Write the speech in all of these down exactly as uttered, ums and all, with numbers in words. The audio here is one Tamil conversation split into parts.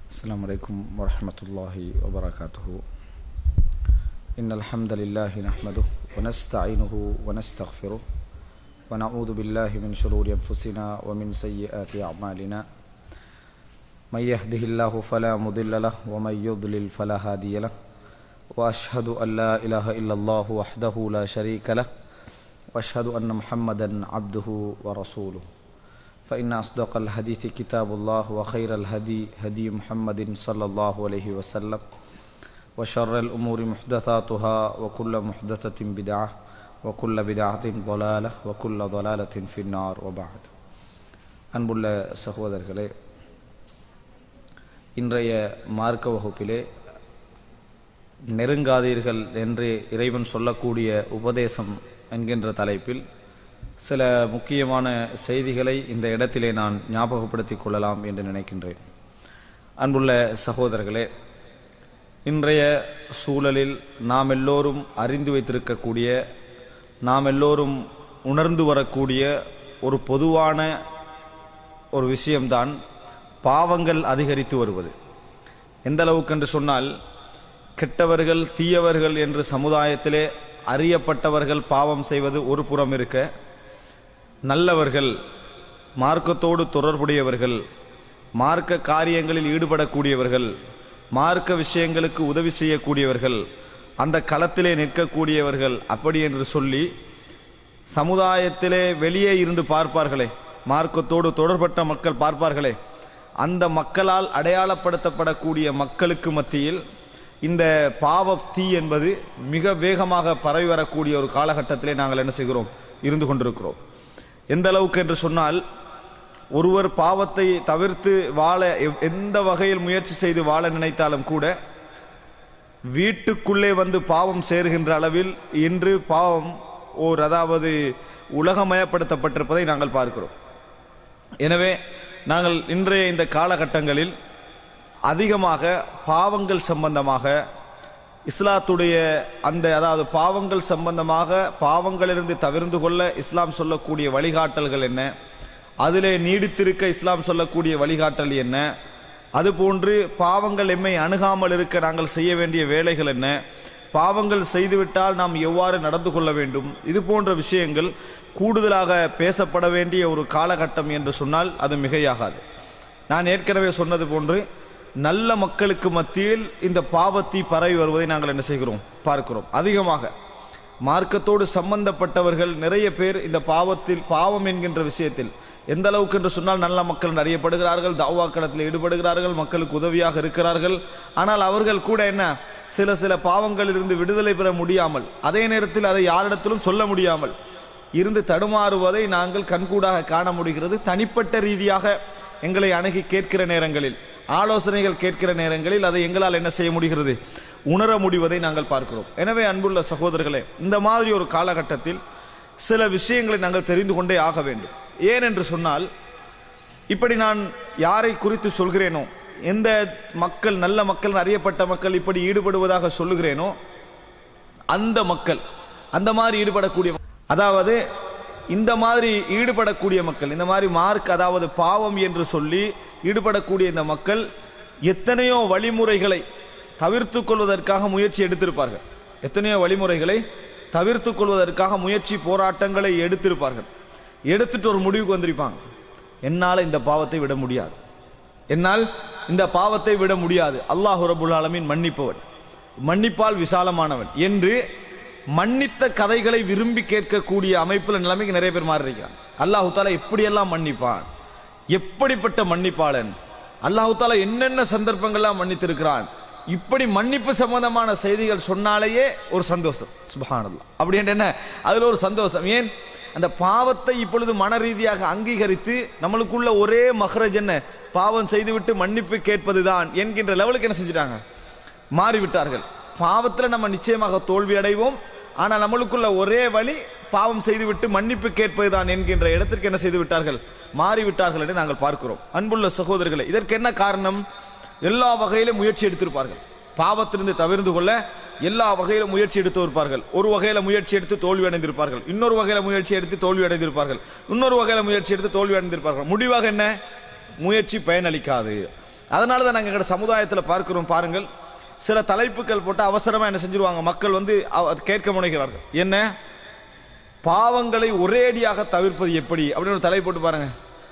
السلام عليكم ورحمة الله وبركاته. إن الحمد لله نحمده ونستعينه ونستغفره ونعوذ بالله من شرور أنفسنا ومن سيئات أعمالنا. من يهده الله فلا مضل له ومن يضلل فلا هادي له. وأشهد أن لا إله إلا الله وحده لا شريك له وأشهد أن محمدا عبده ورسوله. فإن أصدق الحديث كتاب الله وخير الهدي هدي محمد صلى الله عليه وسلم وشر الأمور محدثاتها وكل محدثة بدعة وكل بدعة ضلالة وكل ضلالة في النار وبعد. அன்புள்ள சகோதரர்களே, இன்றைய மார்க்க வகுப்பிலே நெருங்காதீர்கள் என்று இறைவன் சொல்லக்கூடிய உபதேசம் என்கின்ற தலைப்பில் சில முக்கியமான செய்திகளை இந்த இடத்திலே நான் ஞாபகப்படுத்திக் கொள்ளலாம் என்று நினைக்கின்றேன். அன்புள்ள சகோதரர்களே, இன்றைய சூழலில் நாம் எல்லோரும் அறிந்து வைத்திருக்கக்கூடிய, நாம் எல்லோரும் உணர்ந்து வரக்கூடிய ஒரு பொதுவான ஒரு விஷயம்தான் பாவங்கள் அதிகரித்து வருவது. எந்த அளவுக்கு என்று சொன்னால், கெட்டவர்கள் தீயவர்கள் என்று சமுதாயத்திலே அறியப்பட்டவர்கள் பாவம் செய்வது ஒரு புறம் இருக்க, நல்லவர்கள், மார்க்கத்தோடு தொடர்புடையவர்கள், மார்க்க காரியங்களில் ஈடுபடக்கூடியவர்கள், மார்க்க விஷயங்களுக்கு உதவி செய்யக்கூடியவர்கள், அந்த களத்திலே நிற்கக்கூடியவர்கள், அப்படி என்று சொல்லி சமுதாயத்திலே வெளியே இருந்து பார்ப்பார்களே, மார்க்கத்தோடு தொடர்பட்ட மக்கள் பார்ப்பார்களே, அந்த மக்களால் அடையாளப்படுத்தப்படக்கூடிய மக்களுக்கு மத்தியில் இந்த பாவ தீ என்பது மிக வேகமாக பரவி வரக்கூடிய ஒரு காலகட்டத்திலே நாங்கள் என்ன செய்கிறோம், இருந்து கொண்டிருக்கிறோம். எந்த அளவுக்கு என்று சொன்னால், ஒருவர் பாவத்தை தவிர்த்து வாழ எந்த வகையில் முயற்சி செய்து வாழ நினைத்தாலும் கூட வீட்டுக்குள்ளே வந்து பாவம் சேருகின்ற அளவில் இன்று பாவம் ஓர் அதாவது உலகமயப்படுத்தப்பட்டிருப்பதை நாங்கள் பார்க்கிறோம். எனவே நாங்கள் இன்றைய இந்த காலகட்டங்களில் அதிகமாக பாவங்கள் சம்பந்தமாக இஸ்லாத்துடைய அந்த அதாவது பாவங்கள் சம்பந்தமாக பாவங்களிலிருந்து தவிர்ந்து கொள்ள இஸ்லாம் சொல்லக்கூடிய வழிகாட்டல்கள் என்ன, அதிலே நீடித்திருக்க இஸ்லாம் சொல்லக்கூடிய வழிகாட்டல் என்ன, அதுபோன்று பாவங்கள் எம்மை அணுகாமல் இருக்க நாங்கள் செய்ய வேண்டிய வேலைகள் என்ன, பாவங்கள் செய்துவிட்டால் நாம் எவ்வாறு நடந்து கொள்ள வேண்டும், இது போன்ற விஷயங்கள் கூடுதலாக பேசப்பட வேண்டிய ஒரு காலகட்டம் என்று சொன்னால் அது மிகையாகாது. நான் ஏற்கனவே சொன்னது போன்று நல்ல மக்களுக்கு மத்தியில் இந்த பாவத்தை பரவி வருவதை நாங்கள் என்ன செய்கிறோம், பார்க்கிறோம். அதிகமாக மார்க்கத்தோடு சம்பந்தப்பட்டவர்கள் நிறைய பேர் இந்த பாவத்தில், பாவம் என்கின்ற விஷயத்தில் எந்த அளவுக்கு என்று சொன்னால் நல்ல மக்கள் அறியப்படுகிறார்கள், தாவா களத்தில் ஈடுபடுகிறார்கள், மக்களுக்கு உதவியாக இருக்கிறார்கள். ஆனால் அவர்கள் கூட என்ன, சில சில பாவங்களிலிருந்து விடுதலை பெற முடியாமல், அதே நேரத்தில் அதை யாரிடத்திலும் சொல்ல முடியாமல் இருந்து தடுமாறுவதை நாங்கள் கண்கூடாக காண முடிகிறது. தனிப்பட்ட ரீதியாக எங்களை அணுகி கேட்கிற நேரங்களில், ஆலோசனைகள் கேட்கிற நேரங்களில் அதை எங்களால் என்ன செய்ய முடிகிறது, உணர முடிவதை நாங்கள் பார்க்கிறோம். எனவே அன்புள்ள சகோதரர்களே, இந்த மாதிரி ஒரு காலகட்டத்தில் சில விஷயங்களை நாங்கள் தெரிந்து கொண்டே ஆக வேண்டும். ஏன் என்று சொன்னால், இப்படி நான் யாரை குறித்து சொல்கிறேனோ, எந்த மக்கள் நல்ல மக்கள் அறியப்பட்ட மக்கள் இப்படி ஈடுபடுவதாக சொல்லுகிறேனோ, அந்த மக்கள் அந்த மாதிரி ஈடுபடக்கூடிய, அதாவது இந்த மாதிரி ஈடுபடக்கூடிய மக்கள், இந்த மாதிரி மார்க் அதாவது பாவம் என்று சொல்லி ஈடுபடக்கூடிய இந்த மக்கள் எத்தனையோ வழிமுறைகளை தவிர்த்து கொள்வதற்காக முயற்சி எடுத்திருப்பார்கள். எத்தனையோ வழிமுறைகளை தவிர்த்து கொள்வதற்காக முயற்சி போராட்டங்களை எடுத்திருப்பார்கள். எடுத்துட்டு ஒரு முடிவுக்கு வந்திருப்பாங்க, என்னால் இந்த பாவத்தை விட முடியாது, என்னால் இந்த பாவத்தை விட முடியாது, அல்லாஹ் ரப்புல் ஆலமீன் மன்னிப்பவன், மன்னிப்பால் விசாலமானவன் என்று மன்னித்த கதைகளை விரும்பி கேட்கக்கூடிய அமைப்புல நிலைமைக்கு நிறைய பேர் மாறி இருக்கிறான். அல்லாஹு தாலா எப்படியெல்லாம் மன்னிப்பான், எப்படிப்பட்ட மன்னிப்பாளன், அல்லாஹு தாலா என்னென்ன சந்தர்ப்பங்கள்லாம் மன்னித்திருக்கிறான், இப்படி மன்னிப்பு சம்பந்தமான செய்திகள் சொன்னாலேயே ஒரு சந்தோஷம். சுப்ஹானல்லாஹ். அப்படி என்ன, அதுல ஒரு சந்தோஷம். ஏன், அந்த பாவத்தை இப்பொழுது மன ரீதியாக அங்கீகரித்து நம்மளுக்குள்ள ஒரே மஹ்ரஜ் என்ன, பாவம் செய்துவிட்டு மன்னிப்பு கேட்பதுதான் என்கின்ற லெவலுக்கு என்ன செஞ்சிட்டாங்க, மாறிவிட்டார்கள். பாவத்தில் நம்ம நிச்சயமாக தோல்வி அடைவோம், ஆனால் நம்மளுக்குள்ள ஒரே வழி பாவம் செய்துவிட்டு மன்னிப்பு கேட்பதுதான் என்கின்ற இடத்திற்கு என்ன செய்து விட்டார்கள், மாறிவிட்டார்கள் என்று நாங்கள் பார்க்கிறோம். அன்புள்ள சகோதரர்களே, இதற்கு என்ன காரணம், எல்லா வகையிலும் முயற்சி எடுத்திருப்பார்கள், பாவத்திலிருந்து தவிர்த்து கொள்ள எல்லா வகையிலும் முயற்சி எடுத்து இருப்பார்கள். ஒரு வகையில முயற்சி எடுத்து தோல்வி அடைந்திருப்பார்கள், இன்னொரு வகையில முயற்சி எடுத்து தோல்வி அடைந்திருப்பார்கள், இன்னொரு வகையில முயற்சி எடுத்து தோல்வி அடைந்திருப்பார்கள். முடிவாக என்ன, முயற்சி பயனளிக்காது. அதனால தான் நாங்கள் எங்களோட சமுதாயத்தில் பார்க்கிறோம். பாருங்கள், சில தலைப்புகள் போட்டு அவசரமா என்ன செஞ்சிருவாங்க, மக்கள் வந்து கேட்க முனைகிறார்கள். என்ன, பாவங்களை ஒரேடியாக தவிர்ப்பது எப்படி அப்படின்னு ஒரு தலைப்பு போட்டு பாருங்க,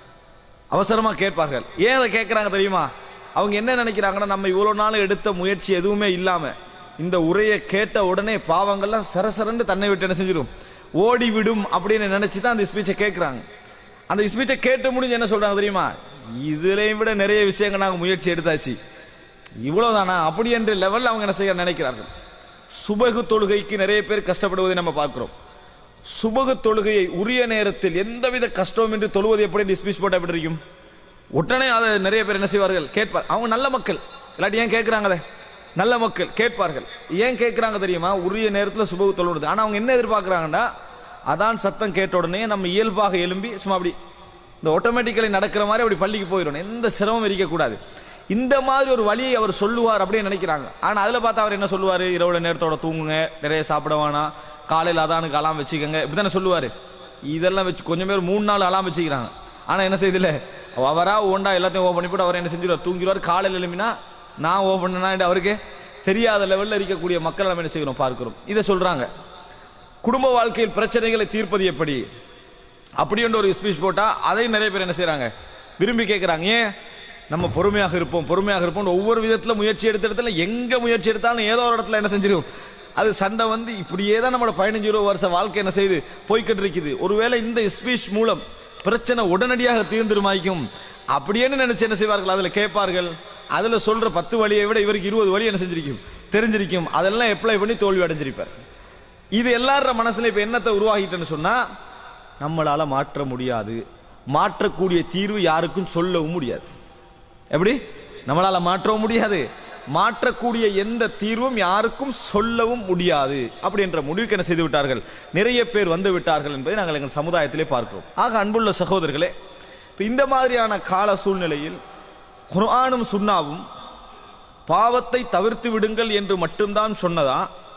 அவசரமா கேட்பார்கள். ஏன் அதை கேட்கிறாங்க தெரியுமா? அவங்க என்ன நினைக்கிறாங்கன்னா, நம்ம இவ்வளவு நாள் எடுத்த முயற்சி எதுவுமே இல்லாம இந்த உரையை கேட்ட உடனே பாவங்கள்லாம் சரசரன்னு தன்னை விட்டு என்ன செஞ்சிடும், ஓடிவிடும் அப்படின்னு நினைச்சுதான் அந்த ஸ்பீச்சை கேட்கிறாங்க. அந்த ஸ்பீச்சை கேட்டு முடிஞ்சு என்ன சொல்றாங்க தெரியுமா, இதுலையும் விட நிறைய விஷயங்கள் நாங்கள் முயற்சி எடுத்தாச்சு, இவ்வளவுதானா அப்படி என்ற லெவலில் அவங்க என்ன செய்ய நினைக்கிறார்கள். சுபகு தொழுகைக்கு நிறைய பேர் கஷ்டப்படுவதை நம்ம பார்க்கிறோம். சுபகு தொழுகையை உரிய நேரத்தில் எந்தவித கஷ்டமும் என்று தொழுவது எப்படி ஸ்பீச் போட்ட எப்படி இருக்கும், உடனே அதை நிறைய பேர் என்ன செய்வார்கள், கேட்பார். அவங்க நல்ல மக்கள், இல்லாட்டி ஏன் கேட்கிறாங்க, நல்ல மக்கள் கேட்பார்கள். ஏன் கேட்கிறாங்க தெரியுமா, உரிய நேரத்தில் சுபகு தொழுவது. ஆனா அவங்க என்ன எதிர்பார்க்கிறாங்கன்னா, அதான் சத்தம் கேட்ட உடனே நம்ம இயல்பாக எழும்பி சும்மா அப்படி இந்த ஆட்டோமேட்டிக்கலி நடக்கிற மாதிரி அப்படி பள்ளிக்கு போயிடும், எந்த சிரமம் இருக்கக்கூடாது. இந்த மாதிரி ஒரு வழியை அவர் சொல்லுவார் அப்படின்னு நினைக்கிறாங்க. ஆனா அதுல பார்த்தா அவர் என்ன சொல்லுவாரு, இரவுல நேரத்தோட தூங்குங்க, நிறைய சாப்பிட வேணாம், காலையில் அதானுக்கு அலாம் வச்சுக்கோங்க, இப்படித்தானே சொல்லுவாரு. இதெல்லாம் வச்சு கொஞ்சம் பேர் மூணு நாள் அலாம் வச்சுக்கிறாங்க. ஆனா என்ன செய்யல, அவரா ஓண்டா எல்லாத்தையும் ஓபன் பண்ணிவிட்டு அவர் என்ன செஞ்சிருவார், தூங்கிடுவார். காலையில் எழுப்பினா நான் ஓபன் பண்ணா அவருக்கு தெரியாத லெவலில் இருக்கக்கூடிய மக்கள் நம்ம என்ன செய்யணும் பார்க்கிறோம். இதை சொல்றாங்க. குடும்ப வாழ்க்கையில் பிரச்சனைகளை தீர்ப்பது எப்படி அப்படி என்ற ஒரு ஸ்பீச் போட்டா அதை நிறைய பேர் என்ன செய்யறாங்க, விரும்பி கேட்கிறாங்க. ஏன், நம்ம பொறுமையாக இருப்போம் பொறுமையாக இருப்போம் ஒவ்வொரு விதத்துல முயற்சி எடுத்த இடத்துல எங்க முயற்சி எடுத்தாலும் ஏதோ ஒரு இடத்துல என்ன செஞ்சிடும், அது சண்டை வந்து இப்படியே தான் நம்மளோட பதினஞ்சு இருபது வருஷம் வாழ்க்கை என்ன செய்யுது போய்கிட்டு இருக்குது. ஒருவேளை இந்த ஸ்பீச் மூலம் பிரச்சனை உடனடியாக தீர்ந்துருமாய்க்கும் அப்படின்னு நினைச்சு என்ன செய்வார்கள், அதுல கேட்பார்கள். அதுல சொல்ற பத்து வழியை விட இவருக்கு இருபது வழி என்ன செஞ்சிருக்கும், தெரிஞ்சிருக்கும். அதெல்லாம் அப்ளை பண்ணி தோல்வி அடைஞ்சிருப்பார். இது எல்லார மனசுல இப்ப என்னத்தை உருவாகிட்டேன்னு சொன்னா, நம்மளால மாற்ற முடியாது, மாற்றக்கூடிய தீர்வு யாருக்கும் சொல்லவும் முடியாது. எப்படி, நம்மளால மாற்றவும் முடியாது, மாற்றக்கூடிய எந்த தீர்வும் யாருக்கும் சொல்லவும் முடியாது அப்படின்ற முடிவுக்கு என்ன செய்து விட்டார்கள், நிறைய பேர் வந்து விட்டார்கள் என்பதை நாங்கள் எங்கள் சமுதாயத்திலே பார்க்கிறோம். ஆக அன்புள்ள சகோதரர்களே, இந்த மாதிரியான கால சூழ்நிலையில் குர்ஆனும் சுன்னாவும் பாவத்தை தவிர்த்து விடுங்கள் என்று மட்டும்தான் சொன்னதா,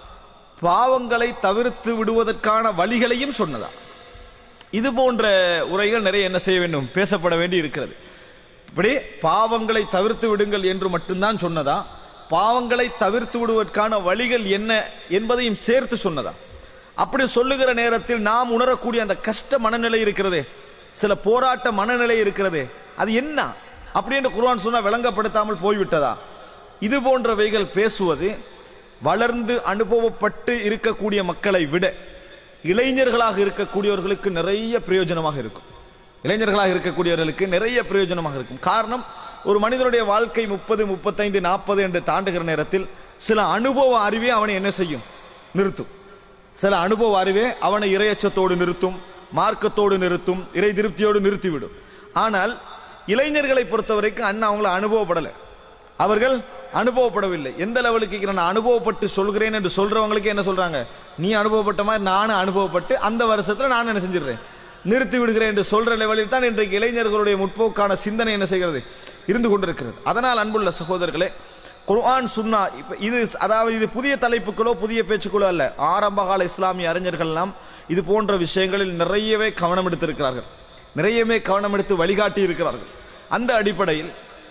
பாவங்களை தவிர்த்து விடுவதற்கான வழிகளையும் சொன்னதா? இது போன்ற உரைகள் நிறைய என்ன செய்ய வேண்டும், பேசப்பட வேண்டி இருக்கிறது. இப்படி பாவங்களை தவிர்த்து விடுங்கள் என்று மட்டும்தான் சொன்னதா, பாவங்களை தவிர்த்து விடுவதற்கான வழிகள் என்ன என்பதையும் சேர்த்து சொன்னதா? அப்படி சொல்லுகிற நேரத்தில் நாம் உணரக்கூடிய அந்த கஷ்ட மனநிலை இருக்கிறதே, சில போராட்ட மனநிலை இருக்கிறதே, அது என்ன அப்படின்னு குர்ஆன் சொன்னா விளங்கப்படுத்தாமல் போய்விட்டதா? இது போன்றவைகள் பேசுவது வளர்ந்து அனுபவப்பட்டு இருக்கக்கூடிய மக்களை விட இளைஞர்களாக இருக்கக்கூடியவர்களுக்கு நிறைய பிரயோஜனமாக இருக்கும். இளைஞர்களாக இருக்கக்கூடியவர்களுக்கு நிறைய பிரயோஜனமாக இருக்கும். காரணம், ஒரு மனிதனுடைய வாழ்க்கை முப்பது முப்பத்தைந்து நாற்பது என்று தாண்டுகிற நேரத்தில் சில அனுபவ அறிவே அவனை என்ன செய்யும், நிறுத்தும். சில அனுபவ அறிவே அவனை இறையச்சத்தோடு நிறுத்தும், மார்க்கத்தோடு நிறுத்தும், இறை திருப்தியோடு நிறுத்திவிடும். ஆனால் இளைஞர்களை பொறுத்தவரைக்கும் அண்ணா அவங்கள அனுபவப்படலை, அவர்கள் அனுபவப்படவில்லை. எந்த லெவலுக்கு நான் அனுபவப்பட்டு சொல்கிறேன் என்று சொல்றவங்களுக்கு என்ன சொல்றாங்க, நீ அனுபவப்பட்ட மாதிரி நானும் அனுபவப்பட்டு அந்த வருஷத்துல நான் என்ன செஞ்சிடறேன், நிறுத்தி விடுகிறேன் என்று சொல்ற லெவலில் தான் இன்றைக்கு இளைஞர்களுடைய முற்போக்கான சிந்தனை என்ன செய்கிறது, இருந்து கொண்டிருக்கிறது. அதனால் அன்புள்ள சகோதரர்களே, குர்ஆன் சுன்னா இது அதாவது இது புதிய தலைப்புகளோ புதிய பேச்சுக்களோ அல்ல. ஆரம்பகால இஸ்லாமிய அறிஞர்கள் எல்லாம் இது போன்ற விஷயங்களில் நிறையவே கவனம் எடுத்திருக்கிறார்கள், நிறையவே கவனம் எடுத்து வழிகாட்டி இருக்கிறார்கள். அந்த அடிப்படையில்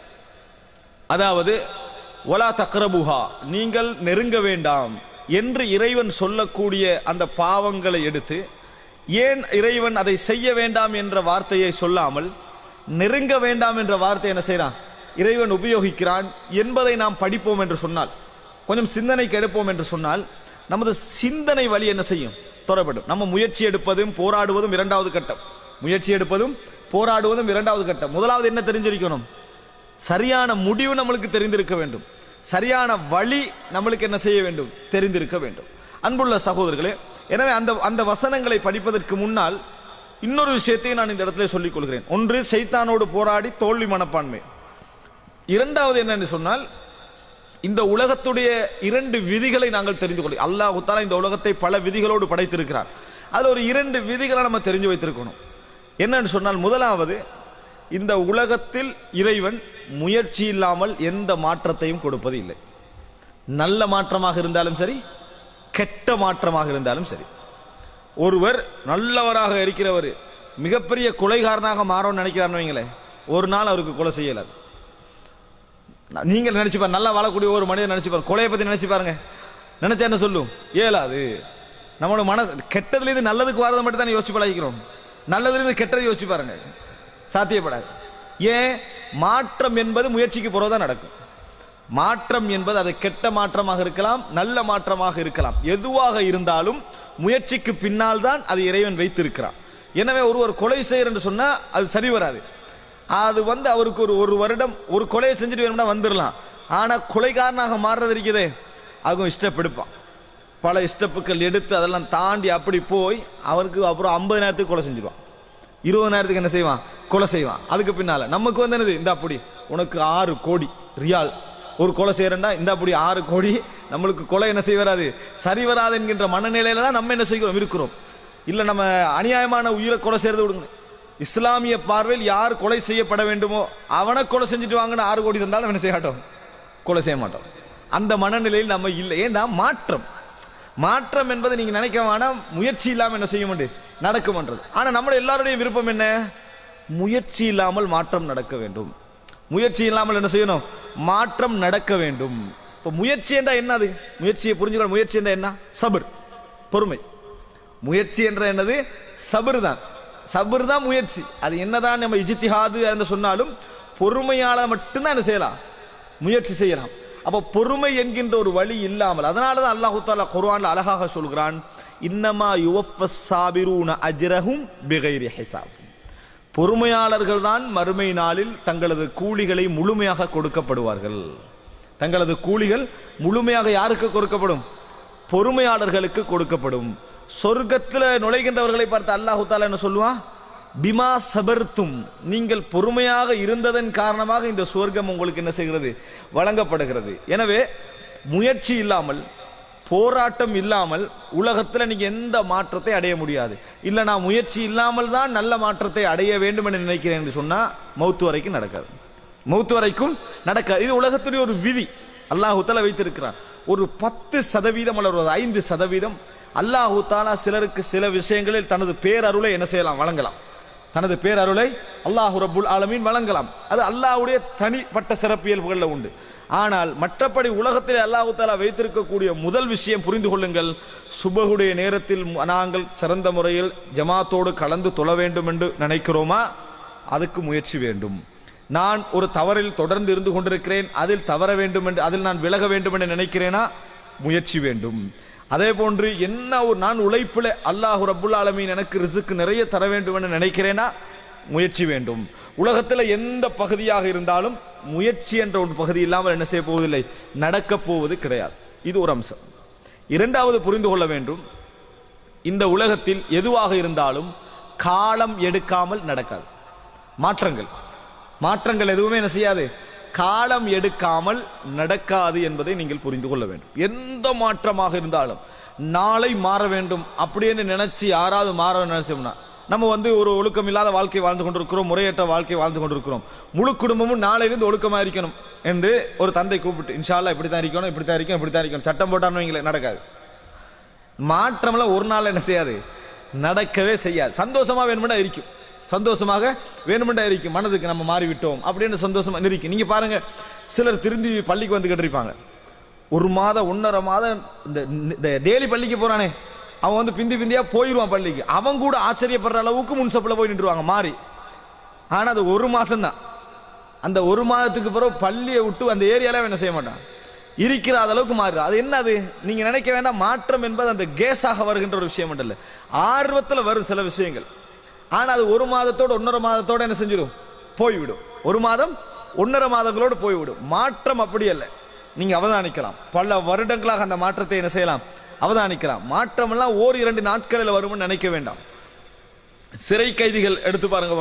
அதாவது வலா தக்ரபுஹா, நீங்கள் நெருங்க வேண்டாம் என்று இறைவன் சொல்லக்கூடிய அந்த பாவங்களை எடுத்து, ஏன் இறைவன் அதை செய்ய வேண்டாம் என்ற வார்த்தையை சொல்லாமல் நெருங்க வேண்டாம் என்ற வார்த்தை என்ன செய்யறான், இறைவன் உபயோகிக்கிறான் என்பதை நாம் படிப்போம் என்று சொன்னால், கொஞ்சம் சிந்தனைக்கு எடுப்போம் என்று சொன்னால், நமது சிந்தனை வழி என்ன செய்யும், தொடரப்படும். நம்ம முயற்சி எடுப்பதும் போராடுவதும் இரண்டாவது கட்டம், முயற்சி எடுப்பதும் போராடுவதும் இரண்டாவது கட்டம். முதலாவது என்ன தெரிஞ்சிருக்கணும், சரியான முடிவு நம்மளுக்கு தெரிந்திருக்க வேண்டும், சரியான வழி நம்மளுக்கு என்ன செய்ய வேண்டும், தெரிந்திருக்க வேண்டும். அன்புள்ள சகோதரர்களே, எனவே அந்த அந்த வசனங்களை படிப்பதற்கு முன்னால் இன்னொரு விஷயத்தை நான் இந்த இடத்துல சொல்லிக் கொள்கிறேன். ஒன்று, ஷைத்தானோடு போராடி தோல்வி மனப்பான்மை. இரண்டாவது என்னன்னு சொன்னால், இந்த உலகத்துடைய இரண்டு விதிகளை நாங்கள் தெரிந்து கொள்ள, அல்லாஹ் தஆலா இந்த உலகத்தை பல விதிகளோடு படைத்திருக்கிறார். அதுல ஒரு இரண்டு விதிகளை நம்ம தெரிஞ்சு வைத்திருக்கணும். என்னன்னு சொன்னால், முதலாவது, இந்த உலகத்தில் இறைவன் முயற்சி இல்லாமல் எந்த மாற்றத்தையும் கொடுப்பது இல்லை. நல்ல மாற்றமாக இருந்தாலும் சரி, கெட்ட மாற்றமாக இருந்தாலும் சரி. ஒருவர் நல்லவராக இருக்கிறவர் மிகப்பெரிய கொலைகாரனாக மாறணும்னு நினைக்கிறான்னு வைங்களேன், ஒரு நாள் அவருக்கு கொலை செய்யலாது. நீங்கள் நினைச்சு பாருங்க, நல்லா வாழக்கூடிய ஒரு மனிதன் நினைச்சு பாருங்க, கொலையை பத்தி நினைச்சு பாருங்க, நினைச்சா என்ன சொல்லும்? ஏலாது. நம்மளோட மனசு கெட்டதுல இருந்து நல்லதுக்கு வரதை மட்டும் தான் யோசிச்சு பழகிக்கிறோம். நல்லதுல இருந்து கெட்டது யோசிச்சு பாருங்க, சாத்தியப்படாது. ஏன்? மாற்றம் என்பது முயற்சிக்கு போறதா நடக்கும். மாற்றம் என்பது அது கெட்ட மாற்றமாக இருக்கலாம், நல்ல மாற்றமாக இருக்கலாம். எதுவாக இருந்தாலும் முயற்சிக்கு பின்னால் தான் அது இறைவன் வைத்திருக்கிறான். எனவே ஒருவர் கொலை செய்யற என்று சொன்னா அது சரி வராது. அது வந்து அவருக்கு ஒரு ஒரு வருடம் ஒரு கொலையை செஞ்சுட்டு வேணும்னா வந்துடலாம். ஆனா கொலைகாரனாக மாறுறது இருக்குதே, அவங்க இஷ்டப்படுப்பான். பல ஸ்டெப்புகள் எடுத்து அதெல்லாம் தாண்டி அப்படி போய் அவருக்கு அப்புறம் ஐம்பது நேரத்துக்கு கொலை செஞ்சிருவான், இருபது நேரத்துக்கு என்ன செய்வான்? கொலை செய்வான். அதுக்கு பின்னால நமக்கு வந்து என்னது? இந்த அப்படி உனக்கு ஆறு கோடி ரியால் ஒரு கொலை செய்யறா, இந்த அப்படி ஆறு கோடி, நம்மளுக்கு கொலை என்ன செய்ய வராது, சரி வராது என்கின்ற மனநிலையில தான் நம்ம என்ன செய்கிறோம், இருக்கிறோம். இல்ல நம்ம அநியாயமான உயிரை கொலை செய்யறது விடுங்க. இஸ்லாமிய பார்வையில் யார் கொலை செய்யப்பட வேண்டுமோ அவனை கொலை செஞ்சுட்டு வாங்கன்னு ஆறு கோடி தந்தாலும் என்ன செய்ய மாட்டோம், கொலை செய்ய மாட்டோம். அந்த மனநிலையில் நம்ம இல்லை. ஏன்னா மாற்றம் மாற்றம் என்பது நீங்க நினைக்க வேணாம், முயற்சி இல்லாம என்ன செய்ய முடியும், நடக்கும்ன்றது. ஆனா நம்ம எல்லாருடைய விருப்பம் என்ன? முயற்சி இல்லாமல் மாற்றம் நடக்க வேண்டும். முயற்சி இல்லாமல் என்ன செய்யணும்? மாற்றம் நடக்க வேண்டும். இப்ப முயற்சி என்றா என்னது? முயற்சியை புரிஞ்சுக்கணும். முயற்சி என்ற என்ன? சபர், பொறுமை. முயற்சி என்ற என்னது? சபர் தான். சபர் தான் முயற்சி. அது என்னதான் நம்ம இஜ்திஹாது என்று சொன்னாலும் பொறுமையால மட்டும்தான் என்ன செய்யலாம், முயற்சி செய்யலாம். அப்ப பொறுமை என்கின்ற ஒரு வழி இல்லாமல், அதனாலதான் அல்லாஹ் தஆலா குர்ஆன்ல அழகாக சொல்கிறான், இன்னமா யுவஃபஸ் ஸாபிரூன அஜ்ரஹும் பிகைரி ஹிசாப். பொறுமையாளர்கள் தான் மறுமை நாளில் தங்களது கூலிகளை முழுமையாக கொடுக்கப்படுவார்கள். தங்களது கூலிகள் முழுமையாக யாருக்கு கொடுக்கப்படும்? பொறுமையாளர்களுக்கு கொடுக்கப்படும். சொர்க்கத்தில் நுழைகின்றவர்களை பார்த்து அல்லாஹ் தஆலா என்ன சொல்லுவான்? பிமா சபர்த்தும், நீங்கள் பொறுமையாக இருந்ததன் காரணமாக இந்த சொர்க்கம் உங்களுக்கு என்ன செய்கிறது, வழங்கப்படுகிறது. எனவே முயற்சி இல்லாமல், போராட்டம் இல்லாமல் உலகத்தில் நீங்க எந்த மாற்றத்தை அடைய முடியாது. இல்ல நான் முயற்சி இல்லாமல் தான் நல்ல மாற்றத்தை அடைய வேண்டும் என்று நினைக்கிறேன் என்று சொன்னா மௌத்து வரைக்கும் நடக்காது. மௌத்து வரைக்கும் நடக்காது. இது உலகத்துடைய ஒரு விதி, அல்லாஹ் தஆலா வைத்திருக்கிறான். ஒரு பத்து சதவீதம் அல்லது ஐந்து சதவீதம் அல்லாஹ் தஆலா சிலருக்கு சில விஷயங்களில் தனது பேரருளை என்ன செய்யலாம், வழங்கலாம். தனது பேரருளை அல்லாஹ் ரப்புல் ஆலமீன் வழங்கலாம். அது அல்லாஹ்வுடைய தனிப்பட்ட சிறப்பியல்புகளில் உண்டு. ஆனால் மற்றபடி உலகத்தில் அல்லாஹ் தஆலா வைத்திருக்கக்கூடிய முதல் விஷயம் புரிந்து கொள்ளுங்கள், சுபஹுடைய நேரத்தில் நாங்கள் சிறந்த முறையில் ஜமாத்தோடு கலந்து தொழ வேண்டும் என்று நினைக்கிறோமா, அதுக்கு முயற்சி வேண்டும். நான் ஒரு தவறில் தொடர்ந்து இருந்து கொண்டிருக்கிறேன், அதில் தவற வேண்டும் என்று, அதில் நான் விலக வேண்டும் என்று நினைக்கிறேனா, முயற்சி வேண்டும். அதே போன்று என்ன ஒரு நான் உழைப்பில் அல்லாஹ் ரப்புல் ஆலமீன் எனக்கு ரிஸ்க் நிறைய தர வேண்டும் என்று நினைக்கிறேனா, முயற்சி வேண்டும். உலகத்தில் எந்த பகுதியாக இருந்தாலும் முயற்சி என்ற ஒரு பகுதி இல்லாமல் என்ன செய்ய போவதில்லை, நடக்க போவது கிடையாது. இது ஒரு அம்சம். இரண்டாவது புரிந்து கொள்ள வேண்டும், இந்த உலகத்தில் எதுவாக இருந்தாலும் காலம் எடுக்காமல் நடக்காது. மாற்றங்கள் மாற்றங்கள் எதுவுமே என்ன செய்யாது, காலம் எடுக்காமல் நடக்காது என்பதை நீங்கள் புரிந்து கொள்ள வேண்டும். எந்த மாற்றமாக இருந்தாலும் நாளை மாற வேண்டும் அப்படின்னு நினைச்சு யாராவது மாற நினைச்சோம்னா, நம்ம வந்து ஒரு ஒழுக்கம் இல்லாத வாழ்க்கை வாழ்ந்து கொண்டிருக்கிறோம், முறையற்ற வாழ்க்கை வாழ்ந்து கொண்டிருக்கிறோம். முழு குடும்பமும் நாளையிலிருந்து ஒழுக்கமா இருக்கணும் என்று ஒரு தந்தை கூப்பிட்டு, இன்ஷா அல்லாஹ் இப்படித்தான் இருக்கணும், இப்படித்தான் இருக்கணும், இப்படித்தான் இருக்கணும் சட்டம் போட்டான்னு வைங்களே, நடக்காது. மாற்றம்ல ஒரு நாள் என்ன செய்யாது, நடக்கவே செய்யாது. சந்தோஷமா வேணும்னா இருக்கும், சந்தோஷமாக வேணுமெண்டா இருக்கும், மனதுக்கு நம்ம மாறிவிட்டோம் அப்படின்னு சந்தோஷமா இருக்கும். நீங்க பாருங்க, சிலர் திருந்தி பள்ளிக்கு வந்து கேட்டிருப்பாங்க, ஒரு மாதம் ஒன்னரை மாதம் இந்த டெய்லி பள்ளிக்கு போறானே அவன் வந்து பிந்தி பிந்தியா போயிடுவான் பள்ளிக்கு, அவன் கூட ஆச்சரியப்படுற அளவுக்கு முன்சப்புல போய் நின்றுவாங்க மாறி. ஆனா அது ஒரு மாசம் தான். அந்த ஒரு மாதத்துக்கு பிறகு பள்ளியை விட்டு அந்த ஏரியால என்ன செய்ய மாட்டான், இருக்கிற அளவுக்கு மாறு. அது என்னது, நீங்க நினைக்க வேண்டாம், மாற்றம் என்பது அந்த கேஸாக வருகின்ற ஒரு விஷயம் மட்டும் இல்ல, ஆர்வத்துல வரும் சில விஷயங்கள். ஆனா அது ஒரு மாதத்தோட ஒன்னரை மாதத்தோட என்ன செஞ்சிடும், போய்விடும். ஒரு மாதம் ஒன்னரை மாதங்களோடு போய்விடும். மாற்றம் அப்படி அல்ல, நீங்க அவதானிக்கலாம். பல வருடங்களாக அந்த மாற்றத்தை என்ன செய்யலாம், அவதானிக்கலாம். மாற்றம் எல்லாம் ஓர் இரண்டு நாட்களில் வரும்னு நினைக்க வேண்டாம். சிறை கைதிகள் எடுத்து பாருங்க,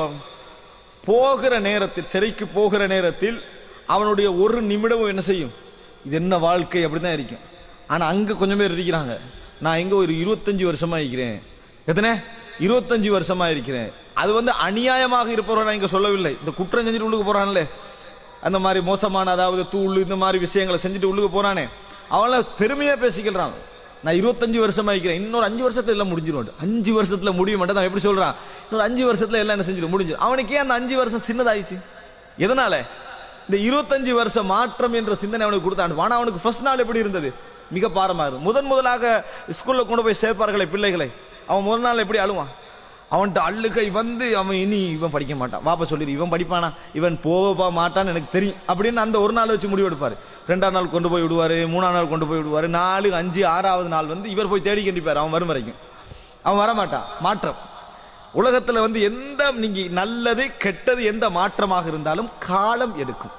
போகிற நேரத்தில், சிறைக்கு போகிற நேரத்தில் அவனுடைய ஒரு நிமிடமும் என்ன செய்யும், இது என்ன வாழ்க்கை அப்படிதான் இருக்கும். ஆனா அங்க கொஞ்சம் பேர் இருக்கிறாங்க, நான் எங்க ஒரு இருபத்தஞ்சு வருஷமா இருக்கிறேன், எத்தனை இருபத்தஞ்சு வருஷமா இருக்கிறேன். அது வந்து அநியாயமாக இருப்பவர்கள் இங்க சொல்லவில்லை, இந்த குற்றம் செஞ்சுட்டு உள்ளுக்கு போறான்ல, அந்த மாதிரி மோசமான அதாவது தூள் இந்த மாதிரி விஷயங்களை செஞ்சுட்டு உள்ளுக்கு போறானே, அவங்கள பெருமையா பேசிக்கிறான், நான் இருபத்தஞ்சு வருஷமா இருக்கிறேன், இன்னொரு அஞ்சு வருஷத்துல எல்லாம் முடிஞ்சிடும். அஞ்சு வருஷத்துல முடிய மாட்டேன் எப்படி சொல்றான், இன்னொரு அஞ்சு வருஷத்துல எல்லாம் என்ன செஞ்சிடும், முடிஞ்சு. அவனுக்கே அந்த அஞ்சு வருஷம் சின்னதாயிடுச்சு. எதனால, இந்த இருபத்தஞ்சு வருஷ மாற்றம் என்ற சிந்தனை அவனுக்கு கொடுத்தான். ஆனா அவனுக்கு ஃபர்ஸ்ட் நாள் எப்படி இருந்தது? மிக பாரமாக இருந்தது. முதன் முதலாக ஸ்கூல்ல கொண்டு போய் சேர்ப்பார்களே பிள்ளைகளை, அவன் முதல் நாள் எப்படி அழுவான்? அவன்கிட்ட அள்ளுகை வந்து அவன் இனி இவன் படிக்க மாட்டான், வாப்பா சொல்லிடு இவன் படிப்பானா, இவன் போக மாட்டான்னு எனக்கு தெரியும் அப்படின்னு அந்த ஒரு நாள் வச்சு முடிவு எடுப்பாரு. ரெண்டாம் நாள் கொண்டு போய் விடுவாரு, மூணாம் நாள் கொண்டு போய் விடுவாரு, நாலு அஞ்சு ஆறாவது நாள் வந்து இவர் போய் தேடி கண்டிப்பார். அவன் வரும் வரைக்கும் அவன் வரமாட்டான். மாற்றம் உலகத்துல வந்து எந்த நீங்க நல்லது கெட்டது எந்த மாற்றமாக இருந்தாலும் காலம் எடுக்கும்.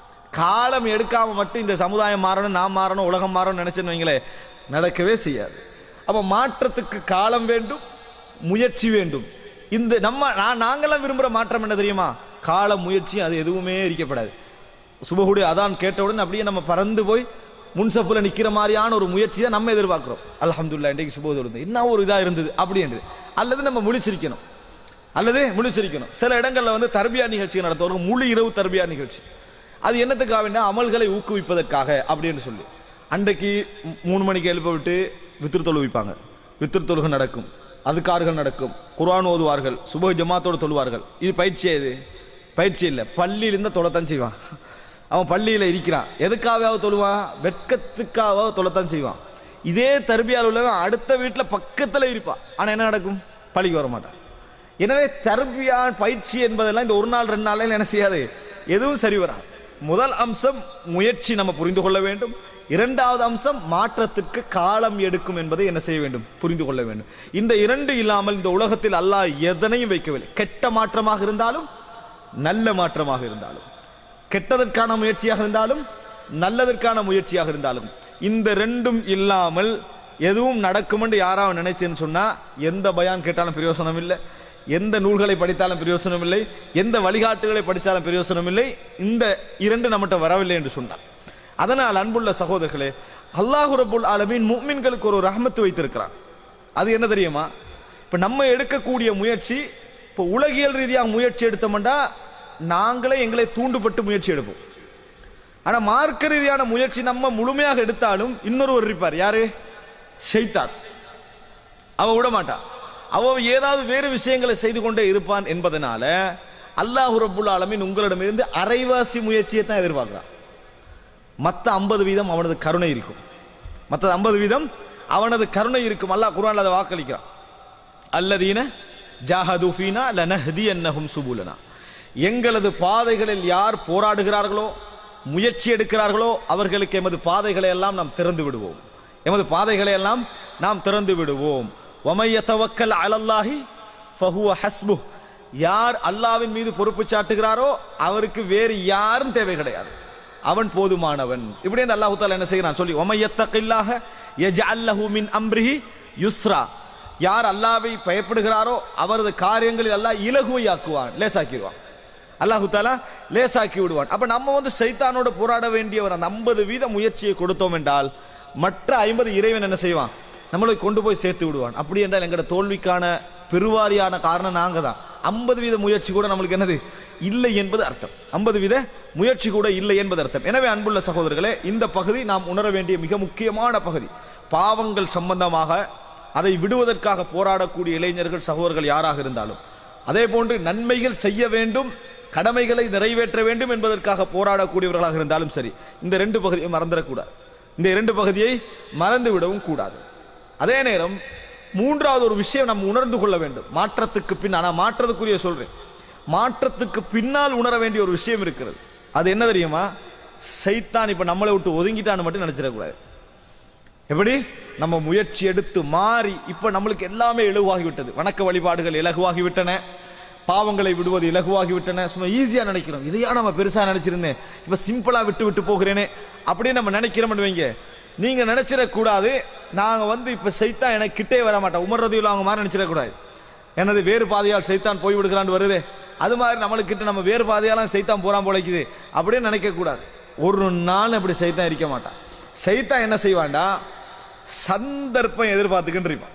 காலம் எடுக்காம மட்டும் இந்த சமுதாயம் மாறணும், நாம் மாறணும், உலகம் மாறணும் நினைச்சேன்னு வைங்களே, நடக்கவே செய்யாது. அப்ப மாற்றத்துக்கு காலம் வேண்டும், முயற்சி வேண்டும். இந்த நம்ம நாங்கெல்லாம் விரும்புற மாற்றம் என்ன தெரியுமா? கால முயற்சி, அது எதுவுமே இருக்கப்படாது. சுபஹுடைய அதான் கேட்டவுடன் அப்படியே நம்ம பறந்து போய் முன்சப்புல நிக்கிற மாதிரியான ஒரு முயற்சி தான் நம்ம எதிர்பார்க்கிறோம். அல்ஹம்துலில்லாஹ் இன்றைக்கு சுபஹு இருந்தது, என்ன ஒரு இதா இருந்தது அப்படி என்று. அல்லது நம்ம முழிச்சிருக்கணும், அல்லது முழிச்சிருக்கணும். சில இடங்கள்ல வந்து தர்பியா நிகழ்ச்சி நடத்துவார்கள், முழு இரவு தர்பியா நிகழ்ச்சி. அது என்னத்துக்காக வேண்டாம்? அமல்களை ஊக்குவிப்பதற்காக அப்படின்னு சொல்லி அன்றைக்கு மூணு மணிக்கு எழுப்ப விட்டு வித்திரு தொழுவிப்பாங்க. வித்திரு தொழுகை நடக்கும், அதுக்கார்கள் நடக்கும், குர்ஆன் ஓதுவார்கள், சுபஹ் ஜமாத்தோடு தொழுவார்கள். இது பயிற்சி, இது பயிற்சி இல்லை. பள்ளியிலிருந்து தொலைத்தான் செய்வான். அவன் பள்ளியில இருக்கிறான், எதுக்காக தொழுவான்? வெட்கத்துக்காக தொலைத்தான் செய்வான். இதே தர்பியால் உள்ளவன் அடுத்த வீட்டுல பக்கத்துல இருப்பான், ஆனா என்ன நடக்கும்? பள்ளிக்கு வர மாட்டான். எனவே தர்பியா பயிற்சி என்பதெல்லாம் இந்த ஒரு நாள் ரெண்டு நாள் என்ன செய்யாது, எதுவும் சரி வராது. முதல் அம்சம் முயற்சி நம்ம புரிந்து கொள்ள வேண்டும். இரண்டாவது அம்சம் மாற்றத்திற்கு காலம் எடுக்கும் என்பதை என்ன செய்ய வேண்டும்? புரிந்து கொள்ள வேண்டும். இந்த இரண்டு இல்லாமல் இந்த உலகத்தில் அல்லாஹ் எதனையும் வைக்கவில்லை. கெட்ட மாற்றமாக இருந்தாலும் நல்ல மாற்றமாக இருந்தாலும், கெட்டதற்கான முயற்சியாக இருந்தாலும் நல்லதற்கான முயற்சியாக இருந்தாலும், இந்த ரெண்டும் இல்லாமல் எதுவும் நடக்கும் என்று யாராவது நினைச்சேன்னு சொன்னா எந்த பயான் கேட்டாலும் பிரயோசனம் இல்லை, எந்த நூல்களை படித்தாலும் பிரயோசனம் இல்லை, எந்த வழிகாட்டுகளை படித்தாலும் பிரயோசனம் இல்லை. இந்த இரண்டு நம்மகிட்ட வரவில்லை என்று சொன்னார். அதனால் அன்புள்ள சகோதரர்களே, அல்லாஹ் ரப்புல் ஆலமீன் முஃமின்களுக்கு ஒரு ரஹ்மத்து வைத்திருக்கிறான். அது என்ன தெரியுமா? இப்ப நம்ம எடுக்கக்கூடிய முயற்சி, இப்ப உலகியல் ரீதியாக முயற்சி எடுத்தோம்னா நாங்களே எங்களை தூண்டுபட்டு முயற்சி எடுப்போம். ஆனா மார்க்க ரீதியான முயற்சி நம்ம முழுமையாக எடுத்தாலும் இன்னொருவர் இருப்பார். யாரு? ஷைத்தான். அவ விட மாட்டான், அவன் ஏதாவது வேறு விஷயங்களை செய்து கொண்டே இருப்பான். என்பதனால அல்லாஹ் ரப்புல் ஆலமீன் உங்களிடமிருந்து அரைவாசி முயற்சியை தான் எதிர்பார்க்கிறான். மற்ற ஐம்பது வீதம் அவனது கருணை இருக்கும், மற்ற ஐம்பது வீதம் அவனது கருணை இருக்கும். அல்லாஹ் குர்ஆன்ல அதை வாக்களிக்கிறான். அல்லதீன ஜாஹது ஃபீனா லனஹ்தியன்னஹும் சுபுலனா. எங்களது பாதைகளில் யார் போராடுகிறார்களோ, முயற்சி எடுக்கிறார்களோ, அவர்களுக்கு எமது பாதைகளை எல்லாம் நாம் திறந்து விடுவோம், எமது பாதைகளை எல்லாம் நாம் திறந்து விடுவோம். வமை யதவக்கல் அலல்லாஹி ஃபஹுவ ஹஸ்புஹ். யார் அல்லாஹ்வின் மீது பொறுப்பு சாட்டுகிறாரோ அவருக்கு வேறு யாரும் தேவை கிடையாது, அவன் போதுமானவன். இப்படி அல்லாஹ் தஆலா என்ன செய்கிறான் சொல்லி, வமை யத்தகில்லாஹ யஜ்அல் லஹு மின் அம்ரிஹி யுஸ்ரா. யார் அல்லாஹ்வை பயப்படுகிறாரோ அவரது காரியங்களில் அல்லாஹ் இலகுவையாக்குவான், லேசாக்கிடுவான். அல்லாஹ் தஆலா லேசாக்கி விடுவான். அப்ப நம்ம வந்து சைத்தானோட போராட வேண்டியவர் அந்த ஐம்பது வீத முயற்சியை கொடுத்தோம் என்றால் மற்ற ஐம்பது இறைவன் என்ன செய்வான்? நம்மளை கொண்டு போய் சேர்த்து விடுவான். அப்படி என்றால் எங்களோட தோல்விக்கான பெருவாரியான காரணம் நாங்க தான். ஐம்பது வீத முயற்சி கூட நம்மளுக்கு என்னது இல்லை என்பது அர்த்தம். ஐம்பது வீத முயற்சி கூட இல்லை என்பது அர்த்தம். எனவே அன்புள்ள சகோதரர்களே, இந்த பகுதி நாம் உணர வேண்டிய மிக முக்கியமான பகுதி. பாவங்கள் சம்பந்தமாக அதை விடுவதற்காக போராடக்கூடிய இளைஞர்கள் சகோதரர்கள் யாராக இருந்தாலும், அதே போன்று நன்மைகள் செய்ய வேண்டும், கடமைகளை நிறைவேற்ற வேண்டும் என்பதற்காக போராடக்கூடியவர்களாக இருந்தாலும் சரி, இந்த ரெண்டு பகுதியை மறந்துடக்கூடாது. இந்த இரண்டு பகுதியை மறந்து விடவும் கூடாது. அதே நேரம் மூன்றாவது ஒரு விஷயம் நம்ம உணர்ந்து கொள்ள வேண்டும். மாற்றத்துக்கு பின், நான் மாற்றத்துக்குரிய சொல்றேன், மாற்றத்துக்கு பின்னால் உணர வேண்டிய ஒரு விஷயம் இருக்கிறது. அது என்ன தெரியுமா? சைத்தான் இப்ப நம்மளை விட்டு ஒதுங்கிட்டான்னு மட்டும் நினைச்சிடக்கூடாது. எப்படி நம்ம முயற்சி எடுத்து மாறி இப்ப நம்மளுக்கு எல்லாமே இலகுவாகிவிட்டது, வணக்க வழிபாடுகள் இலகுவாகிவிட்டன, பாவங்களை விடுவது இலகுவாகிவிட்டன, சும்மா ஈஸியா நினைக்கிறோம். இதையா நம்ம பெருசா நினைச்சிருந்தேன், இப்ப சிம்பிளா விட்டு விட்டு போகிறேனே அப்படின்னு நம்ம நினைக்கிறோம். வைங்க, நீங்க நினைச்சிடக்கூடாது நாங்க வந்து இப்ப சைத்தான் எனக்கு கிட்டே வர மாட்டேன், உமர் ரதியுல்லாஹு அவங்க மாதிரி நினைச்சிடக்கூடாது. எனது வேறு பாதையால் சைத்தான் போய் விடுகிறான்னு வருதே, அது மாதிரி நம்மளுக்கு கிட்ட நம்ம வேறு பாதையாலாம் சைத்தான் போறான் போலைக்குது அப்படின்னு நினைக்க கூடாது. ஒரு நாள் அப்படி சைத்தான் இருக்க மாட்டான். சைத்தான் என்ன செய்வான்டா, சந்தர்ப்பம் எதிர்பார்த்துக்கிட்டு இருப்பான்.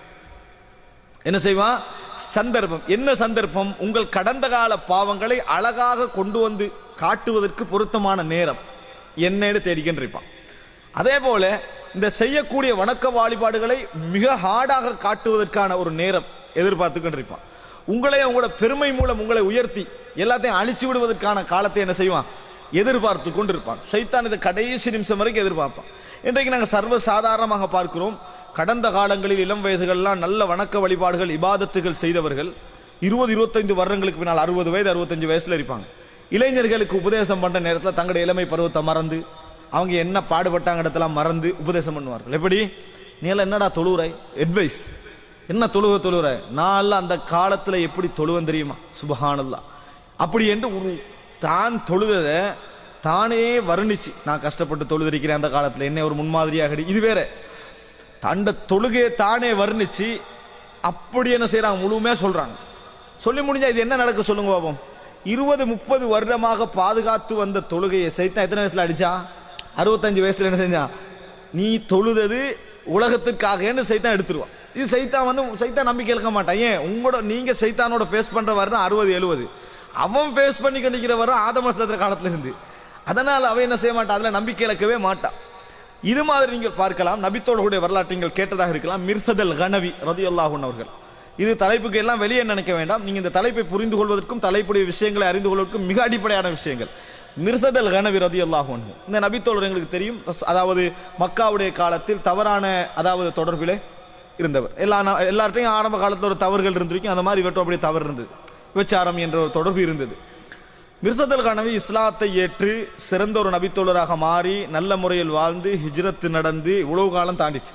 என்ன செய்வான்? சந்தர்ப்பம். என்ன சந்தர்ப்பம்? உங்கள் கடந்த கால பாவங்களை அழகாக கொண்டு வந்து காட்டுவதற்கு பொருத்தமான நேரம் என்னன்னு தேடிக்கிட்டு இருப்பான். அதே போல இந்த செய்யக்கூடிய வணக்க வழிபாடுகளை மிக ஹார்டாக காட்டுவதற்கான ஒரு நேரம் எதிர்பார்த்துக்கிட்டு இருப்பான். உங்களை உங்களோட பெருமை மூலம் உங்களை உயர்த்தி எல்லாத்தையும் அழிச்சு விடுவதற்கான காலத்தை என்ன செய்வான்? எதிர்பார்த்து கொண்டு இருப்பான். ஷைத்தான் இதை கடைசி நிமிஷம் வரைக்கும் எதிர்பார்ப்பான். இன்றைக்கு நாங்கள் சர்வ சாதாரணமாக பார்க்கிறோம். கடந்த காலங்களில் இளம் வயதுகள்லாம் நல்ல வணக்க வழிபாடுகள் இபாதத்துகள் செய்தவர்கள் இருபது இருபத்தைந்து வருடங்களுக்கு பின்னால் அறுபது வயது அறுபத்தஞ்சு வயசுல இருப்பாங்க. இளைஞர்களுக்கு உபதேசம் பண்ற நேரத்தில் தங்களுடைய இளமை பருவத்தை மறந்து அவங்க என்ன பாடுபட்டாங்க இடத்தெல்லாம் மறந்து உபதேசம் பண்ணுவார்கள். எப்படி நீ எல்லாம் என்னடா தொழுவுரை அட்வைஸ் என்ன தொழுவ தொழுவுற நான் அந்த காலத்துல எப்படி தொழுவன் தெரியுமா சுபஹானல்லாஹ் அப்படி என்று ஒரு தான் தொழுததை தானே வர்ணிச்சு நான் கஷ்டப்பட்டு தொழுதிருக்கிறேன் அந்த காலத்துல என்ன ஒரு முன்மாதிரியாக இது வேற தண்ட தொழுகையை தானே வர்ணிச்சு அப்படி என்ன செய்யறாங்க முழுமையா சொல்றாங்க. சொல்லி முடிஞ்சா இது என்ன நடக்க சொல்லுங்க பாப்போம். இருபது முப்பது வருடமாக பாதுகாத்து வந்த தொழுகையை சைத்தான் எத்தனை வயசுல அடிச்சா அறுபத்தஞ்சு வயசுல என்ன செஞ்சா நீ தொழுதது உலகத்திற்காக சைத்தான் எடுத்துருவான். இது சைத்தான் வந்து சைத்தான் நம்பிக்கை இழக்க மாட்டான். ஏன் உங்களோட நீங்க சைத்தானோட ஃபேஸ் பண்ற வர அறுபது எழுபது அவன் ஃபேஸ் பண்ணி கண்டிக்கிற வர ஆதம காலத்துல இருந்து அதனால அவன் என்ன செய்ய மாட்டான் அதுல நம்பிக்கை இழக்கவே மாட்டான். இது மாதிரி நீங்கள் பார்க்கலாம். நபித்தோழர்களுடைய வரலாற்றை நீங்கள் கேட்டதாக இருக்கலாம். மிர்சதல் கனவி ரலியல்லாஹு அன்ஹு அவர்கள் இது தலைப்புக்கு எல்லாம் வெளியே நினைக்க வேண்டாம். நீங்க இந்த தலைப்பை புரிந்து கொள்வதற்கும் தலைப்புடைய விஷயங்களை அறிந்து கொள்வதற்கும் மிக அடிப்படையான விஷயங்கள். மிர்சதல் கனவி ரலியல்லாஹு அன்ஹு இந்த நபித்தோழர் எங்களுக்கு தெரியும். அதாவது மக்காவுடைய காலத்தில் தவறான அதாவது தொடர்பிலே இருந்தவர். எல்லா எல்லார்ட்டையும் ஆரம்ப காலத்தில் ஒரு தவறுகள் இருந்திருக்கும். அந்த மாதிரி இவற்றும் அப்படியே தவறு இருந்தது. விபச்சாரம் என்ற ஒரு தொடர்பு இருந்தது. மிர்சதல் கனவி இஸ்லாத்தை ஏற்று சிறந்த ஒரு நபித்தோழராக மாறி நல்ல முறையில் வாழ்ந்து ஹிஜ்ரத் நடந்து இவ்வளவு காலம் தாண்டிச்சு.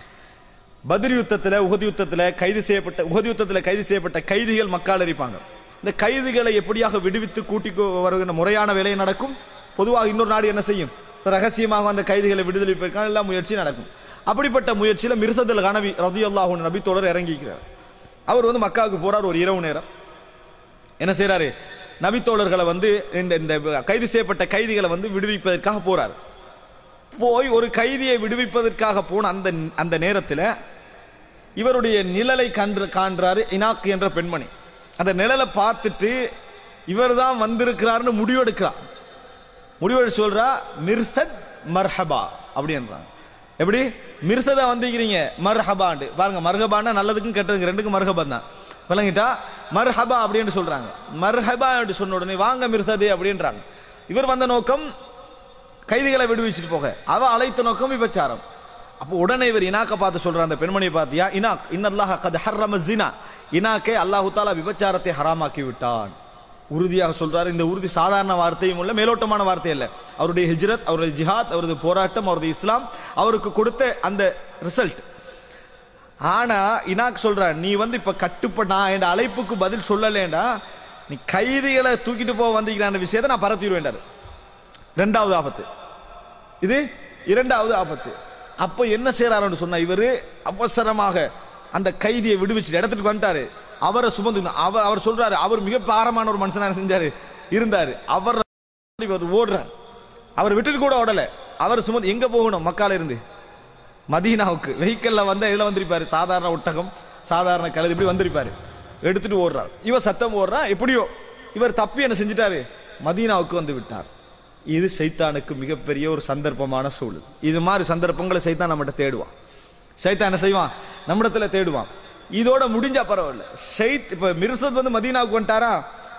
பத்ர் யுத்தத்தில் உஹது யுத்தத்தில் கைது செய்யப்பட்ட உஹது யுத்தத்தில் கைது செய்யப்பட்ட கைதிகள் மக்கால் இருப்பாங்க. இந்த கைதிகளை எப்படியாக விடுவித்து கூட்டி வருகிற முறையான வேலை நடக்கும். பொதுவாக இன்னொரு நாடு என்ன செய்யும் ரகசியமாக அந்த கைதிகளை விடுதலைப்பதற்கான எல்லா முயற்சி நடக்கும். அப்படிப்பட்ட முயற்சியில மிர்சதல் கனவி ரலியல்லாஹு அன்ஹு நபித்தோழர் இறங்கிக்கிறார். அவர் வந்து மக்காவுக்கு போறார். ஒரு இரவு நேரம் என்ன செய்யறாரு நபித்தோழர்களை வந்து இந்த இந்த கைது செய்யப்பட்ட கைதிகளை வந்து விடுவிப்பதற்காக போறார். போய் ஒரு கைதியை விடுவிப்பதற்காக போன அந்த அந்த நேரத்தில் இவருடைய நிழலை கண்டு காண்றாரு இனாக் என்ற பெண்மணி. அந்த நிழலை பார்த்துட்டு இவர் தான் வந்திருக்கிறார்னு முடிவெடுக்கிறார். முடிவெடுத்து சொல்றா மிர்சத் மர்ஹபா அப்படின்றாங்க. எப்படி மிர்சதா வந்திருக்கிறீங்க மர்ஹபாண்டு பாருங்க. மர்ஹபான்னா நல்லதுக்கும் கெட்டதுக்கு ரெண்டுக்கும் மர்ஹபா தான் விளங்கிட்டா. மர்ஹபா அப்படின்னு சொல்றாங்க. மர்ஹபா என்று சொன்ன உடனே வாங்க மிர்சதே அப்படின்றாங்க. இவர் வந்த நோக்கம் கைதிகளை விடுவிச்சுட்டு போக, அவ அழைத்த நோக்கம் விபச்சாரம். அப்போ உடனே இவர் இனாக்க பார்த்து சொல்ற அந்த பெண்மணியை பார்த்தியா இனாக் இன்னல்லாஹ கத் ஹர்ரம ஸினா இனாக்கே அல்லாஹ் தஆலா விபச்சாரத்தை ஹராமாக்கி விட்டான் உறுதியாக சொல்றாரு. இந்த உறுதி சாதாரண வார்த்தையும் இல்ல மேலோட்டமான வார்த்தை இல்ல. அவருடைய ஹிஜ்ரத் அவருடைய ஜிஹாத் அவருடைய போராட்டம் அவருடைய இஸ்லாம் அவருக்கு கொடுத்த அந்த ரிசல்ட். ஆனா இனாக் சொல்ற நீ வந்து இப்ப கட்டுப்பட நான் என் அழைப்புக்கு பதில் சொல்லலேண்டா நீ கைதிகளை தூக்கிட்டு போக வந்திருக்கிற விஷயத்தை நான் பரத்திடுவேன். இரண்டாவது ஆபத்து இது இரண்டாவது ஆபத்து. அப்ப என்ன செய்யறாரு சொன்னா இவரு அவசரமாக அந்த கைதியை விடுவிச்சு இடத்துக்கு வந்துட்டாரு. அவரை சுமந்து அவர் அவர் சொல்றாரு அவர் மிக பாரமான ஒரு மனுஷனா செஞ்சாரு இருந்தாரு. அவர் ஓடுறார். அவர் விட்டுட்டு கூட ஓடல. அவர் சுமந்து எங்க போகணும் மக்கால இருந்து மதீனாவுக்கு வெஹிக்கல்ல வந்த இதுல வந்திருப்பாரு. சாதாரண ஒட்டகம் சாதாரண கழுது இப்படி வந்திருப்பாரு. எடுத்துட்டு ஓடுறார். இவர் சத்தம் ஓடுறா. எப்படியோ இவர் தப்பி என்ன செஞ்சிட்டாரு மதீனாவுக்கு வந்து விட்டார். இது சைத்தானுக்கு மிகப்பெரிய ஒரு சந்தர்ப்பமான சூழல். இது மாதிரி சந்தர்ப்பங்களை சைத்தான் நம்மகிட்ட தேடுவான். சைத்தான் என்ன செய்வான் நம்மிடத்துல தேடுவான். இதோட முடிஞ்சா பரவாயில்ல. ஷைத் இப்ப மிர்சத் வந்து மதீனாவுக்கு வந்துட்டாரா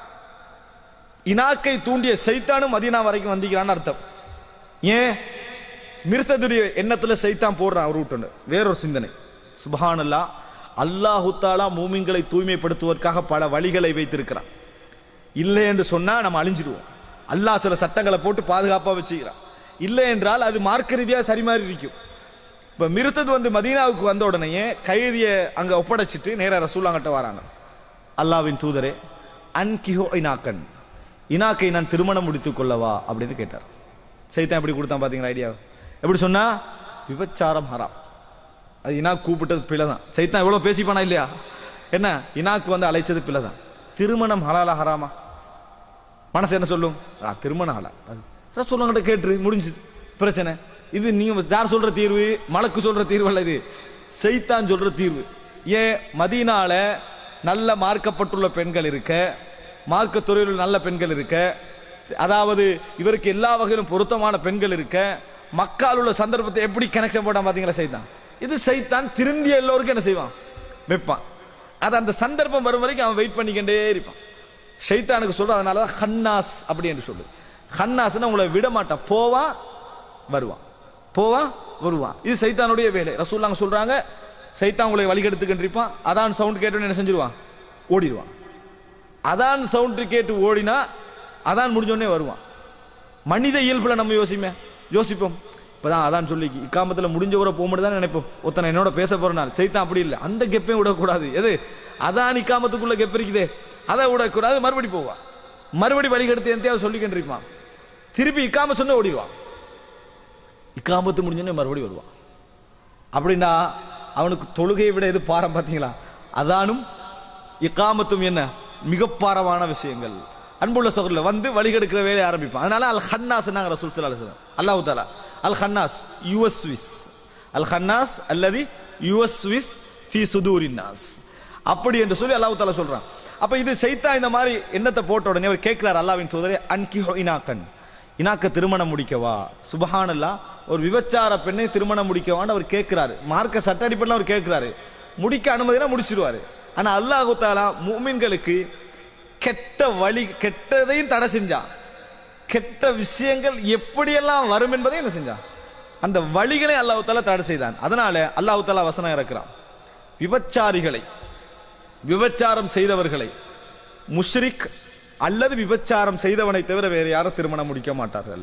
இனாக்கை தூண்டிய சைத்தானும் மதீனா வரைக்கும் வந்திக்கிறான்னு அர்த்தம். ஏன் மிர்சதுடைய எண்ணத்துல சைத்தான் போடுறான் ரூட்டு வேறொரு சிந்தனை. சுப்ஹானல்லாஹ் அல்லாஹு தஆலா மூமின்களை தூய்மைப்படுத்துவதற்காக பல வழிகளை வைத்திருக்கிறான். இல்லை என்று சொன்னா நம்ம அழிஞ்சிடுவோம். அல்லாஹ் சில சட்டங்களை போட்டு பாதுகாப்பா வச்சுக்கிறான். இல்லை என்றால் அது மார்க்க ரீதியா சரி மாதிரி இருக்கும். இப்ப மிர்சத் வந்து மதீனாவுக்கு வந்த உடனே கைதியை அங்க ஒப்படைச்சிட்டு நேரா ரசூலுல்லாஹ்கிட்ட வராங்க. அல்லாஹ்வின் தூதரே அன்கிஹு இனாக்கன் இனாக்கை நான் திருமணம் முடித்துக் கொள்ளவா அப்படின்னு கேட்டார். சைத்தான் எப்படி கொடுத்தான் பாத்தீங்களா ஐடியா. எப்படி சொன்னா விபச்சாரம் ஹராம். அது இனாக் கூப்பிட்டது பிழைதான். சைத்தான் எவ்வளவு பேசிப்பானா இல்லையா. என்ன இனாக்கு வந்து அழைச்சது பிழைதான். திருமணம் ஹலாலா ஹராமா மனசு என்ன சொல்லும் திருமணம் ஹலால். ரசூலுல்லாஹ்கிட்ட கேட்டு முடிஞ்சது பிரச்சனை. இது நீங்க யார் சொல்ற தீர்வு மலக்கு சொல்ற தீர்வு அல்ல. இது சைத்தான் சொல்ற தீர்வு. ஏன் மதீனால நல்ல மார்க்கப்பட்டுள்ள பெண்கள் இருக்க மார்க்க துறையில் நல்ல பெண்கள் இருக்க அதாவது இவருக்கு எல்லா வகையிலும் பொருத்தமான பெண்கள் இருக்க மக்கால் உள்ள சந்தர்ப்பத்தை எப்படி கனெக்ஷன் போட்டான் பாத்தீங்களா சைத்தான். இது சைத்தான் திருந்திய எல்லோருக்கும் என்ன செய்வான் வைப்பான். அது அந்த சந்தர்ப்பம் வரும் வரைக்கும் அவன் வெயிட் பண்ணிக்கிட்டே இருப்பான். ஷைத்தானுக்கு சொல்ற அதனாலதான் ஹன்னாஸ் அப்படி என்று சொல்லு. ஹன்னாஸ்னா உங்களை விட மாட்டான், போவா வருவான், போவா வருவான். இது சைத்தானுடைய வேலை. ரசூலுல்லாஹ் சொல்றாங்க, சைத்தான் உங்களை வழிகெடுத்துக்கின்றிருப்பான். அதான் சவுண்ட் கேட்டு என்ன செஞ்சிருவான், ஓடிடுவான். அதான் சவுண்ட் கேட்டு ஓடினா அதான் முடிஞ்சோடனே வருவான். மனித இயல்புல நம்ம யோசிப்போம் யோசிப்போம் இப்பதான் அதான் சொல்லி இக்காமத்துல முடிஞ்சவரை போக மட்டும் தான் நினைப்போம். ஒருத்தனை என்னோட பேச போறனால சைத்தான் அப்படி இல்லை, அந்த கெப்பையும் விடக்கூடாது. எது அதான் இக்காமத்துக்குள்ள கெப் இருக்குதே அதை விடக்கூடாது. மறுபடி போவான், மறுபடி வழிகெடுத்து எந்தையாவது சொல்லிக்கின்றிருப்பான். திருப்பி இக்காம சொன்ன ஓடிடுவான். இக்காமத்து முடிஞ்சோடனே மறுபடி வருவான். அப்படின்னா அவனுக்கு தொழுகையை விட எது பாரம் பார்த்தீங்களா? அதானும் இக்காமத்தும் என்ன மிக பாரமான விஷயங்கள். அன்புள்ள சகோதரர்களே, வந்து வழிகெடுக்கிற வேலையை ஆரம்பிப்பான். அதனால அல் ஹன்னாஸ் நாங்க ரசூல் ஸல்லல்லாஹு அலைஹி வஸல்லம் அல்லாஹ் தஆலா அல் ஹன்னாஸ் யுவஸ்விஸ் அல் ஹன்னாஸ் அல்லதி யுவஸ்விஸ் ஃபீ சுதூரின் நாஸ் அப்படி என்று சொல்லி அல்லாஹ் தஆலா சொல்றான். அப்ப இது சைத்தான் இந்த மாதிரி எண்ணத்தை போட்ட உடனே அவர் கேட்கிறார், அல்லாஹ்வின் தூதரே அன்கிஹு இனாக்கன், இனாக்க திருமணம் முடிக்கவா? சுபஹானல்லாஹ், ஒரு விபச்சார பெண்ணை திருமணம் முடிக்கவான்னு அவர் கேட்கிறாரு. மார்க்க சட்ட அடிப்படையில் அவர் கேட்கிறாரு. முடிக்க அனுமதினா முடிச்சிருவாரு. ஆனா அல்லாஹ் தஆலா முஃமின்களுக்கு கெட்ட வழி, கெட்டதையும் தடை செஞ்சான். கெட்ட விஷயங்கள் எப்படியெல்லாம் வரும் என்பதை என்ன செஞ்சான், அந்த வழிகளை அல்லாஹ் தஆலா தடை செய்தான். அதனால அல்லாஹ் தஆலா வசனம் இறக்குறான், விபச்சாரிகளை, விபச்சாரம் செய்தவர்களை, முஷ்ரிக் அல்லது விபச்சாரம் செய்தவனை தவிர வேறு யாரும் திருமணம் முடிக்க மாட்டார்கள்.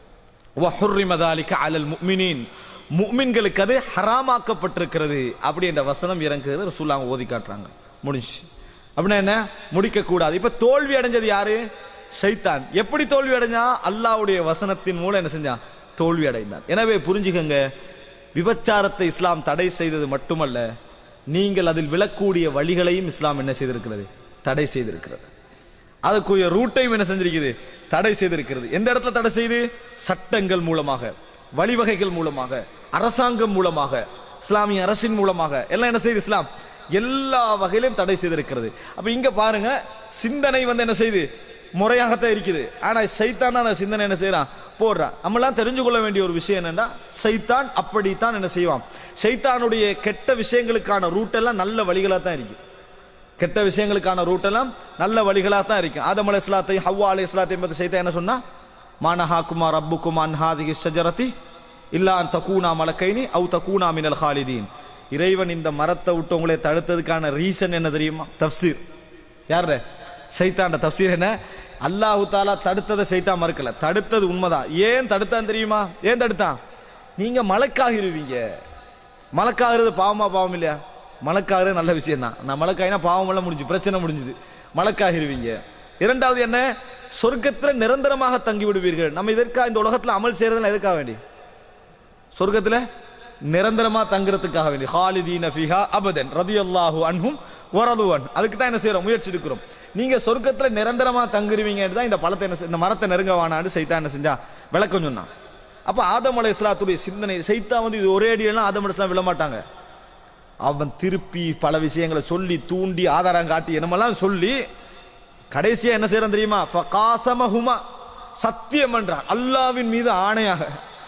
வஹுர்ரிம ذلك على المؤمنين, முஃமின்களுக்கு அது ஹராமாக்கப்பட்டிருக்கிறது. அப்படி என்ற வசனம் இறங்குகிறது. ரசூலுல்லாஹ் ஓதி காட்டுறாங்க. முடிஞ்சு அப்படின்னா என்ன, முடிக்க கூடாது. இப்ப தோல்வி அடைஞ்சது யாரு? ஷைத்தான். எப்படி தோல்வி அடைஞ்சா? அல்லாஹ்வுடைய வசனத்தின் மூலம் என்ன செஞ்சான், தோல்வி அடைந்தான். எனவே புரிஞ்சுக்கங்க, விபச்சாரத்தை இஸ்லாம் தடை செய்தது மட்டுமல்ல, நீங்கள் அதில் விழக்கூடிய வழிகளையும் இஸ்லாம் என்ன செய்திருக்கிறது, தடை செய்திருக்கிறது. அதுக்குரிய ரூட்டையும் என்ன செஞ்சிருக்கிறது, தடை செய்திருக்கிறது. எந்த இடத்துல தடை செய்து? சட்டங்கள் மூலமாக, வழிவகைகள் மூலமாக, அரசாங்கம் மூலமாக, இஸ்லாமிய அரசின் மூலமாக எல்லாம் என்ன செய்து இஸ்லாம் எல்லா வகையிலும் தடை செய்திருக்கிறது. அப்ப இங்க பாருங்க, சிந்தனை வந்து என்ன செய்து முறையாகத்தான் இருக்குது. ஆனா சைத்தான் தான் அந்த சிந்தனை என்ன செய்யறான், போடுறான். நம்மளாம் தெரிஞ்சு கொள்ள வேண்டிய ஒரு விஷயம் என்னன்னா, சைத்தான் அப்படித்தான் என்ன செய்வான். சைத்தானுடைய கெட்ட விஷயங்களுக்கான ரூட் எல்லாம் நல்ல வழிகளா தான் இருக்கு. கெட்ட விஷயங்களுக்கான ரூட் எல்லாம் நல்ல வழிகளா தான் இருக்கு. ஆதம் அலைஹிஸ்ஸலாத்தையும் ஹவ்வா அலைஹிஸ்ஸலாத்தையும் பத்தி சைத்தான் என்ன சொன்னா, மானஹாக்குமா ரப்புக்குமா அன் ஹாதிஹி ஷஜரத்தி இல்லா அன் தகூனா மலக்கைனி அவ் தகூனா மினல் ஹாலிதீன். இறைவன் இந்த மரத்தை விட்டு உங்களை தடுத்ததுக்கான ரீசன் என்ன தெரியுமா? தஃப்சீர். யார்? சைத்தான்ட தஃப்சீர் என்ன? அல்லாஹ் தஆலா தடுத்ததை சைத்தான் மறுக்கல, தடுத்தது உண்மைதான். ஏன் தடுத்தான் தெரியுமா? ஏன் தடுத்தான்? நீங்க மலக்காகிருவீங்க. மலக்காகிறது பாவமா பாவம் இல்லையா? மலக்காகிறது நல்ல விஷயம் தான். நான் மலக்காயினா பாவம் எல்லாம் முடிஞ்சு, பிரச்சனை முடிஞ்சுது. மலக்காகிருவீங்க. இரண்டாவது என்ன, சொர்க்கத்துல நிரந்தரமாக தங்கி விடுவீர்கள். நம்ம இதற்காக இந்த உலகத்துல அமல் செய்யறதுல எதுக்காக வேண்டி? சொர்க்கத்துல நிரந்தரமா தங்குறதுக்காக வேண்டி. ஹாலிதீன ஃபீஹா அபதன் ரலியல்லாஹு அன்ஹும் வரதுவன். அதுக்கு தான் என்ன செய்யறோம், முயற்சி எடுக்கிறோம். நீங்க சொர்க்கத்துல நிரந்தரமா தங்குருவீங்கன்னு தான் இந்த பழத்தை என்ன, இந்த மரத்தை நெருங்க வானான்னு சைத்தான் என்ன செஞ்சா விளக்கம் சொன்னான். அப்ப ஆதம் அலைஹிஸ்ஸலாத்துடைய சிந்தனை, சைத்தான் வந்து இது ஒரே அடியெல்லாம் ஆதம் அலைஹிஸ்ஸலாம் விழ மாட்டாங்க. அவன் திருப்பி பல விஷயங்களை சொல்லி தூண்டி ஆதாரம் காட்டி என்னமெல்லாம் சொல்லி கடைசியா என்ன செய்யறான் தெரியுமா? ஃபகாஸமஹுமா, சத்தியம் என்றான் அல்லாஹ்வின் மீது ஆணையாக,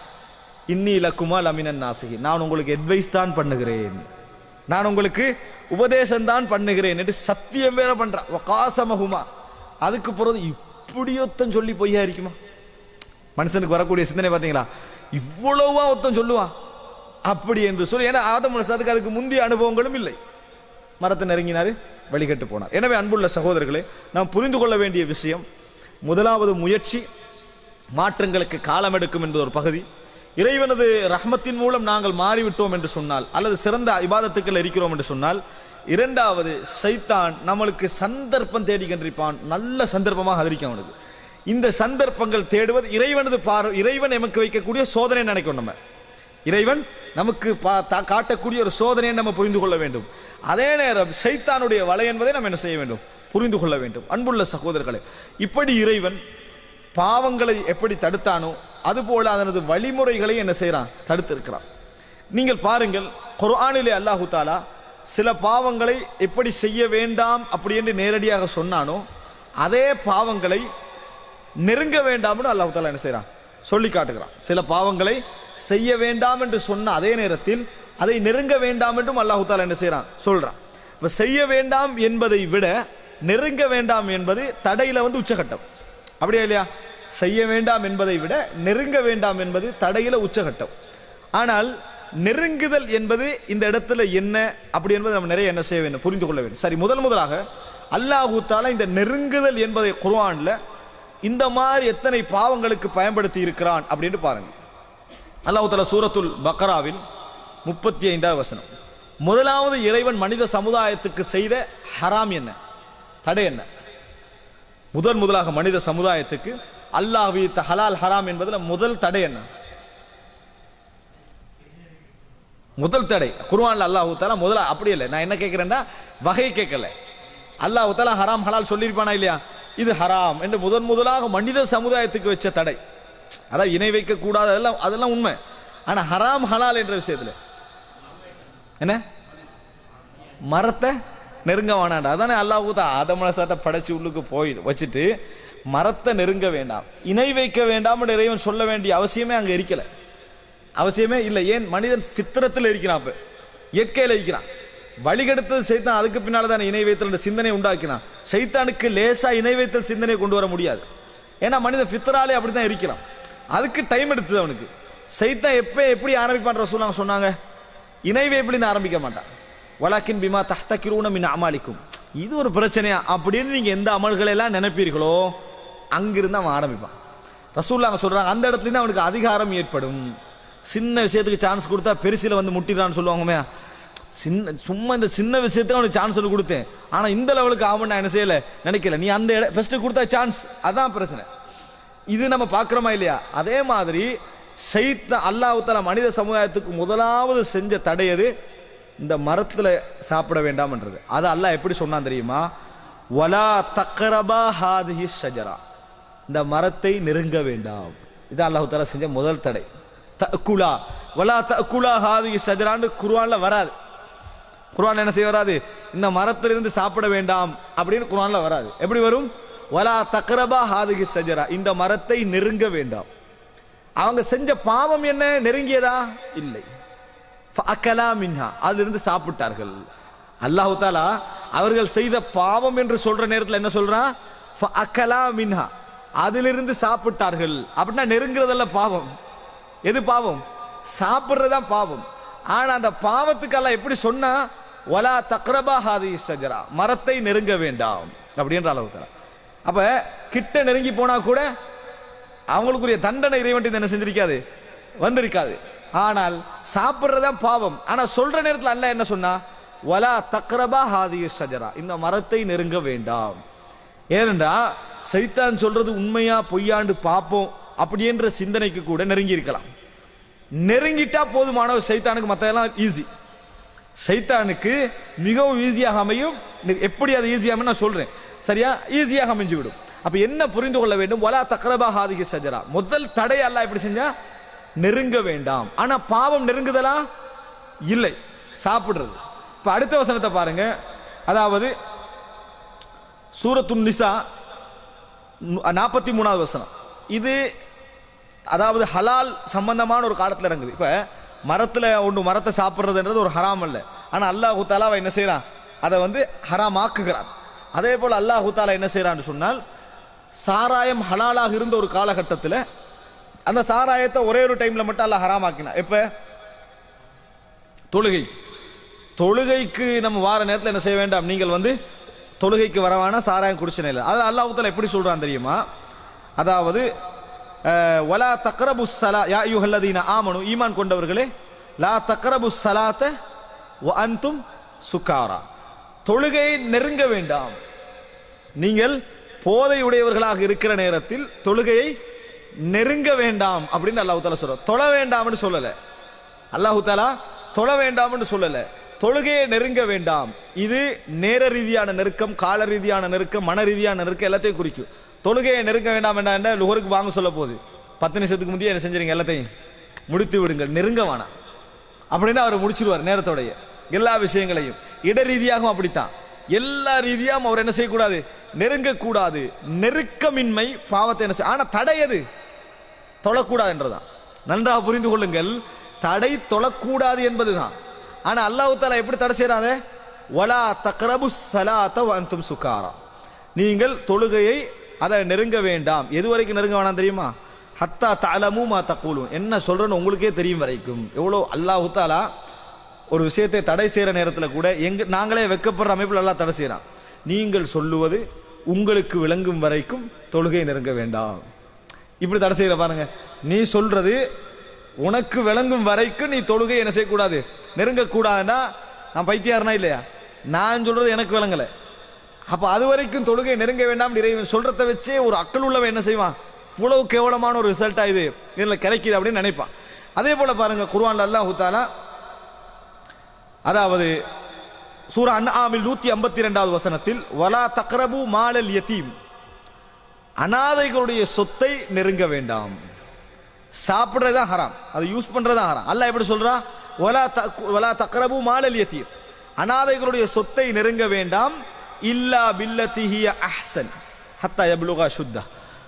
இன்னி லக்குமா லமினன் நாசிஹி, நான் உங்களுக்கு அட்வைஸ் தான் பண்ணுகிறேன், நான் உங்களுக்கு உபதேசம் தான் பண்ணுகிறேன் என்று சத்தியம் வேற பண்றான். வகாஸமஹுமா. அதுக்கு பிறகு இப்படி ஒத்தம் சொல்லி பொய்யா இருக்குமா? மனுஷனுக்கு வரக்கூடிய சிந்தனை பாத்தீங்களா? இவ்வளவா ஒத்தம் சொல்லுவான் அப்படி என்று சொல்லி. ஏன்னா ஆதம் அலைஹிஸ்ஸலாத்துக்கு அதுக்கு முந்தைய அனுபவங்களும் இல்லை. மரத்தை நெருங்கினாரு, வழிகட்டு போனார். எனவே அன்புள்ள சகோதரர்களே, நாம் புரிந்து கொள்ள வேண்டிய விஷயம், முதலாவது முயற்சி மாற்றங்களுக்கு காலம் எடுக்கும் என்பது ஒரு பகுதி. இறைவனது ரஹ்மத்தின் மூலம் நாங்கள் மாறிவிட்டோம் என்று சொன்னால், அல்லது சிறந்த இபாதத்துக்கள் இருக்கிறோம் என்று சொன்னால், இரண்டாவது சைத்தான் நம்மளுக்கு சந்தர்ப்பம் தேடிக்கின்றிருப்பான். நல்ல சந்தர்ப்பமாக அதிரிக்கும் அவனுக்கு. இந்த சந்தர்ப்பங்கள் தேடுவது இறைவனது பார்வை, இறைவன் எமக்கு வைக்கக்கூடிய சோதனை நினைக்கும். நம்ம இறைவன் நமக்கு காட்டக்கூடிய ஒரு சோதனையை நம்ம புரிந்து கொள்ள வேண்டும். அதே நேரம் சைத்தானுடைய வலை என்பதை நம்ம என்ன செய்ய வேண்டும், புரிந்து கொள்ள வேண்டும். அன்புள்ள சகோதரர்களே, இப்படி இறைவன் பாவங்களை எப்படி தடுத்தானோ அதுபோல அதனது வழிமுறைகளை என்ன செய்யறான், தடுத்திருக்கிறான். நீங்கள் பாருங்கள், குர்ஆனிலே அல்லாஹு தஆலா சில பாவங்களை எப்படி செய்ய வேண்டாம் அப்படி என்று நேரடியாக சொன்னானோ, அதே பாவங்களை நெருங்க வேண்டாம்னு அல்லாஹு தஆலா என்ன செய்யறான், சொல்லி காட்டுகிறான். சில பாவங்களை செய்ய வேண்டாம் என்று சொன்ன அதே நேரத்தில் அதை நெருங்க வேண்டாம் என்றும் அல்லாஹு தஆலா என்ன செய்யறான், சொல்றான். இப்ப செய்ய வேண்டாம் என்பதை விட நெருங்க வேண்டாம் என்பது தடையில வந்து உச்சகட்டம். அப்படியா இல்லையா? செய்ய வேண்டாம் என்பதை விட நெருங்க வேண்டாம் என்பது தடையில உச்சகட்டம். ஆனால் நெருங்குதல் என்பது இந்த இடத்துல என்ன அப்படி என்பது நம்ம நிறைய என்ன செய்ய வேண்டும், புரிந்து கொள்ள வேண்டும். சரி, முதல் முதலாக அல்லாஹ் தஆலா இந்த நெருங்குதல் என்பதை குர்ஆன்ல இந்த மாதிரி எத்தனை பாவங்களுக்கு பயன்படுத்தி இருக்கிறான் அப்படின்னு பாருங்க. அல்லாஹ் தஆலா சூரத்துல் பக்ராவில் முப்பத்தி ஐந்தாவது வசனம், முதலாவது இறைவன் மனித சமுதாயத்துக்கு செய்த ஹராம் என்ன, தடை என்ன? முதல் முதலாக மனித சமுதாயத்துக்கு அல்லாஹ் விதித்த ஹலால் ஹராம் என்பதில் முதல் தடை என்ன? முதல் தடை குர்ஆன்ல அல்லாஹ் தஆலா முதல்ல அப்படி இல்லை, நான் என்ன கேட்கிறேன்னா வகை கேட்கல. அல்லாஹ் தஆலா ஹராம் ஹலால் சொல்லியிருப்பானா இல்லையா? இது ஹராம் என்று முதன் முதலாக மனித சமுதாயத்துக்கு வச்ச தடை. அதாவது இணை வைக்க கூடாது, அதெல்லாம் அதெல்லாம் உண்மை. ஆனா ஹராம் ஹலால் என்ற விஷயத்துல என்ன, மரத்தை நெருங்க வேணாண்டா. அதானே அல்லாஹ் தஆலா ஆதம் அலைஹிஸ்ஸலாத்தை படைச்சு உள்ளுக்கு போய் வச்சுட்டு மரத்தை நெருங்க வேண்டாம், இணை வைக்க வேண்டாம் என்று இறைவன் சொல்ல வேண்டிய அவசியமே அங்க இருக்கல, அவசியமே இல்லை. ஏன்? மனிதன் ஃபித்ரத்தில் இருக்கிறான், அப்ப இயற்கையில இருக்கிறான். வழிகெடுத்தது சைத்தான், அதுக்கு பின்னால தான் இணை வைத்தல் சிந்தனை உண்டாக்கினான். சைத்தானுக்கு லேசா இணை வைத்தல் சிந்தனை கொண்டு வர முடியாது. ஏன்னா மனிதன் ஃபித்ராலே அப்படித்தான் இருக்கிறான். அதுக்கு டைம் எடுத்தது அவனுக்கு. சைத்தான் எப்ப எப்படி ஆரம்பிப்பான் ரசூலுல்லாஹ் சொன்னாங்க, இணை வைப்பிலிருந்து ஆரம்பிக்க மாட்டான். வலாக்கின் பிமா தஹ்தகிரூன மின் அமாலிக்கும், இது ஒரு பிரச்சனையா அப்படின்னு நீங்க எந்த அமல்களை எல்லாம் நினைப்பீர்களோ அங்கிருந்து அவன் ஆரம்பிப்பான். ரசூலுல்லாஹ் சொல்றாங்க அந்த இடத்துல இருந்து அவனுக்கு அதிகாரம் ஏற்படும். சின்ன விஷயத்துக்கு சான்ஸ் கொடுத்தா பெருசில வந்து முட்டிடான்னு சொல்லுவாங்க. சின்ன சும்மா இந்த சின்ன விஷயத்துக்கு அவனுக்கு சான்ஸ் சொல்லி கொடுத்தேன், ஆனா இந்த லெவலுக்கு ஆகும் நான் என்ன செய்யல நினைக்கல. நீ அந்த ஃபர்ஸ்ட் கொடுத்தா சான்ஸ், அதான் பிரச்சனை. இது நம்ம பார்க்கிறோமா இல்லையா? அதே மாதிரி ஷைத்தான் அல்லாஹ் தஆலா மனித சமுதாயத்துக்கு முதலாவது செஞ்ச தடையது இந்த மரத்துல சாப்பிட வேண்டாம் என்றது. அது அல்லாஹ் எப்படி சொன்னான் தெரியுமா? வலா தக்ரபா ஹாதிஹி ஷஜரா, இந்த மரத்தை நெருங்க வேண்டாம். இது அல்லாஹ் தஆலா செஞ்ச முதல் தடை. தஅக்குலா வலா தஅக்குலா ஹாதிஹி ஷஜரான்னு குர்ஆன்ல வராது. குர்ஆன் என்ன செய்ய வராது, இந்த மரத்திலிருந்து சாப்பிட வேண்டாம் அப்படின்னு குர்ஆன்ல வராது. எப்படி வரும்? வலா தக்ரபா ஹாதிஹி ஷஜரா, இந்த மரத்தை நெருங்க வேண்டாம். அவங்க செஞ்ச பாவம் என்ன, நெருங்கியதா? இல்லை. ஃபஅகலா மின்ஹா, அதிலிருந்து சாப்பிட்டார்கள். அல்லாஹ் தஆலா அவர்கள் செய்த பாவம் என்று சொல்ற நேரத்தில் என்ன சொல்றான்? ஃபஅகலா மின்ஹா, அதிலிருந்து சாப்பிட்டார்கள். அப்படின்னா நெருங்குறதல்ல பாவம். எது பாவம்? சாப்பிடுறதா பாவம். ஆனா அந்த பாவத்துக்கு அல்லாஹ் எப்படி சொன்னா, வலா தக்ரபா ஹாதிஹி ஷஜரா, மரத்தை நெருங்க வேண்டாம் அப்படின்ற அல்லாஹ் தஆலா. அப்ப கிட்ட நெருங்கி போனா கூட அவங்களுக்குரிய தண்டனை இறைவன் என்ன செஞ்சிருக்காது, வந்திருக்காது. ஆனால் சாப்பிடுறதா பாவம். ஆனா சொல்ற நேரத்தில் அல்லாஹ் என்ன சொன்னா, வலா தக்ரபா ஹாதிஹி ஷஜரா, இந்த மரத்தை நெருங்க வேண்டாம். ஏனென்றா சைத்தான் சொல்றது உண்மையா பொய்யாண்டு பார்ப்போம் அப்படி என்ற சிந்தனைக்கு கூட நெருங்கி இருக்கலாம். நெருங்கிட்டா போதுமான சைத்தானுக்கு மத்ததெல்லாம் ஈஸி. சைத்தானுக்கு மிகவும் ஈஸியாக அமையும். எப்படி அது ஈஸியாக நான் சொல்றேன், சரியா? ஈஸியாக அமைஞ்சு விடும். அப்ப என்ன புரிந்து கொள்ள வேண்டும்? வலா தக்ரபா ஹாதிஹி ஷஜரா, முதல் தடை அல்லாஹ் எப்படி செஞ்சா, நெருங்க வேண்டாம். ஆனா பாவம் நெருங்குதலா? இல்லை, சாப்பிடுறது. இப்ப அடுத்த வசனத்தை பாருங்க. அதாவது சூரத்துன் நிசா நாற்பத்தி மூணாவது வசனம். இது அதாவது ஹலால் சம்பந்தமான ஒரு காலத்துல இறங்குது. இப்ப மரத்துல ஒன்று மரத்தை சாப்பிடுறதுன்றது ஒரு ஹராம் அல்ல. ஆனா அல்லாஹ் தஆலா என்ன செய்யறான், அதை வந்து ஹராம் ஆக்குகிறான். அதே போல அல்லாஹ் தஆலா என்ன செய்யறான்னு சொன்னால், சாராயம் ஹலாலாக இருந்த ஒரு காலகட்டத்தில் அந்த சாராயத்தை ஒரே ஒரு டைம்ல மட்டும் அல்லாஹ் ஹராம் ஆக்கினா. இப்ப தொழுகை தொழுகைக்கு நம்ம வார நேரத்தில் என்ன செய்ய வேண்டாம், நீங்கள் வந்து தொழுகைக்கு வரவான சாராயம் குடிச்சனே இல்லை. அது அல்லாஹ் தஆலா எப்படி சொல்றான் தெரியுமா? அதாவது வலா தக்ரபுஸ் ஸலா யா அய்யுஹல்லதீன ஆமனு, ஈமான் கொண்டவர்களே, லா தக்ரபுஸ் ஸலாத்த வ அன்தும் சுகாரா, தொழுகையை நெருங்க வேண்டாம். நீங்கள் போதை உடையவர்களாக இருக்கிற நேரத்தில் தொழுகையை நெருங்க வேண்டாம் அப்படின்னு அல்லாஹ் தஆலா சொல்றார். தொழ வேண்டாம்னு சொல்லல. அல்லாஹ் தஆலா தொழ வேண்டாம்னு சொல்லல, தொழுகையை நெருங்க வேண்டாம். இது நேர ரீதியான நெருக்கம், கால ரீதியான நெருக்கம், மன ரீதியான நெருக்கம் எல்லாத்தையும் குறிக்கும். தொழுகையை நெருங்க வேண்டாம் என்ன, லுஹருக்கு வாங்க சொல்ல போகுது, பத்து நிமிஷத்துக்கு முந்தைய என்ன செஞ்சிருங்க, எல்லாத்தையும் முடித்து விடுங்கள், நெருங்க வேணாம் அப்படின்னா அவர் முடிச்சிருவார் நேரத்தோடைய எல்லா விஷயங்களையும். இட ரீதியாகவும் அப்படித்தான், எல்லா ரீதியாகவும் அவர் என்ன செய்யக்கூடாது, நெருங்க கூடாது. நெருக்கமின்மை பாவத்தை என்ன செய்ய, ஆனா தடை எது, தொழக்கூடாது என்றுதான். நன்றாக புரிந்து கொள்ளுங்கள், தடை தொழக்கூடாது என்பதுதான். ஆனா அல்லாஹ் தஆலா எப்படி தடை செய்யறாங்க, வலா தக்ரபுஸ் ஸலாத்த வ அன்தும் சுகாரா, நீங்கள் தொழுகையை அதை நெருங்க வேண்டாம். எது வரைக்கும் நெருங்க வேணாம் தெரியுமா? ஹத்தா தஅலமு மா தக்கூலுன், என்ன சொல்றேன்னு உங்களுக்கே தெரியும் வரைக்கும். எவ்வளோ அல்லாஹ் தஆலா ஒரு விஷயத்தை தடை செய்யற நேரத்தில் கூட எங்க நாங்களே வெக்கப்படுற அமைப்பில் எல்லாம் தடை செய்யறான். நீங்கள் சொல்லுவது உங்களுக்கு விளங்கும் வரைக்கும் தொழுகை நெருங்க வேண்டாம். இப்படி தடை செய்யற பாருங்க. நீ சொல்றது உனக்கு விளங்கும் வரைக்கும் நீ தொழுகை என்ன செய்யக்கூடாது, நெருங்க கூடாதுன்னா நான் பைத்தியாரனா இல்லையா? நான் சொல்றது எனக்கு விளங்கல, அப்ப அது வரைக்கும் தொழுகை நெருங்க வேண்டாம் இறைவன் சொல்றதை வச்சே ஒரு அக்கல் உள்ளவன் என்ன செய்வான், இவ்வளவு கேவலமான ஒரு ரிசல்ட் ஆயுது இதுல கிடைக்குது அப்படின்னு நினைப்பான். அதே போல பாருங்க குர்ஆன்ல அல்லாஹ் தஆலா அதாவது சூரா அன்ஆமில் நூற்றி ஐம்பத்தி இரண்டாவது வசனத்தில் வலா தக்ரபு மாலல் யதீம், அனாதைகளுடைய சொத்தை நெருங்க வேண்டாம். சாப்பிடுறதா ஹராம், அது யூஸ் பண்றதா ஹராம். அல்லாஹ் எப்படி சொல்றா? வலா வலா தக்ரபு மாலல் யதீம், அனாதைகளுடைய சொத்தை நெருங்க வேண்டாம். இல்லா பில்லதி ஹிய அஹ்சன் ஹத்தா யப்லுகா ஷுத்தா,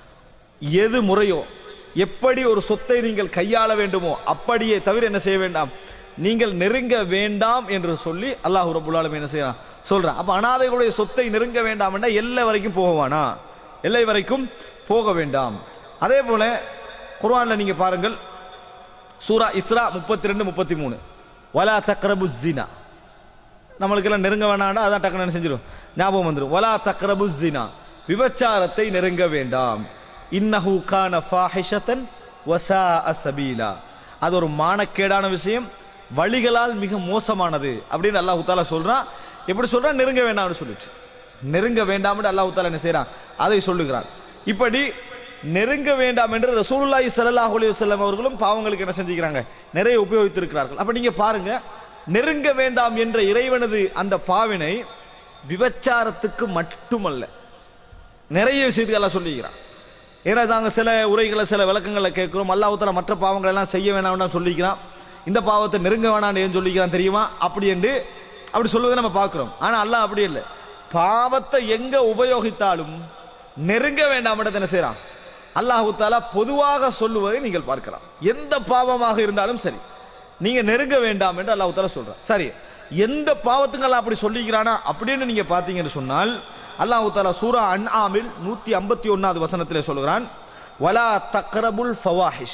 எது முறையோ எப்படி ஒரு சொத்தை நீங்கள் கையாள வேண்டுமோ அப்படியே தவிர என்ன செய்ய வேண்டாம், நீங்கள் நெருங்க வேண்டாம் என்று சொல்லி அல்லாஹ் ரப்பல் ஆலமீன் என்ன செய்யறான் சொல்றான். அப்ப அனாதைகளுடைய சொத்தை நெருங்க வேண்டாம் என்றா எல்லை வரைக்கும் போகவானா, எல்லை வரைக்கும் போக வேண்டாம். அதே போல குர்ஆன்ல நீங்க பாருங்கள் சூரா இஸ்ரா முப்பத்தி ரெண்டு முப்பத்தி மூணு வலா தக்ரபு ஸினா, நம்மளுக்கு எல்லாம் நெருங்க வேணாம்டா அதான் டக்குன்னு என்ன செஞ்சிடும் ஞாபகம் வந்துடும். வலா தக்ரபு ஸினா, விபச்சாரத்தை நெருங்க வேண்டாம். இன்னஹு கான ஃபாஹிஷத்தன் வஸாஅ ஸபீலா, அது ஒரு மானக்கேடான விஷயம், வழிகளால் மிக மோசமானது அப்படின்னு அல்லாஹ் தஆலா சொல்றான். எப்படி சொல்றான்? நெருங்க வேண்டாம்னு சொல்லிட்டு நெருங்க வேண்டாம் என்று அல்லாஹ் தஆலா என்ன செய்றான், அதை சொல்லுகிறான். இப்படி நெருங்க வேண்டாம் என்று ரசூலுல்லாஹி ஸல்லல்லாஹு அலைஹி வஸல்லம் அவர்களும் பாவங்களுக்கு என்ன செஞ்சுக்கிறாங்க, நிறைய உபயோகித்திருக்கிறார்கள். அப்ப நீங்க பாருங்க, நெருங்க வேண்டாம் என்ற இறைவனது அந்த பாவினை விபச்சாரத்துக்கு மட்டுமல்ல, நிறைய விஷயத்துக்கு எல்லாம் சொல்லிக்கிறான். ஏன்னா நாங்கள் சில உரைகளை சில விளக்கங்களை கேட்கிறோம், அல்லாஹ் தஆலா மற்ற பாவங்கள் எல்லாம் செய்ய வேணாம்னு சொல்லிக்கிறான், இந்த பாவத்தை நெருங்க வேணாம்னு ஏன் சொல்லிக்கிறான் தெரியுமா அப்படி என்று அப்படி சொல்வதை நம்ம பார்க்கிறோம். ஆனா அல்லாஹ் அப்படி இல்லை, பாவத்தை எங்க உபயோகித்தாலும் நெருங்க வேண்டாம் என்ன செய்யறான் அல்லாஹ் தஆலா பொதுவாக சொல்லுவதை நீங்கள் பார்க்கலாம். எந்த பாவமாக இருந்தாலும் சரி நீங்க நெருங்க வேண்டாம் என்று அல்லாஹ் தஆலா சொல்றான். சரி, எந்த பாவத்துக்கு அல்லாஹ் அப்படி சொல்லிக்கிறானா அப்படின்னு நீங்க பாத்தீங்கன்னு சொன்னால் அல்லாஹ் தஆலா சூரா அன்ஆமில் நூற்றி ஐம்பத்தி ஒன்றாவது வசனத்திலே சொல்கிறான், வலா தக்ரபுல் ஃபவாஹிஷ்,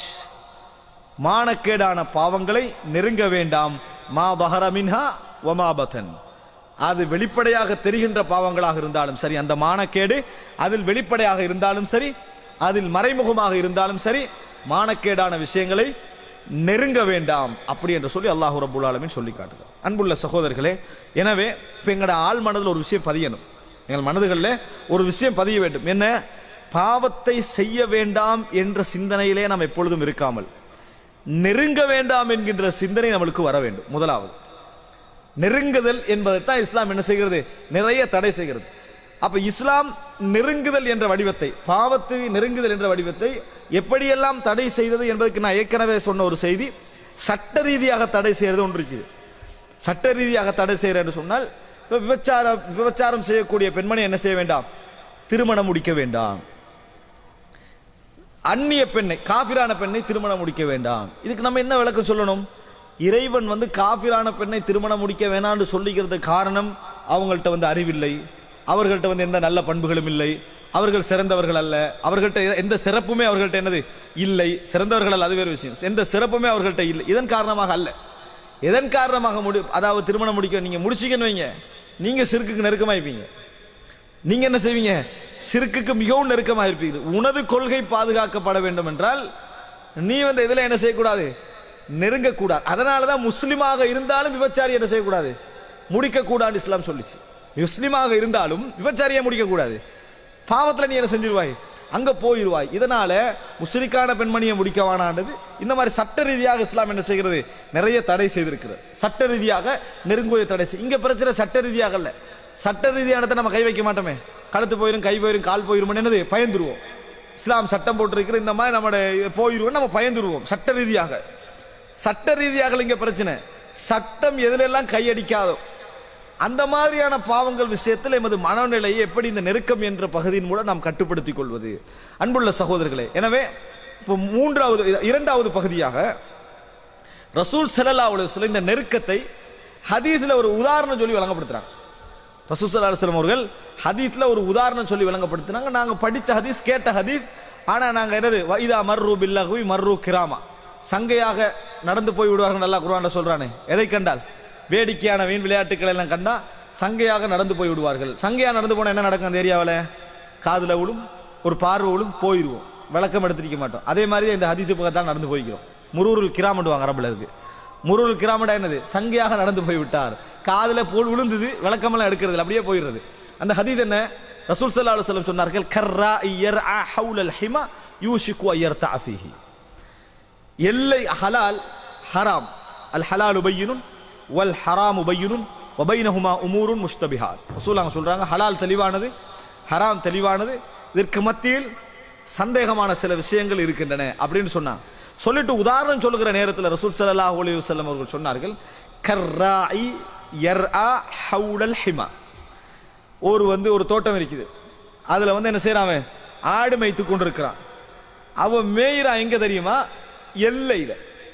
மானக்கேடான பாவங்களை நெருங்க வேண்டாம். மா பஹர மின்ஹா வமா பதன், அது வெளிப்படையாக தெரிகின்ற பாவங்களாக இருந்தாலும் சரி, அந்த மானக்கேடு அதில் வெளிப்படையாக இருந்தாலும் சரி, அதில் மறைமுகமாக இருந்தாலும் சரி, மானக்கேடான விஷயங்களை நெருங்க வேண்டாம் அப்படி என்று சொல்லி அல்லாஹ் ரப்பல் ஆலமீன் சொல்லி காட்டுகிறார். அன்புள்ள சகோதரர்களே, எனவே இப்போ எங்களோட ஆள் மனதில் ஒரு விஷயம் பதியணும், எங்கள் மனதுகளில் ஒரு விஷயம் பதிய வேண்டும். என்ன? பாவத்தை செய்ய வேண்டாம் என்ற சிந்தனையிலே நாம் எப்பொழுதும் இருக்காமல் நெருங்க வேண்டாம் என்கின்ற சிந்தனை நம்மளுக்கு வர வேண்டும். முதலாவது நெருங்குதல் என்பதைத்தான் இஸ்லாம் என்ன செய்கிறது, நிறைய தடை செய்கிறது. அப்ப இஸ்லாம் நெருங்குதல் என்ற வடிவத்தை, பாவத்தை நெருங்குதல் என்ற வடிவத்தை எப்படியெல்லாம் தடை செய்தது என்பதற்கு நான் ஏற்கனவே சொன்ன ஒரு செய்தி, சட்ட ரீதியாக தடை செய்யறது ஒன்று இருக்குது. சட்ட ரீதியாக தடை செய்யற என்று சொன்னால் விபச்சாரம் விபச்சாரம் செய்யக்கூடிய பெண்மணி என்ன செய்ய வேண்டாம், திருமணம் முடிக்க வேண்டாம். அந்நிய பெண்ணை, காபிரான பெண்ணை திருமணம் முடிக்க வேண்டாம். இதுக்கு நம்ம என்ன விளக்கம் சொல்லணும்? இறைவன் வந்து காபிரான பெண்ணை திருமணம் முடிக்க வேணாம்னு சொல்லிக்கிறது காரணம் அவங்கள்ட்ட வந்து அறிவில்லை, அவர்கள்ட்ட வந்து எந்த நல்ல பண்புகளும் இல்லை, அவர்கள் சிறந்தவர்கள் அல்ல, அவர்கள்ட்ட எந்த சிறப்புமே அவர்கள்ட்ட என்னது இல்லை, சிறந்தவர்கள் அல்ல அது வேறு விஷயம், எந்த சிறப்புமே அவர்கள்ட்ட இல்லை. இதன் காரணமாக அல்ல, எதன் காரணமாக முடி அதாவது திருமணம் முடிக்க நீங்க முடிச்சிக்கன்னு வைங்க, நீங்க சிறுக்குக்கு நெருக்கமாயிருப்பீங்க. நீங்க என்ன செய்வீங்க? சிறுக்குக்கு மிகவும் நெருக்கமாக இருப்பீங்க. உனது கொள்கை பாதுகாக்கப்பட வேண்டும் என்றால் நீ வந்து இதுல என்ன செய்யக்கூடாது, நெருங்க கூடாது. அதனாலதான் முஸ்லிமாக இருந்தாலும் விபச்சாரி என்ன செய்யக்கூடாது, முடிக்க கூடாது இஸ்லாம் சொல்லிச்சு. முஸ்லிமாக இருந்தாலும் விபச்சாரியை முடிக்க கூடாது, பாவத்துல நீ என்ன செஞ்சிருவாய், அங்க போயிருவாய். இதனால முஸ்லிக்கான பெண்மணியை முடிக்க வேணாண்டது இந்த மாதிரி சட்ட ரீதியாக இஸ்லாம் என்ன செய்கிறது, நிறைய தடை செய்திருக்கிறது. சட்ட ரீதியாக நெருங்குவதை தடை செய். இங்க பிரச்சனை சட்ட ரீதியாக அல்ல, சட்ட ரீதியானதை நம்ம கை வைக்க மாட்டோமே, கழுத்து போயிரும், கை போயிரும், கால் போயிரும், என்னது பயந்துருவோம். இஸ்லாம் சட்டம் போட்டிருக்கிற இந்த மாதிரி நம்ம போயிருவோம், நம்ம பயந்துருவோம் சட்ட ரீதியாக. சட்ட ரீதியாக இங்க பிரச்சனை, சட்டம் எதிலெல்லாம் கையடிக்காதோ அந்த மாதிரியான பாவங்கள் விஷயத்தில் எமது மனநிலையை எப்படி இந்த நெருக்கம் என்ற பகுதியின் மூலம் நாம் கட்டுப்படுத்திக் கொள்வது. அன்புள்ள சகோதரர்களே, எனவே இப்போ மூன்றாவது இரண்டாவது பகுதியாக ரசூல் ஸல்லல்லாஹு அலைஹி வஸல்லம் இந்த நெருக்கத்தை ஹதீஸ்ல ஒரு உதாரணம் சொல்லி வழங்கப்படுத்துறாங்க. ரசூல் ஸல்லல்லாஹு அலைஹி வஸல்லம் அவர்கள் ஹதீஸ்ல ஒரு உதாரணம் சொல்லி விளங்கப்படுத்தினாங்க. நாங்க படித்த ஹதீஸ், கேட்ட ஹதீஸ். ஆனா நாங்க என்னது வைதா மர்ரு பில்லஹ்வி மர்ரு கிராமா, சங்கையாக நடந்து போய் விடுவார்கள். நல்லா குர்ஆன்ல சொல்றானே, எதை கண்டால் வேடிக்கையான வீண் விளையாட்டுக்கள் எல்லாம் கண்டா சங்கையாக நடந்து போய் விடுவார்கள். சங்கையா நடந்து போனா என்ன நடக்கும் அந்த ஏரியாவில்? காதுல விழும், ஒரு பார்வை விழும், போயிடுவோம், விளக்கம் எடுத்திருக்க மாட்டோம். அதே மாதிரி இந்த ஹதீஸ் பக்கத்தான் நடந்து போய்க்கிறோம். முரூருல் கிராமண்டு வாங்க அரபுல இருக்கு. முரூருல் கிராமண்டா என்னது? சங்கையாக நடந்து போய் விட்டார், காதுல போல் விழுந்தது, விளக்கமெல்லாம் எடுக்கிறது அப்படியே போயிடுறது. அந்த ஹதீஸ் என்ன? ரசூல் ஸல்லல்லாஹு அலைஹி வஸல்லம் சொன்னார்கள், கர்ரா யர்ஆ ஹவுலல் ஹிமா யூஷிகு அய்யர்தா ஃபீஹி. எல்லை ஹலால் ஹராம், அல் ஹலாலு பையினுன் வல் ஹராமு பையினுன் வ பைனஹுமா உமூருன் முஷ்தபிஹாத். ரசூலுல்லாஹ் சொல்றாங்க, ஹலால் தெளிவானது, ஹராம் தெளிவானது, இதற்கு மத்தியில் சந்தேகமான சில விஷயங்கள் இருக்கின்றன அப்படின்னு சொன்னாங்க. சொல்லிட்டு உதாரணம் சொல்லுகிற நேரத்தில் ரசூல் ஸல்லல்லாஹு அலைஹி வஸல்லம் அவர்கள் சொன்னார்கள், கர்ராஇ யர்ஆ ஹவுலல் ஹிமா. ஒரு வந்து ஒரு தோட்டம் இருக்குது, அதுல வந்து என்ன செய்யறான்? ஆடு மேய்த்து கொண்டிருக்கிறான். அவன் மேயிறான் எங்க தெரியுமா? எல்லையில.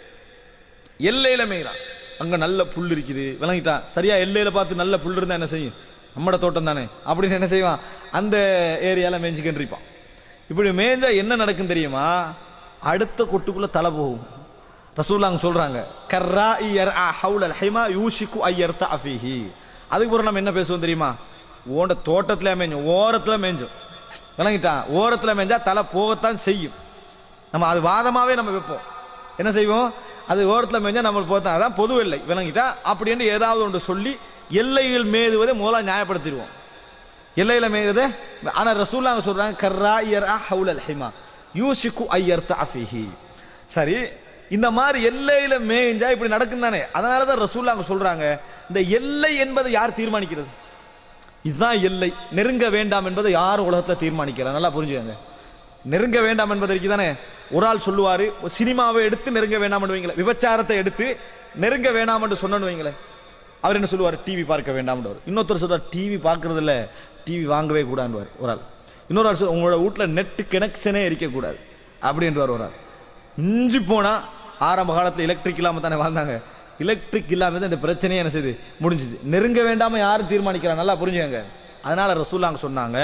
எல்லையில மேயிறான். அங்க நல்ல புல் இருக்குது, விளங்கிட்டான். சரியா எல்லையில பார்த்து நல்ல புல் இருந்தா என்ன செய்யும்? நம்மட தோட்டம் தானே அப்படின்னு என்ன செய்வான்? அந்த ஏரியால மேய்ஞ்சிக்கிட்டு இருப்பான். இப்படி மேய்ஞ்சா என்ன நடக்கும் தெரியுமா? அடுத்த கொட்டுக்குள்ள தலை போகும். ரசூலுல்லாஹ் சொல்றாங்க, கர்ராஇ யர்ஆ ஹவுலல் ஹிமா யூஷிகு அய்யர்தா ஃபீஹி. அதுக்கு பிறகு நம்ம என்ன பேசுவோம் தெரியுமா? ஓண்ட தோட்டத்துல மேய்ஞ்சோம், ஓரத்துல மேய்ஞ்சோம், விளங்கிட்டான். ஓரத்துல மேய்ஞ்சா தலை போகத்தான் செய்யும். நம்ம அது வாதமாவே நம்ம வைப்போம். என்ன செய்வோம்? அது ஓரத்துல மேய்ஞ்சா நம்ம போத்தான், அதான் பொது எல்லை, விளங்கிட்டா. அப்படின்னு ஏதாவது ஒன்று சொல்லி எல்லைகள் மேதுவதை முதல்ல நியாயப்படுத்திடுவோம். எல்லையில மேயுதே. ஆனா ரசூலுல்லாஹ் சொல்றாங்க, கர்ராஇ யர்ஆ ஹவுலல் ஹிமா யூஷிகு அய்யர்தா ஃபீஹி. சரி, இந்த மாதிரி எல்லையில மேய்ஞ்சா இப்படி நடக்கும் தானே. அதனாலதான் ரசூலுல்லாஹ் சொல்றாங்க, இந்த எல்லை என்பதை யார் தீர்மானிக்கிறது? இதுதான் எல்லை, நெருங்க வேண்டாம் என்பதை யார் உலகத்துல தீர்மானிக்கல. நல்லா புரிஞ்சுக்கங்க. நெருங்க வேண்டாம் என்பதற்கு தானே ஒரு ஆள் சொல்லுவாரு, சினிமாவை எடுத்து நெருங்க வேண்டாம் வைங்களேன், விபச்சாரத்தை எடுத்து நெருங்க வேண்டாம் என்று சொன்னு வைங்களேன், அவர் என்ன சொல்லுவார்? டிவி பார்க்க வேண்டாம். இன்னொருத்தர் சொல்றார், டிவி பார்க்கறது இல்ல, டிவி வாங்கவே கூடாது ஒரு ஆள். இன்னொரு ஆள் சொல்ல, உங்களோட வீட்டுல நெட் கனெக்ஷனே இருக்கக்கூடாது அப்படின்றார் ஒரு ஆள். மிஞ்சி போனா ஆரம்ப காலத்துல எலக்ட்ரிக் இல்லாம தானே வாழ்ந்தாங்க, எலக்ட்ரிக் இல்லாம தான் இந்த பிரச்சனையே என்ன செய்யுது? முடிஞ்சுது. நெருங்க வேண்டாம யாரும் தீர்மானிக்கிறாங்க. நல்லா புரிஞ்சுங்க. அதனால ரசூலுல்லாஹ் சொன்னாங்க,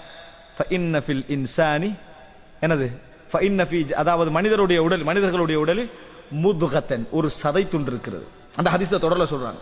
ஃபஇன்ன ஃபில் இன்சானி என்னது? ஃபஇன்ன ஃபீ, அதாவது மனிதருடைய உடல், மனிதர்களுடைய உடலில் முதுகத்தன், ஒரு சதை துண்டு இருக்கிறது. அந்த ஹதீஸ்ல தொடர்ல சொல்றாங்க,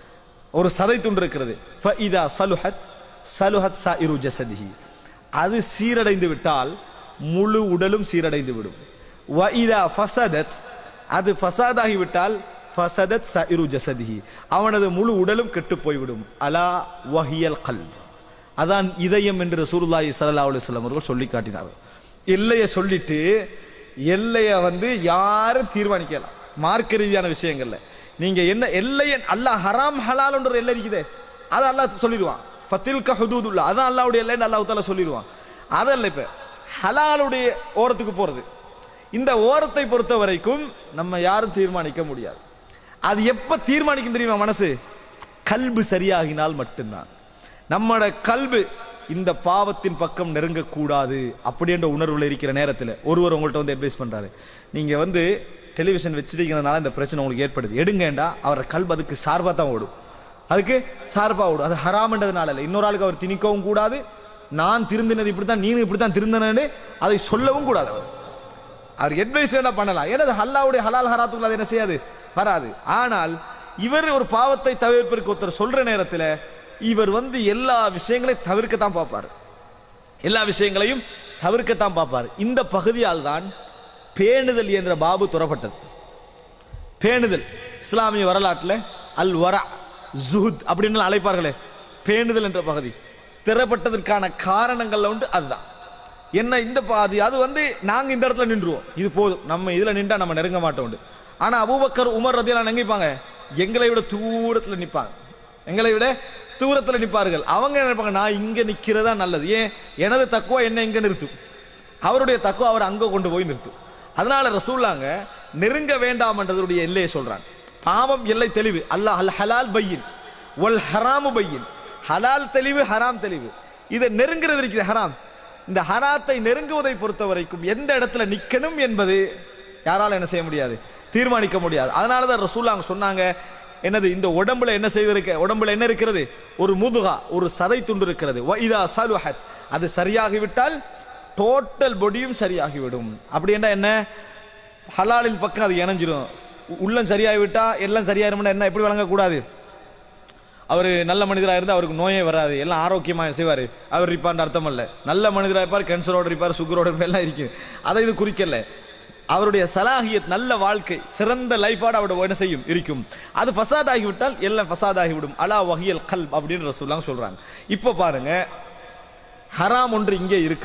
ஒரு சதை துண்டு இருக்கிறது. ஃபஇதா சலுஹத் சலுஹத் சாயிரு ஜஸதிஹி, அது சீரடைந்து விட்டால் முழு உடலும் சீரடைந்து விடும். வஇதா ஃபஸதத், அது ஃபஸாதாகி விட்டால் ஃபஸதத் சாயிரு ஜஸதிஹி, அவனது முழு உடலும் கெட்டு போய்விடும். அலா வஹியல் கல்ப், அதான் இதயம் என்று ரசூலுல்லாஹி ஸல்லல்லாஹு அலைஹி வஸல்லம் அவர்கள் சொல்லி காட்டினார்கள். எல்லையை சொல்லிட்டு எல்லையை வந்து யாரும் தீர்மானிக்கலாம் மார்க்க ரீதியான விஷயங்கள்ல. நீங்க என்ன எல்லையை, அல்லாஹ் ஹராம் ஹலால் என்ற எல்லை இருக்குதே, அதை அல்லாஹ் சொல்லிடுவான். ஃபத்தில்க ஹுதூதுல்லாஹ், அதான் அல்லாஹ்வுடைய எல்லைன்னு அல்லாஹ் தஆலா சொல்லிடுவான். அதல்ல இப்ப ஹலாலுடைய ஓரத்துக்கு போறது. இந்த ஓரத்தை பொறுத்த வரைக்கும் நம்ம யாரும் தீர்மானிக்க முடியாது. அது எப்ப தீர்மானிக்கும் தெரியுமா? மனசு கல்பு சரியாகினால் மட்டும்தான். நம்மட கல்பு இந்த பாவத்தின் பக்கம் நெருங்கக்கூடாது அப்படின்ற உணர்வுல இருக்கிற நேரத்தில் ஒருவர் உங்கள்கிட்ட வந்து அட்வைஸ் பண்றாரு, நீங்க வந்து டெலிவிஷன் வச்சிருக்கிறதுனால இந்த பிரச்சனை உங்களுக்கு ஏற்படுது, எடுங்கண்டா, அவரை கல்பு அதுக்கு சார்பா தான் ஓடும், அதுக்கு சார்பா ஓடும். அது ஹராம்ன்றதுனால இல்லை, இன்னொரு ஆளுக்கு அவர் திணிக்கவும் கூடாது, நான் திருந்தினது இப்படித்தான், நீனும் இப்படித்தான் திருந்தனு அதை சொல்லவும் கூடாது. அவர் அவர் அட்வைஸ் என்ன பண்ணலாம், ஏன்னா அல்லாஹ்வுடைய ஹலால் ஹராத்துக்குள்ள அது என்ன செய்யாது, வராது. ஆனால் இவர் ஒரு பாவத்தை தவிர்ப்பதற்கு ஒருத்தர் சொல்ற நேரத்தில் இவர் வந்து எல்லா விஷயங்களையும் தவிர்க்கத்தான் பார்ப்பார், எல்லா விஷயங்களையும் தவிர்க்கத்தான் பார்ப்பார். இந்த பகுதியால் தான் பேணுதல் என்ற பாபு துறப்பட்டது. பேணுதல் இஸ்லாமிய வரலாற்றில் அல் வரா ஜுஹுத் அப்படின்னு அழைப்பார்களே, பேணுதல் என்ற பகுதி திறப்பட்டதற்கான காரணங்கள்ல உண்டு. அதுதான் என்ன, இந்த பாதி அது வந்து நாங்க இந்த இடத்துல நின்றுவோம், இது போதும், நம்ம இதுல நின்றா நம்ம நெருங்க மாட்டோம். ஆனா அபூபக்கர் உமர் ரலியல்லாஹு அன்ஹு நினைப்பாங்க, எங்களை விட தூரத்துல நிற்பாங்க, எங்களை விட தூரத்துல நிற்பார்கள். அவங்க நினைப்பாங்க, நான் இங்க நிக்கிறதா நல்லது, ஏன் எனது தக்குவா என்ன இங்க நிறுத்தும், அவருடைய தக்குவா அவர் அங்க கொண்டு போய் நிறுத்தும். அதனால ரசூலுல்லாஹ் நெருங்க வேண்டாம் என்றதுடைய எல்லையை சொல்றாங்க. பாவம் எல்லை தெளிவு, அல்லாஹ் அல் ஹலால் பையின் வல் ஹராமு பையின், ஹலால் தெளிவு ஹராம் தெளிவு. இதை நெருங்கிறது இருக்கிற ஹராம், இந்த ஹராத்தை நெருங்குவதை பொறுத்த வரைக்கும் எந்த இடத்துல நிக்கணும் என்பது யாரால என்ன செய்ய முடியாது, தீர்மானிக்க முடியாது. அதனாலதான் ரசூலுல்லாஹ் சொன்னாங்க, என்னது இந்த உடம்புல என்ன செய்திருக்க, உடம்புல என்ன இருக்கிறது, ஒரு முதுகா, ஒரு சதை துண்டு இருக்கிறது. இதா சலுஹத், அது சரியாகிவிட்டால் டோட்டல் பொடியும் சரியாகிவிடும். அப்படி என்றா என்ன, ஹலாலின் பக்கம் அது இணைஞ்சிடும். உள்ளம் சரியாகிவிட்டா எல்லாம் சரியாயிரும்னா என்ன, எப்படி வழங்கக்கூடாது. அவர் நல்ல மனிதராக இருந்தால் அவருக்கு நோயே வராது, எல்லாம் ஆரோக்கியமாக செய்வார், அவர் இருப்பார் அர்த்தம் அல்ல. நல்ல மனிதராக இருப்பார், கேன்சரோடு இருப்பார், சுகரோடு இருப்பார், எல்லாம் இருக்கும். அதை இது குறிக்கல. அவருடைய சலாஹியத், நல்ல வாழ்க்கை, சிறந்த லைஃபோட அவருடைய என்ன செய்யும் இருக்கும். அது ஃபசாத் ஆகிவிட்டால் எல்லாம் ஃபசாத் ஆகிவிடும். அலா வஹியல் கல்ப் அப்படின்னு ரசூலுல்லாஹ் சொல்றாங்க. இப்போ பாருங்க, ஹராம் ஒன்று இங்கே இருக்க,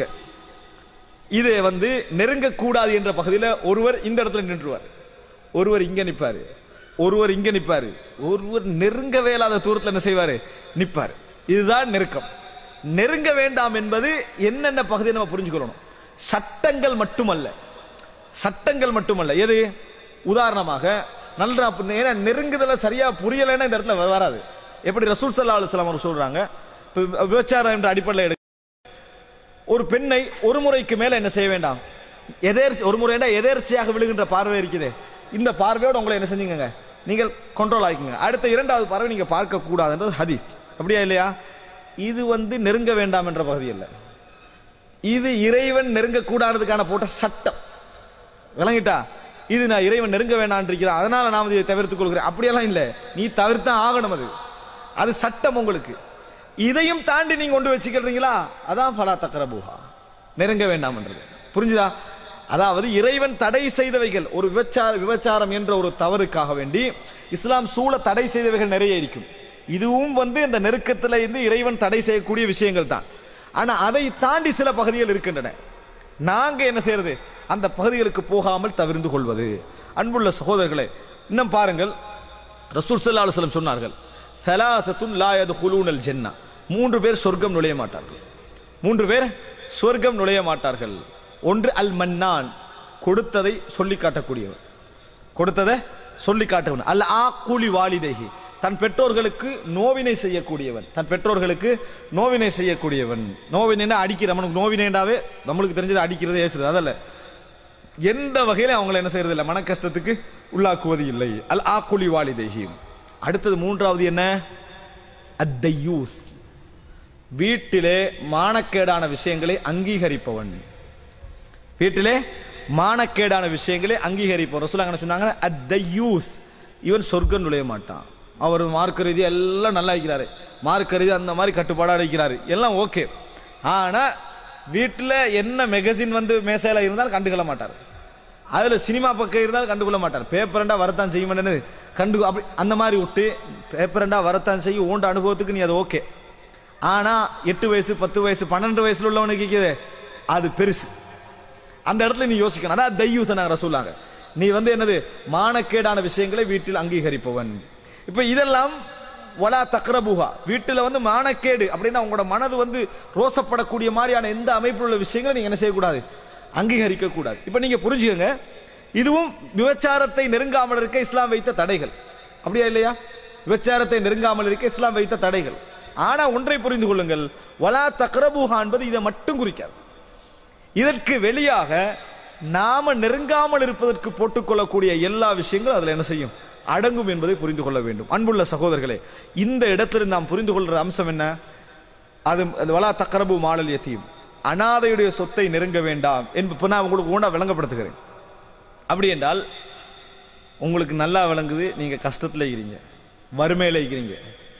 இது வந்து நெருங்கக்கூடாது என்ற பகுதியில் ஒருவர் இந்த இடத்துல நின்றுவார், ஒருவர் இங்க நிற்பாரு, ஒருவர் இங்க நிற்பாரு, ஒருவர் நெருங்கவே இல்லாத தூரத்தில் என்ன செய்வாரு, நிற்பாரு. இதுதான் நெருக்கம். நெருங்க வேண்டாம் என்பது என்னென்ன பகுதியை நம்ம புரிஞ்சுக்கணும். சட்டங்கள் மட்டுமல்ல, சட்டங்கள் மட்டுமல்ல. எது உதாரணமாக நல்லா நெருங்குதல சரியா புரியலைன்னா இந்த இடத்துல வராது. எப்படி ரசூல் ஸல்லல்லாஹு அலைஹி வஸல்லம் அவர் சொல்றாங்க, விபச்சாரம் என்ற அடிப்படையில் எடுக்க, ஒரு பெண்ணை ஒரு முறைக்கு மேல என்ன செய்ய வேண்டாம், எதேர்ச்சி, ஒரு முறை எதேர்ச்சியாக விழுகின்ற பார்வை இருக்குது, இந்த பார்வையோடு உங்களை என்ன செஞ்சீங்க, நீங்கள் கண்ட்ரோல் ஆகிக்கங்க. அடுத்த இரண்டாவது பார்வை நீங்க பார்க்க கூடாதுன்றது ஹதீஸ். அப்படியா இல்லையா? இது வந்து நெருங்க வேண்டாம் என்ற பகுதி அல்ல, இது இறைவன் நெருங்க கூடாததுக்கான போட்ட சட்டம். விளங்கிட்டா? இது நான் இறைவன் நெருங்க வேண்டாம் இருக்கிறேன், அதனால நான் இதை தவிர்த்துக் கொள்கிறேன், அப்படியெல்லாம் இல்லை. நீ தவிர்த்தான் ஆகணும், அது அது சட்டம் உங்களுக்கு. இதையும் தாண்டி நீங்க கொண்டு வச்சுக்கிறீங்களா, அதான் ஃபலா தக்ரபூஹா, நெருங்க வேண்டாம் என்றது. புரிஞ்சுதா? அதாவது இறைவன் தடை செய்தவைகள், ஒரு விபச்சார விபச்சாரம் என்ற ஒரு தவறுக்காக வேண்டி இஸ்லாம் சூழ தடை செய்தவைகள் நிறைய இருக்கும். இதுவும் வந்து இந்த நெருக்கத்தில் இருந்து இறைவன் தடை செய்யக்கூடிய விஷயங்கள் தான். ஆனா அதை தாண்டி சில பகுதிகள் இருக்கின்றன. நாங்க என்ன செய்யறது, அந்த பகுதிகளுக்கு போகாமல் தவிர்த்து கொள்வது. அன்புள்ள சகோதரர்களே, இன்னும் பாருங்கள், ரசூல் ஸல்லல்லாஹு அலைஹி வஸல்லம் சொன்னார்கள், ஸலாஸத்துன் லா யதுகுலூனல் ஜன்னah, மூன்று பேர் சொர்க்கம் நுழைய மாட்டார்கள். மூன்று பேர் சொர்க்கம் நுழைய மாட்டார்கள். ஒன்று அல் மன்னான், கொடுத்ததை சொல்லி காட்டக்கூடியவன், கொடுத்ததை சொல்லி காட்டவன். அல் ஆக்குலி வாலிதைஹி, தன் பெற்றோர்களுக்கு நோவினை செய்யக்கூடியவன், தன் பெற்றோர்களுக்கு நோவினை செய்யக்கூடியவன். நோவினை அடிக்கிறவனுக்கு, நோவினைண்டாவே நம்மளுக்கு தெரிஞ்சது அடிக்கிறது, ஏசுறது, அதல்ல. எந்த வகையில அவங்களை என்ன செய்யறது இல்லை, மன கஷ்டத்துக்கு உள்ளாக்குவது இல்லை. அல் ஆக்குலி வாலிதைஹி. அடுத்தது மூன்றாவது என்ன, அத்தையூஸ், வீட்டிலே மானக்கேடான விஷயங்களை அங்கீகரிப்பவன். வீட்டிலே மானக்கேடான விஷயங்களை அங்கீகரிப்பவன். ரசூலுல்லாஹ் சொன்னாங்க, அத்தையூஸ், இவன் சொர்க்கம் நுழைய மாட்டான். அவர் மார்க்க ரீதி எல்லாம் நல்லா இருக்கிறாரு, மார்க்க ரீதி அந்த மாதிரி கட்டுப்பாடாக இருக்கிறாரு, எல்லாம் ஓகே. ஆனா வீட்டில் என்ன மெகசின் வந்து மேசையில இருந்தாலும் கண்டுகொள்ள மாட்டார், அதுல சினிமா பக்கம் இருந்தாலும் கண்டுகொள்ள மாட்டார். பேப்பரண்டா வரத்தான் செய்ய மாட்டேன்னு கண்டு, அப்படி அந்த மாதிரி விட்டு பேப்பரண்டா வரத்தான் செய்யும் ஓண்ட அனுபவத்துக்கு நீ அது ஓகே. ஆனா எட்டு வயசு பத்து வயசு பன்னெண்டு வயசுல உள்ளவனுக்கு கேக்குது, அது பெருசு. அந்த இடத்துல நீ யோசிக்கணும். அதான் தையூஸ் நாங்க ரசூலுல்லாஹ், நீ வந்து என்னது, மானக்கேடான விஷயங்களை வீட்டில் அங்கீகரிப்பவன். இப்ப இதெல்லாம் வலா தக்ரபுஹா, வீட்டுல வந்து மானக்கேடு அப்படின்னா உங்களோட மனது வந்து ரோசப்படக்கூடிய மாதிரியான எந்த அமைப்பில் உள்ள விஷயங்களை நீங்க என்ன செய்யக்கூடாது, அங்கீகரிக்க கூடாது. இப்ப நீங்க புரிஞ்சுக்கங்க, இதுவும் விபச்சாரத்தை நெருங்காமல் இருக்க இஸ்லாம் வைத்த தடைகள். அப்படியா இல்லையா? விபச்சாரத்தை நெருங்காமல் இருக்க இஸ்லாம் வைத்த தடைகள். ஆனா ஒன்றை புரிந்து கொள்ளுங்கள், வலா தக்ரபுஹா என்பது இதை மட்டும் குறிக்காது. இதற்கு வெளியாக நாம நெருங்காமல் இருப்பதற்கு போட்டுக்கொள்ளக்கூடிய எல்லா விஷயங்களும் அதுல என்ன செய்யும், அடங்கும் என்பதை புரிந்து கொள்ள வேண்டும். அன்புள்ள சகோதரர்களே, இந்த இடத்துல நாம் புரிந்து கொள்ற அம்சம் என்ன, அது வலா தக்ரபு மாலல் யதீம், அனாதையுடைய சொத்தை நெருங்க வேண்டாம் என்பது நான் உங்களுக்கு ஊண்டா விளங்கப்படுத்துகிறேன். அப்படி என்றால் உங்களுக்கு நல்லா விளங்குது, நீங்க கஷ்டத்தில் இருக்கிறீங்க, வறுமையில இருக்கிறீங்க,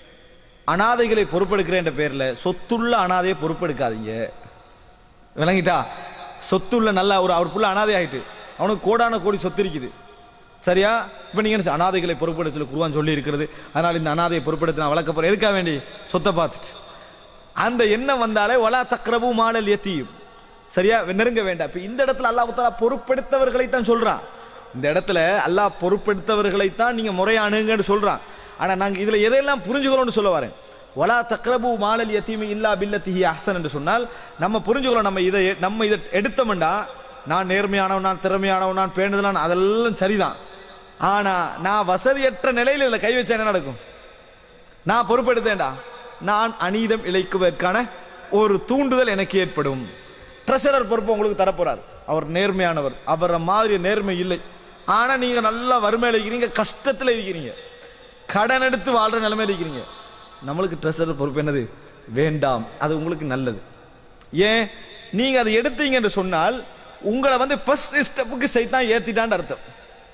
அனாதைகளை பொறுப்பெடுக்கிற என்ற பேர்ல சொத்துள்ள அனாதையை பொறுப்பெடுக்காதீங்க. விளங்கிட்டா? சொத்துள்ள நல்லா ஒரு அவர் புள்ள அனாதை ஆயிட்டு, அவனுக்கு கோடான கோடி சொத்து இருக்குது, சரியா? இப்ப நீங்க அனாதைகளை பொறுப்பெடுத்து குர்ஆன் சொல்லி இருக்கிறது, அதனால இந்த அனாதையை பொறுப்பெடுத்து நான் வளர்க்க போறேன், எதுக்காக வேண்டி, சொத்தை பார்த்துட்டு. அந்த எண்ணம் வந்தாலே வலா தக்ரபு மாலல் யதீம், சரியா, நெருங்க வேண்டாம். இப்ப இந்த இடத்துல அல்லாஹ் தஆலா பொறுப்பெடுத்தவர்களை தான் சொல்றான். இந்த இடத்துல அல்லாஹ் பொறுப்பெடுத்தவர்களை தான் நீங்க முறையானுங்கன்னு சொல்றான். ஆனா நாங்க இதுல எதையெல்லாம் புரிஞ்சுக்கணும்னு சொல்ல வரேன். வலா தக்ரபு மாலல் யதீம் இல்லா பில்லத்திஹி அஹ்சன் என்று சொன்னால் நம்ம புரிஞ்சுக்கணும், நம்ம இதை நம்ம இதை எடுத்தோம்டா, நான் நேர்மையானவன், நான் திறமையானவன், நான் பேணுதலான், அதெல்லாம் சரிதான். ஆனா நான் வசதியற்ற நிலையில் இதுல கை வச்சா என்ன நடக்கும், நான் பொறுப்பெடுத்தேன்டா, நான் அநீதம் இழைக்குவதற்கான ஒரு தூண்டுதல் எனக்கு ஏற்படும். ட்ரெஷரர் பொறுப்பு உங்களுக்கு தரப்போறார், அவர் நேர்மையானவர், அவரை மாதிரி நேர்மை இல்லை. ஆனா நீங்க நல்லா வறுமையில இருக்கிறீங்க, கஷ்டத்துல இருக்கிறீங்க, கடன் எடுத்து வாழ்ற நிலைமையில இருக்கிறீங்க. நம்மளுக்கு ட்ரெஷரர் பொறுப்பு என்னது? வேண்டாம், அது உங்களுக்கு நல்லது. ஏன்? நீங்க அதை எடுத்தீங்க என்று சொன்னால் உங்களை வந்து ஃபர்ஸ்ட் ஸ்டெப்புக்கு சைத்தான் ஏத்திட்டான்னு அர்த்தம்.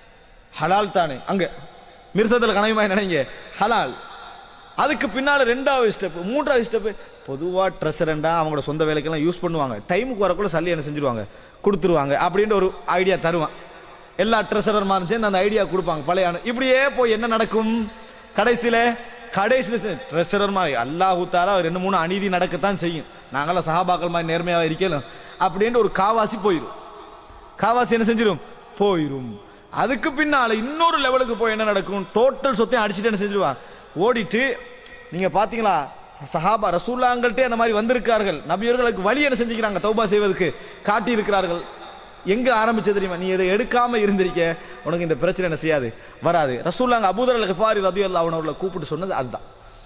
ஹலால் தானே அங்க மிர்சத்தில் கனவுமாய் நினைங்க, ஹலால். அதுக்கு பின்னால ரெண்டாவது ஸ்டெப், மூன்றாவது ஸ்டெப். பொதுவா ட்ரெஷரண்டா அவங்களோட சொந்த வேலைக்கெல்லாம் யூஸ் பண்ணுவாங்க, டைமுக்கு வரக்குள்ள சல்லி என்ன செஞ்சிருவாங்க, கொடுத்துருவாங்க அப்படின்ற ஒரு ஐடியா தருவான். எல்லா ட்ரெஷரர் மாதிரி சேர்ந்து அந்த ஐடியா கொடுப்பாங்க பழைய. இப்படியே போய் என்ன நடக்கும்? கடைசியில கடைசியில ட்ரெஷரர் மாதிரி அல்லாஹ் தஆலா ரெண்டு மூணு அநீதி நடக்கத்தான் செய்யும். நாங்களாம் சஹாபாக்கள் மாதிரி நேர்மையாக இருக்கணும் அப்படின்ட்டு ஒரு காவாசி போயிடும். காவாசி என்ன செஞ்சிடும்? போயிடும். அதுக்கு பின்னால இன்னொரு லெவலுக்கு போய் என்ன நடக்கும்? டோட்டல் சொத்தையும் அடிச்சுட்டு என்ன செஞ்சிருவான்? ஓடிட்டு. நீங்க பாத்தீங்களா சஹாபா ரசூலுல்லாஹ்கிட்டே அந்த மாதிரி வந்திருக்கார்கள். நபியர்களுக்கு வழி என்ன செஞ்சுக்கிறாங்க? தௌபா செய்வதற்கு காட்டி இருக்கிறார்கள். எங்க ஆரம்பிச்சது தெரியுமா? நீ இதை எடுக்காம இருந்திருக்க உனக்கு இந்த பிரச்சனை என்ன செய்யாது, வராது. ரசூலுல்லாஹ் அபூதர் அல் கிஃபாரி ரலியல்லாஹு அன்ஹு அவர்களை கூப்பிட்டு சொன்னது அதுதான்.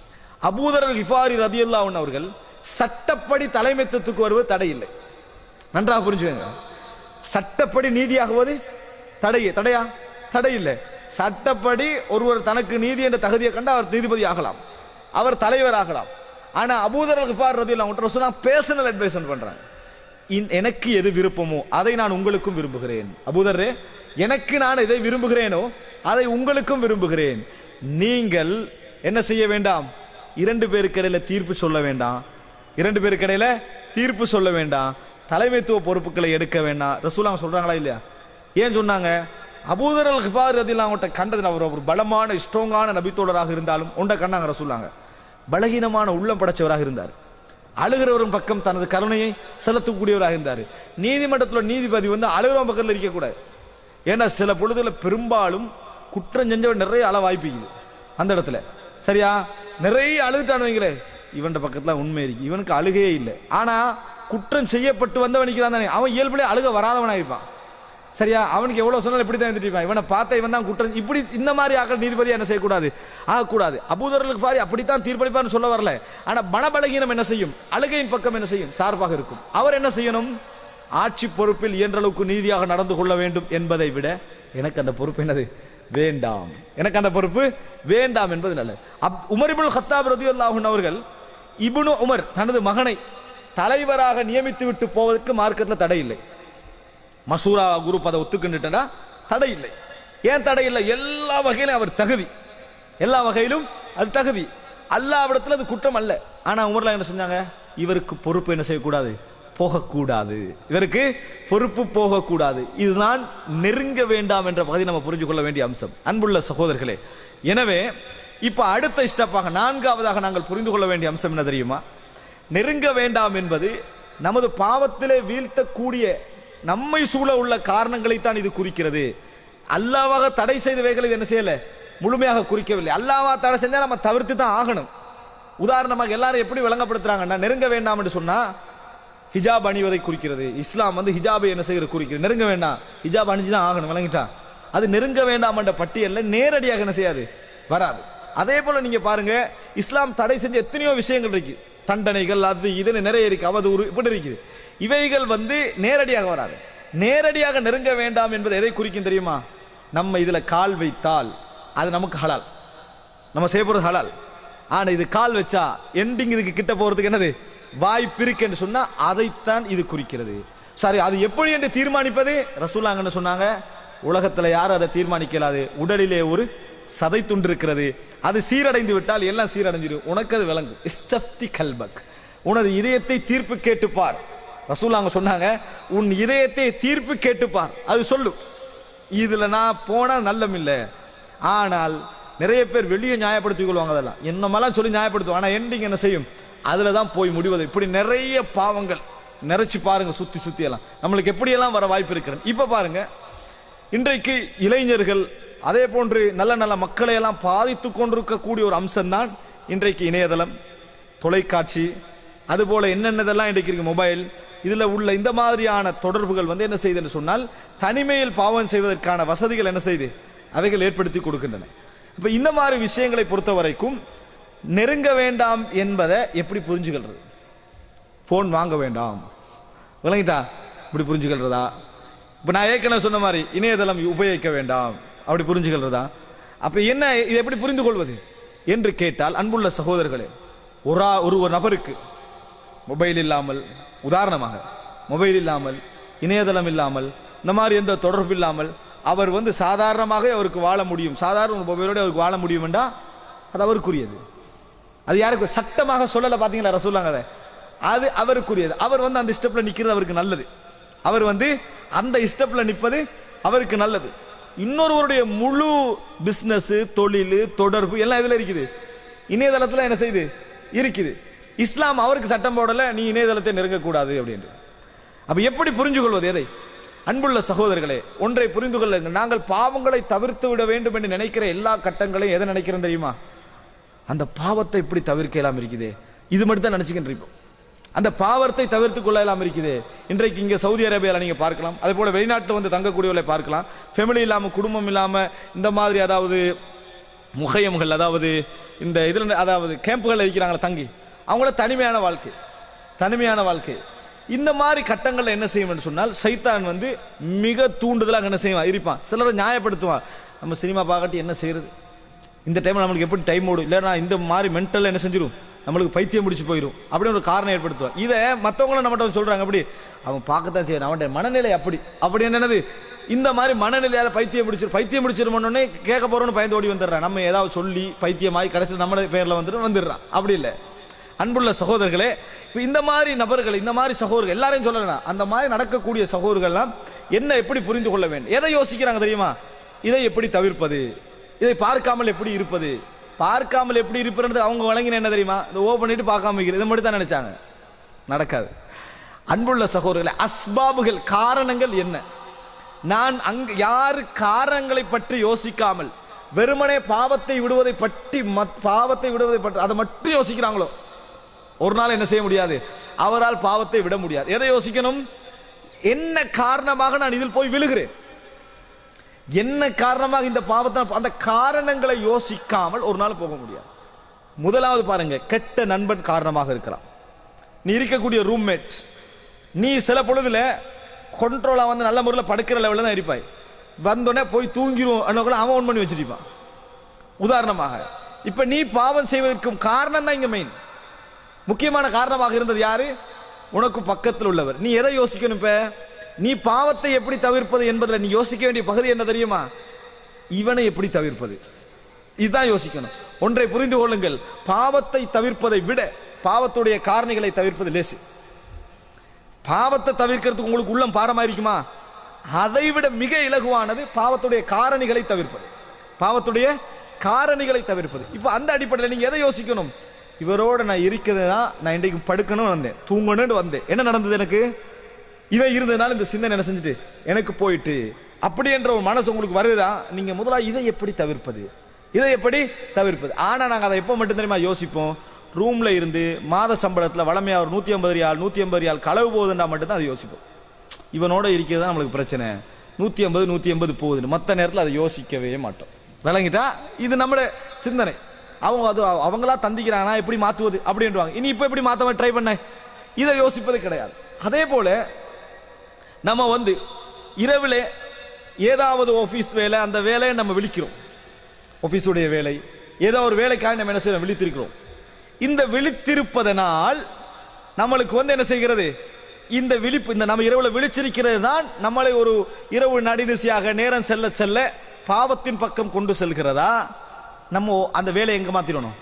அபூதர் அல் கிஃபாரி ரலியல்லாஹு அன்ஹு அவர்கள் சட்டப்படி தலைமைத்துவத்துக்கு வருவது தடை இல்லை. நன்றாக புரிஞ்சுக்கங்க. சட்டப்படி நீதியாகுவது தடை தடையா தடை இல்லை. சட்டப்படி ஒருவர் தனக்கு நீதி என்ற தகுதியை கண்டு அவர் நீதிபதி ஆகலாம், அவர் தலைவர் ஆகலாம். ஆனா அபூதர் அல் கிஃபார் ரலியல்லாஹு அன்ஹு சொன்னா பர்சனல் அட்வைஸ் பண்றாங்க. எனக்கு எது விருப்பமோ அதை நான் உங்களுக்கும் விரும்புகிறேன். அபூதரே, எனக்கு நான் எதை விரும்புகிறேனோ அதை உங்களுக்கும் விரும்புகிறேன். நீங்கள் என்ன செய்ய வேண்டாம்? இரண்டு பேருக்கு இடையில தீர்ப்பு சொல்ல வேண்டாம். இரண்டு பேருக்கு இடையில தீர்ப்பு சொல்ல வேண்டாம். தலைமைத்துவ பொறுப்புகளை எடுக்க வேண்டாம். ரசூலுல்லாஹ் சொல்றாங்களா இல்லையா? ஏன் சொன்னாங்க? அபூதர் அல் கிஃபார் ரலியல்லாஹு அன்ஹு கண்டது அவர் ஒரு பலமான ஸ்ட்ராங்கான நபித்தோழராக இருந்தாலும் ஒன்றை கண்டாங்க ரசூலுல்லாஹ், பலகீனமான உள்ளம் படைச்சவராக இருந்தார். அழுகிறவரின் பக்கம் தனது கருணையை செலுத்தக்கூடியவராக இருந்தார். நீதிமன்றத்தில் நீதிபதி வந்து அழுகிறவன் பக்கத்தில் இருக்கக்கூடாது. ஏன்னா சில பொழுதுல பெரும்பாலும் குற்றம் செஞ்சவன் நிறைய அழ வாய்ப்பிக்குது அந்த இடத்துல. சரியா? நிறைய அழுதுட்டான்னு வைங்களே, இவன் பக்கத்துல உண்மை இருக்கு, இவனுக்கு அழுகையே இல்லை. ஆனா குற்றம் செய்யப்பட்டு வந்தவன் நிற்கிறான் தானே, அவன் இயல்புலேயே அழுக வராதவனா இருப்பான். சரியா? அவனுக்கு எவ்வளவு சொன்னாலும் இப்படி தான் இருந்துட்டு இவனை பார்த்த இவன் தான் குற்றம். இப்படி இந்த மாதிரி ஆக்கள் நீதிபதி என்ன செய்யக்கூடாது, ஆகக்கூடாது. அபூதர் அல் கிஃபாரி அப்படித்தான் தீர்ப்பளிப்பார்னு சொல்ல வரல. ஆனா பணபலகீனம் என்ன செய்யும்? அழுகையின் பக்கம் என்ன செய்யும்? சார்பாக இருக்கும். அவர் என்ன செய்யணும்? ஆட்சி பொறுப்பில் இயன்ற அளவுக்கு நீதியாக நடந்து கொள்ள வேண்டும் என்பதை விட எனக்கு அந்த பொறுப்பு என்னது வேண்டாம், எனக்கு அந்த பொறுப்பு வேண்டாம் என்பது நல்லது. உமர் இப்னு கத்தாப் ரலியல்லாஹு அன்ஹு அவர்கள் இப்னு உமர் தனது மகனை தலைவராக நியமித்து விட்டு போவதற்கு மார்க்கத்தில் தடை இல்லை. மசூரா குரு பத ஒத்துக்கின்றா தடை இல்லை. ஏன் தடை இல்லை? எல்லா வகையிலும் அவர் தகுதி, எல்லா வகையிலும் அது தகுதி. அல்லாஹ்விடத்தில் அது குற்றம் அல்ல. ஆனா உமர்லாம் என்ன செஞ்சாங்க? இவருக்கு பொறுப்பு என்ன செய்யக்கூடாது? போகக்கூடாது. இவருக்கு பொறுப்பு போகக்கூடாது. இதுதான் நெருங்க வேண்டாம் என்ற பகுதி நம்ம புரிஞ்சு கொள்ள வேண்டிய அம்சம். அன்புள்ள சகோதரர்களே, எனவே இப்ப அடுத்த ஸ்டெப்பாக நான்காவதாக நாங்கள் புரிந்து கொள்ள வேண்டிய அம்சம் என்ன தெரியுமா? நெருங்க வேண்டாம் என்பது நமது பாவத்திலே வீழ்த்தக்கூடிய நம்மை சூழ உள்ள காரணங்களை தான் இது குறிக்கிறது. அல்லாஹ்வாக தடை செய்தவைகளை என்ன செய்யல, முழுமையாக குறிக்கவில்லை. அல்லாஹ்வாக தடை செஞ்சா நம்ம தவிர்த்து தான் ஆகணும். உதாரணமாக எல்லாரும் எப்படி விளங்கப்படுத்துறாங்கன்னா, நெருங்க வேண்டாம் என்று சொன்னா ஹிஜாப் அணிவதை குறிக்கிறது. இஸ்லாம் வந்து ஹிஜாபை என்ன செய்கிறது குறிக்கிறது. நெருங்க வேண்டாம், ஹிஜாப் அணிஞ்சுதான் ஆகணும், விளங்கிட்டா? அது நெருங்க வேண்டாம் என்ற பட்டியல்ல நேரடியாக என்ன செய்யாது, வராது. அதே போல நீங்க பாருங்க, இஸ்லாம் தடை செஞ்ச எத்தனையோ விஷயங்கள் இருக்கு, தண்டனைகள் அது இதுன்னு நிறைய இருக்கு, அவதூறு இப்படி இருக்குது. இவைகள் வந்து நேரடியாக வராது. நேரடியாக நெருங்க வேண்டாம் என்பது எதை குறிக்கும் தெரியுமா? நம்ம இதுல கால் வைத்தால் அது நமக்கு ஹலால், நம்ம செய்ய போறது ஹலால். ஆனா இது கால் வச்சா எண்டிங் இதுக்கு கிட்ட போறதுக்கு என்னது வாய்ப்பு இருக்கு என்று சொன்னா அதைத்தான் இது குறிக்கிறது. சரி, அது எப்படி என்று தீர்மானிப்பது? ரசூலுல்லாஹ் என்ன சொன்னாங்க? உலகத்துல யாரும் அதை தீர்மானிக்கலாது. உடலிலே ஒரு சதை துண்டு இருக்கிறது, அது சீரடைந்து விட்டால் எல்லாம் சீரடைஞ்சிடும். உனக்கு அது விளங்கும். இஸ்தஃப்தி கல்பக், உனது இதயத்தை தீர்ப்பு கேட்டுப்பார். ரசூலுல்லாஹ் சொன்னாங்க, உன் இதயத்தை தீர்ப்பு கேட்டுப்பார், அது சொல்லும். இதுல நான் போனா நல்லம் இல்லை. ஆனால் நிறைய பேர் வெளியே நியாயப்படுத்திக் கொள்வாங்க, அதெல்லாம் என்னமெல்லாம் சொல்லி நியாயப்படுத்துவாங்க. ஆனா எண்டிங் என்ன செய்யும்? அதுல தான் போய் முடிவது. இப்படி நிறைய பாவங்கள் நிறைச்சு பாருங்க, சுத்தி சுத்தி எல்லாம் நம்மளுக்கு எப்படியெல்லாம் வர வாய்ப்பு இருக்கிறது. இப்ப பாருங்க, இன்றைக்கு இளைஞர்கள் அதே போன்று நல்ல நல்ல மக்களை எல்லாம் பாதித்து கொண்டிருக்கக்கூடிய ஒரு அம்சம் தான் இன்றைக்கு இணையதளம், தொலைக்காட்சி, அதுபோல என்னென்னதெல்லாம் இன்றைக்கு இருக்கு, மொபைல். இதுல உள்ள இந்த மாதிரியான தொடர்புகள் வந்து என்ன செய்யுதுன்னு சொன்னால், தனிமையில் பாவம் செய்வதற்கான வசதிகள் என்ன செய்து அவைகள் ஏற்படுத்தி கொடுக்கின்றன. இப்ப இந்த மாதிரி விஷயங்களை பொறுத்த வரைக்கும் நெருங்க வேண்டாம் என்பதை எப்படி புரிஞ்சுக்கிறது? போன் வாங்க வேண்டாம், விளங்கிட்டா? இப்படி புரிஞ்சுக்கிறதா? இப்ப நான் ஏற்கனவே சொன்ன மாதிரி இணையதளம் உபயோகிக்க வேண்டாம், அப்படி புரிஞ்சுக்கிறதா? அப்ப என்ன, இதை எப்படி புரிந்து கொள்வது என்று கேட்டால், அன்புள்ள சகோதரர்களே, ஒரு ஒரு நபருக்கு மொபைல் இல்லாமல், உதாரணமாக மொபைல் இல்லாமல், இணையதளம் இல்லாமல், இந்த மாதிரி எந்த தொடர்பு இல்லாமல் அவர் வந்து சாதாரணமாக அவருக்கு வாழ முடியும், சாதாரண மொபைலோடு அவருக்கு வாழ முடியும் என்றா அது அவருக்குரியது. அது யாருக்கு சட்டமாக சொல்லல, பாத்தீங்களா ரசூலுல்லாஹ், அது அவருக்குரியது. அவர் வந்து அந்த ஸ்டெப்ல நிக்கிறது அவருக்கு நல்லது, அவர் வந்து அந்த ஸ்டெப்ல நிற்பது அவருக்கு நல்லது. இன்னொருவருடைய முழு பிசினஸ், தொழில், தொடர்பு எல்லாம் இதுல இருக்குது, இணையதளத்துல என்ன செய்யுது இருக்குது. இஸ்லாம் அவருக்கு சட்டம் போடல, நீ இணையதளத்தை நெருங்கக்கூடாது அப்படின்ட்டு. அப்ப எப்படி புரிஞ்சு கொள்வது எதை? அன்புள்ள சகோதரர்களே, ஒன்றை புரிந்து கொள்ளுங்கள். நாங்கள் பாவங்களை தவிர்த்து விட வேண்டும் என்று நினைக்கிற எல்லா கட்டங்களையும் எதை நினைக்கிறோம் தெரியுமா? அந்த பாவத்தை எப்படி தவிர்க்கலாம் இருக்குதே, இது மட்டும் தான் நினைச்சுக்கிட்டு இருக்கோம். அந்த பாவத்தை தவிர்த்து கொள்ளலாம் இருக்குது. இன்றைக்கு இங்க சவுதி அரேபியாவில் நீங்க பார்க்கலாம், அதே போல வெளிநாட்டில் வந்து தங்கக்கூடியவர்களை பார்க்கலாம், ஃபேமிலி இல்லாம, குடும்பம் இல்லாம, இந்த மாதிரி அதாவது முகையம்கள், அதாவது இந்த இதுல அதாவது கேம்புகள் இருக்கிறாங்களா தங்கி, அவங்கள தனிமையான வாழ்க்கை, தனிமையான வாழ்க்கை. இந்த மாதிரி கட்டங்கள்ல என்ன செய்யும் சொன்னால், சைத்தான் வந்து மிக தூண்டுதலாக என்ன செய்வான், இருப்பான். சிலரை நியாயப்படுத்துவான், நம்ம சினிமா பார்க்கட்டி என்ன செய்யறது, இந்த டைம்ல நம்மளுக்கு எப்படி டைம் ஓடும், இல்லைன்னா இந்த மாதிரி மென்டல் என்ன செஞ்சிடும், நம்மளுக்கு பைத்தியம் முடிச்சு போயிடும் அப்படின்னு ஒரு காரணம் ஏற்படுத்துவான். இதை மற்றவங்களும் நம்மகிட்ட சொல்றாங்க, அப்படி அவன் பார்க்கத்தான் செய்யணும், அவனுடைய மனநிலை அப்படி அப்படி என்னது, இந்த மாதிரி மனநிலையால பைத்தியம் முடிச்சிரு பைத்தியம் முடிச்சிருமோன்னே கேட்க போறோம்னு பயந்து ஓடி வந்துடுறான். நம்ம ஏதாவது சொல்லி பைத்தியமாய் கடைசியில் நம்ம பேர்ல வந்துட்டு வந்துடுறான். அப்படி இல்லை அன்புள்ள சகோதரர்களே, இந்த மாதிரி நபர்கள், இந்த மாதிரி சகோதரர்கள் எல்லாரையும் சொல்லலாம், அந்த மாதிரி நடக்கக்கூடிய சகோதரர்கள்லாம் என்ன எப்படி புரிந்து கொள்ள வேண்டும், எதை யோசிக்கிறாங்க தெரியுமா? இதை எப்படி தவிர்ப்பது, இதை பார்க்காமல் எப்படி இருப்பது. பார்க்காமல் எப்படி இருப்பது அவங்க வழங்கின என்ன தெரியுமா, இந்த ஓ பண்ணிட்டு பார்க்காம வைக்கிறது, இதை மட்டும் தான் நினைச்சாங்க. நடக்காது. அன்புள்ள சகோதரர்களே, அஸ்பாபுகள், காரணங்கள் என்ன? நான் அங்கு யாரு காரணங்களை பற்றி யோசிக்காமல் வெறுமனே பாவத்தை விடுவதை பற்றி பாவத்தை விடுவதை பற்றி அதை மட்டும் யோசிக்கிறாங்களோ, ஒரு நாள் என்ன செய்ய முடியாது, அவரால் பாவத்தை விட முடியாது. எதை யோசிக்கணும்? என்ன காரணமாக நான் இதில் போய் விழுகிறேன், என்ன காரணமாக இந்த பாவத்தை, அந்த காரணங்களை யோசிக்காமல் ஒரு நாள் போக முடியாது. முதலாவது பாருங்க, கெட்ட நண்பன் காரணமாக இருக்கலாம். நீ இருக்கக்கூடிய ரூம்மேட், நீ சில பொழுதுல கண்ட்ரோலா வந்து நல்ல முறையில் படுக்கிற லெவலில் தான் இருப்பாய், வந்தோடனே போய் தூங்கிரும் அவன் ஒன் பண்ணி வச்சிருப்பான். உதாரணமாக இப்ப நீ பாவம் செய்வதற்கும் காரணம் தான் இங்க மெயின், முக்கியமான காரணமாக இருந்தது யாரு? உனக்கு பக்கத்தில் உள்ளவர். நீ எதை யோசிக்கணும்? இப்ப நீ பாவத்தை எப்படி தவிர்ப்பது என்பதில் நீ யோசிக்க வேண்டிய பகுதி என்ன தெரியுமா? இவனை எப்படி தவிர்ப்பது, இதுதான் யோசிக்கணும். ஒன்றை புரிந்து கொள்ளுங்கள், பாவத்தை தவிர்ப்பதை விட பாவத்துடைய காரணிகளை தவிர்ப்பது லேசு. பாவத்தை தவிர்க்கிறதுக்கு உங்களுக்கு உள்ளம் பாரமா இருக்குமா? அதை விட மிக இலகுவானது பாவத்துடைய காரணிகளை தவிர்ப்பது, பாவத்துடைய காரணிகளை தவிர்ப்பது. இப்ப அந்த அடிப்படையில் நீங்க எதை யோசிக்கணும்? இவரோட நான் இருக்கிறதா, நான் இன்றைக்கு படுக்கணும் வந்தேன், தூங்கணும்னு வந்தேன், என்ன நடந்தது எனக்கு? இவன் இருந்ததுனால இந்த சிந்தனை என்ன செஞ்சுட்டு எனக்கு போயிட்டு, அப்படி என்ற ஒரு மனசு உங்களுக்கு வருதா? நீங்க முதலா இதை எப்படி தவிர்ப்பது, இதை எப்படி தவிர்ப்பது. ஆனா நாங்க அதை எப்போ மட்டும் தெரியுமா யோசிப்போம்? ரூம்ல இருந்து மாத சம்பளத்தில் வளமையா ஒரு நூத்தி ஐம்பது ரியால் நூத்தி ஐம்பது ரியால் களவு போகுதுன்னா மட்டும்தான் அதை யோசிப்போம். இவனோட இருக்கிறது நம்மளுக்கு பிரச்சனை, நூத்தி ஐம்பது நூத்தி ஐம்பது போகுதுன்னு மற்ற நேரத்தில் அதை யோசிக்கவே மாட்டோம். விளங்கிட்டா? இது நம்மளோட சிந்தனை. அவங்க அது அவங்களா தந்திக்கிறாங்கன்னா எப்படி மாத்துவது அப்படின்றாங்க. இனி இப்ப எப்படி மாத்த ட்ரை பண்ண, இதை யோசிப்பது கிடையாது. அதே போல நம்ம வந்து இரவிலே ஏதாவது ஆபீஸ் வேலை, அந்த வேலையை நம்ம விழிக்கிறோம், ஆபீஸுடைய வேலை, ஏதோ ஒரு வேலைக்காக நம்ம என்ன செய்யறோம், விழித்திருக்கிறோம். இந்த விழித்திருப்பதனால் நம்மளுக்கு வந்து என்ன செய்கிறது, இந்த விழிப்பு, இந்த நம்ம இரவுல விழிச்சிருக்கிறது தான் நம்மளை ஒரு இரவு நடுநிசையாக நேரம் செல்ல செல்ல பாவத்தின் பக்கம் கொண்டு செல்கிறதா? நம்ம அந்த வேலை எங்க மாத்திரணும்?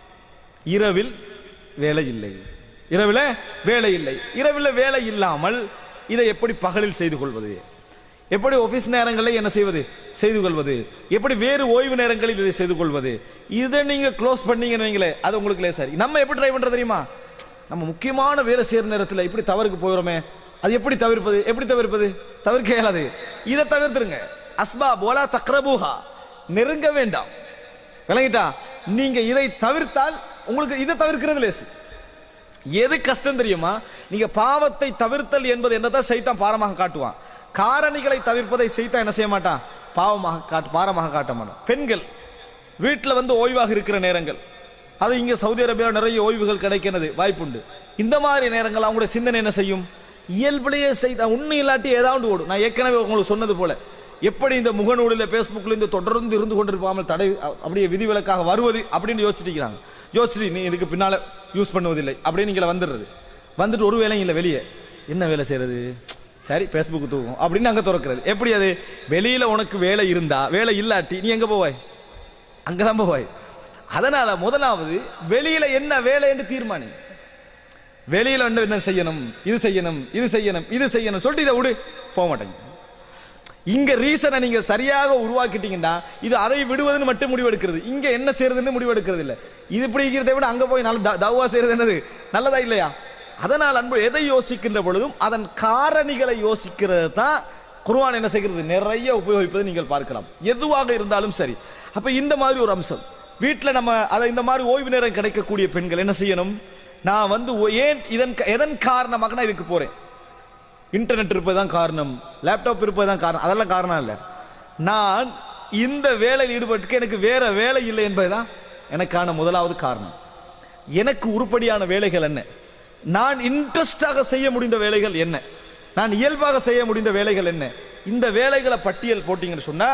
இரவில் வேலை இல்லை, இரவில் வேலை இல்லை. இரவில் வேலை இல்லாமல் இதை எப்படி பகலில் செய்து கொள்வது, எப்படி ஆபீஸ் நேரங்களில் என்ன செய்வது, செய்து கொள்வது, எப்படி வேறு ஓய்வு நேரங்களில் இதை செய்து கொள்வது. இதை நீங்க க்ளோஸ் பண்ணீங்கன்னு அது உங்களுக்கு லேசா. நம்ம எப்படி ட்ரை பண்றது தெரியுமா? நம்ம முக்கியமான வேலை செய்யற நேரத்தில் இப்படி தவறுக்கு போயிடுமே, அது எப்படி தவிர்ப்பது, எப்படி தவிர்ப்பது, தவிர்க்க இயலாது. இதை தவிர்த்துருங்க. அஸ்பாப் வலா தக்ரபூஹா, நெருங்க வேண்டாம். விளங்கிட்டா? நீங்க இதை தவிர்த்தால் உங்களுக்கு இதை தவிர்க்கிறது லேசு. எது கஷ்டம் தெரியுமா? நீங்க பாவத்தை தவிர்த்தல் என்பது என்னதான் சைத்தான் பாரமாக காட்டுவான். காரணிகளை தவிர்ப்பதை சைத்தான் என்ன செய்ய மாட்டான், பாவமாக காட்டு பாரமாக காட்ட மாட்டான். பெண்கள் வீட்டில் வந்து ஓய்வாக இருக்கிற நேரங்கள், அது இங்க சவுதி அரேபியாவில் நிறைய ஓய்வுகள் கிடைக்கிறது வாய்ப்புண்டு. இந்த மாதிரி நேரங்கள் அவங்களுடைய சிந்தனை என்ன செய்யும், இயல்பிலேயே செய்த உண்மை இல்லாட்டி ஏதாவது ஓடும். நான் ஏற்கனவே உங்களுக்கு சொன்னது போல, எப்படி இந்த முகநூலில் பேஸ்புக்கில் இந்த தொடர்ந்து இருந்து கொண்டிருப்பாமல் தடை அப்படியே விதிவிலக்காக வருவது அப்படின்னு யோசிச்சிருக்கிறாங்க. யோசிச்சு நீ இதுக்கு பின்னால யூஸ் பண்ணுவதில்லை அப்படின்னு நீங்க வந்துடுறது. வந்துட்டு ஒரு வேலையும் இல்லை, வெளியே என்ன வேலை செய்யறது, சரி பேஸ்புக் தூக்கும் அப்படின்னு அங்க திறக்கிறது. எப்படி அது? வெளியில உனக்கு வேலை இருந்தா வேலை இல்லாட்டி நீ எங்க போவாய்? அங்கதான் போவாய். அதனால முதலாவது வெளியில என்ன வேலை என்று தீர்மானி. வெளியில என்ன செய்யணும், இது செய்யணும், இது செய்யணும், இது செய்யணும் சொல்லிட்டு இதை விடு, போக மாட்டேங்க. இங்க ரீசனை நீங்க சரியாக உருவாக்கிட்டீங்கன்னா இது அதை விடுவதுன்னு மட்டும் முடிவெடுக்கிறது. இங்க என்ன செய்யறதுன்னு முடிவெடுக்கிறது இல்லை. இது இப்படி இருக்கிறதை விட அங்க போய் நல்ல தவா செய்யறது என்னது நல்லதா இல்லையா? அதனால் அன்பு எதை யோசிக்கின்ற பொழுதும் அதன் காரணிகளை யோசிக்கிறது தான் குர்ஆன் என்ன செய்கிறது, நிறைய உபயோகிப்பதை நீங்கள் பார்க்கலாம். எதுவாக இருந்தாலும் சரி. அப்ப இந்த மாதிரி ஒரு அம்சம் வீட்டில் நம்ம அதை இந்த மாதிரி ஓய்வு நேரம் கிடைக்கக்கூடிய பெண்கள் என்ன செய்யணும், நான் வந்து ஏன் இதன் எதன் காரணமாக நான் இதுக்கு போறேன், இன்டர்நெட் இருப்பதுதான் காரணம், லேப்டாப் இருப்பதுதான் காரணம், அதெல்லாம் காரணம் இல்லை. நான் இந்த வேலையில் ஈடுபட்டு எனக்கு வேற வேலை இல்லை என்பதுதான் எனக்கான முதலாவது காரணம். எனக்கு உருப்படியான வேலைகள் என்ன, நான் இன்ட்ரெஸ்டாக செய்ய முடிந்த வேலைகள் என்ன, நான் இயல்பாக செய்ய முடிந்த வேலைகள் என்ன, இந்த வேலைகளை பட்டியல் போட்டீங்கன்னு சொன்னா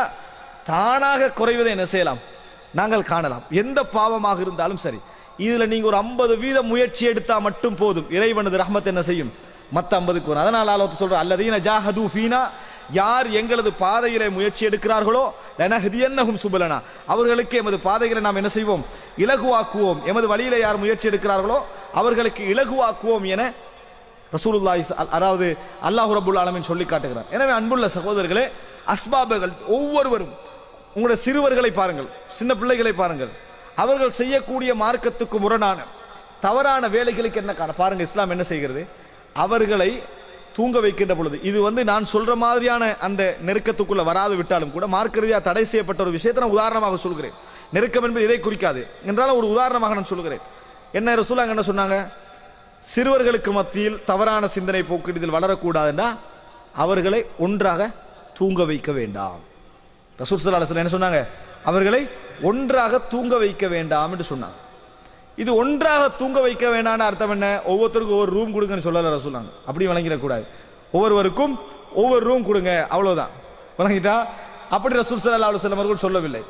தானாக குறைவதை என்ன செய்யலாம், நாங்கள் காணலாம். எந்த பாவமாக இருந்தாலும் சரி, இதுல நீங்க ஒரு ஐம்பது வீத முயற்சி எடுத்தா மட்டும் போதும், இறைவனது ரஹ்மத் என்ன செய்யும், மத்த ஐம்பதுக்கு வரும். அதனால அல்லாஹ் சொல்ற அல்லதீன ஜாஹது ஃபீனா, யார் எங்களது பாதையிலே முயற்சி எடுக்கிறார்களோ லனஹ்தியன்னஹும் சுபலனா, அவர்களுக்கு எமது பாதைகளை நாம் என்ன செய்வோம், இலகுவாக்குவோம். எமது வழியில யார் முயற்சி எடுக்கிறார்களோ அவர்களுக்கு இலகுவாக்குவோம் என ரசூலுல்லாஹி அதாவது அல்லாஹ் ரப்பல் ஆலமீன் சொல்லி காட்டுகிறார். எனவே அன்புள்ள சகோதரர்களே, அஸ்பாபுகள் ஒவ்வொருவரும், உங்களுடைய சிறுவர்களை பாருங்கள், சின்ன பிள்ளைகளை பாருங்கள், அவர்கள் செய்யக்கூடிய மார்க்கத்துக்கு முரணான தவறான வேலைகளுக்கு என்ன காரணம் பாருங்க. இஸ்லாம் என்ன செய்கிறது, அவர்களை தூங்க வைக்கின்ற பொழுது இது வந்து நான் சொல்ற மாதிரியான அந்த நெருக்கத்துக்குள்ள வராது விட்டாலும் கூட மார்க்க ரீதியாக தடை செய்யப்பட்ட ஒரு விஷயத்தை நான் உதாரணமாக சொல்கிறேன். நெருக்கம் என்பது இதை குறிக்காது என்றாலும் ஒரு உதாரணமாக நான் சொல்கிறேன். என்ன ரசூலுல்லாஹ் என்ன சொன்னாங்க, சிறுவர்களுக்கு மத்தியில் தவறான சிந்தனை போக்கிடுதல் வளரக்கூடாதுன்னா அவர்களை ஒன்றாக தூங்க வைக்க வேண்டாம். ரசூல் ஸல்லல்லாஹு அலைஹி வஸல்லம் என்ன சொன்னாங்க, அவர்களை ஒன்றாக தூங்க வைக்க வேண்டாம் என்று சொன்னாங்க. இது ஒன்றாக தூங்க வைக்க வேண்டாம்னு அர்த்தம் என்ன, ஒவ்வொருத்தருக்கும் ஒவ்வொரு ரூம் கொடுங்கன்னு சொல்லல ரசூலுல்லாஹ், அப்படி வழங்கிடக்கூடாது. ஒவ்வொருவருக்கும் ஒவ்வொரு ரூம் கொடுங்க அவ்வளவுதான், வழங்கிட்டா அப்படி ரசூல் ஸல்லல்லாஹு அலைஹி வஸல்லம் அவர்கள் சொல்லவில்லை.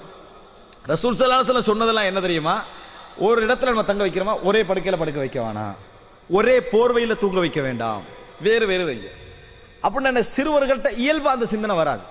ரசூல் ஸல்லல்லாஹு அலைஹி வஸல்லம் சொன்னதெல்லாம் என்ன தெரியுமா, ஒரு இடத்துல நம்ம தங்க வைக்கிறோமா, ஒரே படுக்கையில படுக்க வைக்க வேணாம், ஒரே போர்வையில தூங்க வைக்க வேண்டாம், வேறு வேறு வைங்க. அப்படின்னா சிறுவர்கள்ட்ட இயல்பா அந்த சிந்தனை வராது.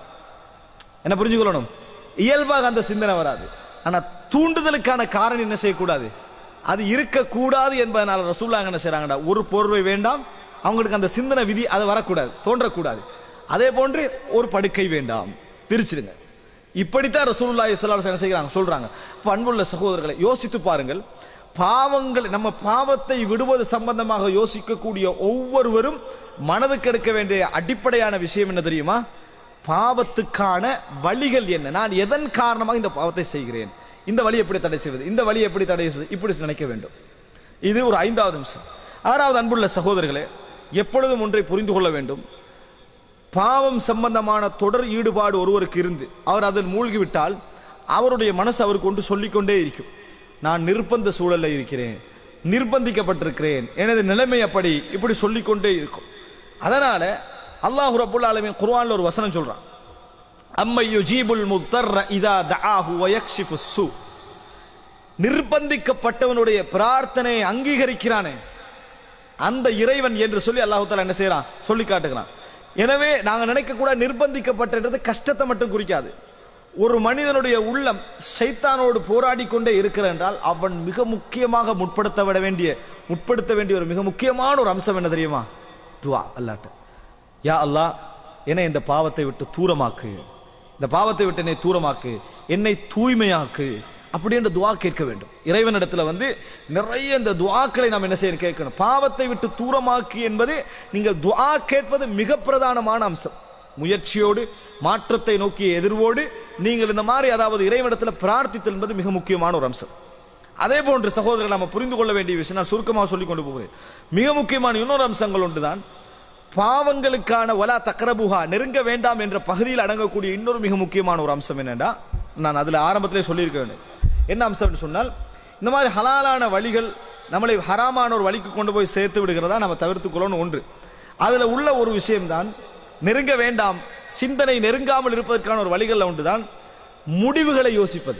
என்ன புரிஞ்சுக்கொள்ளணும், இயல்பாக அந்த சிந்தனை வராது. ஆனா தூண்டுதலுக்கான காரணம் என்ன செய்யக்கூடாது, அது இருக்கக்கூடாது என்பதனால ரசூலுல்லாஹ் என்ன செய்றாங்கடா, ஒரு போர்வை வேண்டாம், அவங்களுக்கு அந்த சிந்தனை விதி அது வரக்கூடாது, தோன்றக்கூடாது. அதே போன்று ஒரு படுக்கை வேண்டாம், பிரிச்சிடுங்க. இப்படித்தான் ரசூலுல்லாஹி ஸல்லல்லாஹு அலைஹி வஸல்லம் செய்றாங்க சொல்றாங்க. அன்புள்ள சகோதரர்களை யோசித்து பாருங்கள், பாவங்கள் நம்ம பாவத்தை விடுவது சம்பந்தமாக யோசிக்கக்கூடிய ஒவ்வொருவரும் மனதுக்கு எடுக்க வேண்டிய அடிப்படையான விஷயம் என்ன தெரியுமா, பாவத்துக்கான வழிகள் என்ன, நான் எதன் காரணமாக இந்த பாவத்தை செய்கிறேன், இந்த வழி எப்படி தடை செய்வது, இந்த வழி எப்படி தடை செய்வது, இப்படி நினைக்க வேண்டும். இது ஒரு ஐந்தாவது அம்சம். ஆறாவது, அன்புள்ள சகோதரர்களே, எப்பொழுதும் ஒன்றை புரிந்து கொள்ள வேண்டும், பாவம் சம்பந்தமான தொடர் ஈடுபாடு ஒருவருக்கு இருந்து அவர் அதில் மூழ்கிவிட்டால் அவருடைய மனசு அவருக்கு ஒன்று சொல்லிக்கொண்டே இருக்கும், நான் நிர்பந்த சூழல்ல இருக்கிறேன், நிர்பந்திக்கப்பட்டிருக்கிறேன், எனது நிலைமை அப்படி, இப்படி சொல்லிக்கொண்டே இருக்கும். அதனால அல்லாஹ் ரப்பல் ஆலமீன் குர்ஆன்ல ஒரு வசனம் சொல்றான், அம்மை யுஜீபுல் முத்தர்ர இதா தஆஹு வ யக்ஷிஃபுஸ் ஸூ, நிர்பந்திக்கப்பட்டவனுடைய பிரார்த்தனையை அங்கீகரிக்கிறானே அந்த இறைவன் என்று சொல்லி அல்லாஹ் தஆலா என்ன செய்றான், சொல்லி காட்டுகிறான். எனவே நாங்கள் நினைக்க கூட நிர்பந்திக்கப்பட்டது கஷ்டத்தை மட்டும் குறிக்காது. ஒரு மனிதனுடைய உள்ளம் ஷைத்தானோடு போராடி கொண்டே இருக்கிற என்றால் அவன் மிக முக்கியமாக முற்படுத்த விட வேண்டிய முற்படுத்த வேண்டிய ஒரு மிக முக்கியமான ஒரு அம்சம் என்ன தெரியுமா, துஆ. அல்லாஹ்ட்ட யா அல்லாஹ் என்னை இந்த பாவத்தை விட்டு தூரமாக்கு, இந்த பாவத்தை விட்டு என்னை தூரமாக்கு, என்னை தூய்மையாக்கு, அப்படி என்ற துஆ கேட்க வேண்டும். இறைவனிடத்துல வந்து நிறைய இந்த துஆக்களை நாம் என்ன செய்யணும், கேட்கணும். பாவத்தை விட்டு தூரமாக்கு என்பது நீங்கள் துஆ கேட்பது மிக பிரதானமான அம்சம். முயற்சியோடு மாற்றத்தை நோக்கிய எதிர்வோடு நீங்கள் இந்த மாதிரி அதாவது இறைவனிடத்தில் பிரார்த்தித்தல் என்பது மிக முக்கியமான ஒரு அம்சம். அதே போன்று சகோதரர்கள் நாம் புரிந்து கொள்ள வேண்டிய விஷயம் நான் சுருக்கமாக சொல்லிக் கொண்டு போகிறேன். மிக முக்கியமான இன்னொரு அம்சங்கள் ஒன்றுதான் பாவங்களுக்கான வலா தக்ரபுஹா, நெருங்க வேண்டாம் என்ற பகுதியில் அடங்கக்கூடிய இன்னொரு மிக முக்கியமான ஒரு அம்சம் என்னன்னா, நான் அதுல ஆரம்பத்திலே சொல்லியிருக்க வேண்டும். என்ன அம்சம் சொன்னால், இந்த மாதிரி ஹலாலான வழிகள் நம்மளை ஹராமான ஒரு வழிக்கு கொண்டு போய் சேர்த்து விடுகிறதா நம்ம தவிர்த்து கொள்ளணும் ஒன்று. அதுல உள்ள ஒரு விஷயம்தான் நெருங்க வேண்டாம், சிந்தனை நெருங்காமல் இருப்பதற்கான ஒரு வழிகள் ஒன்றுதான் முடிவுகளை யோசிப்பது.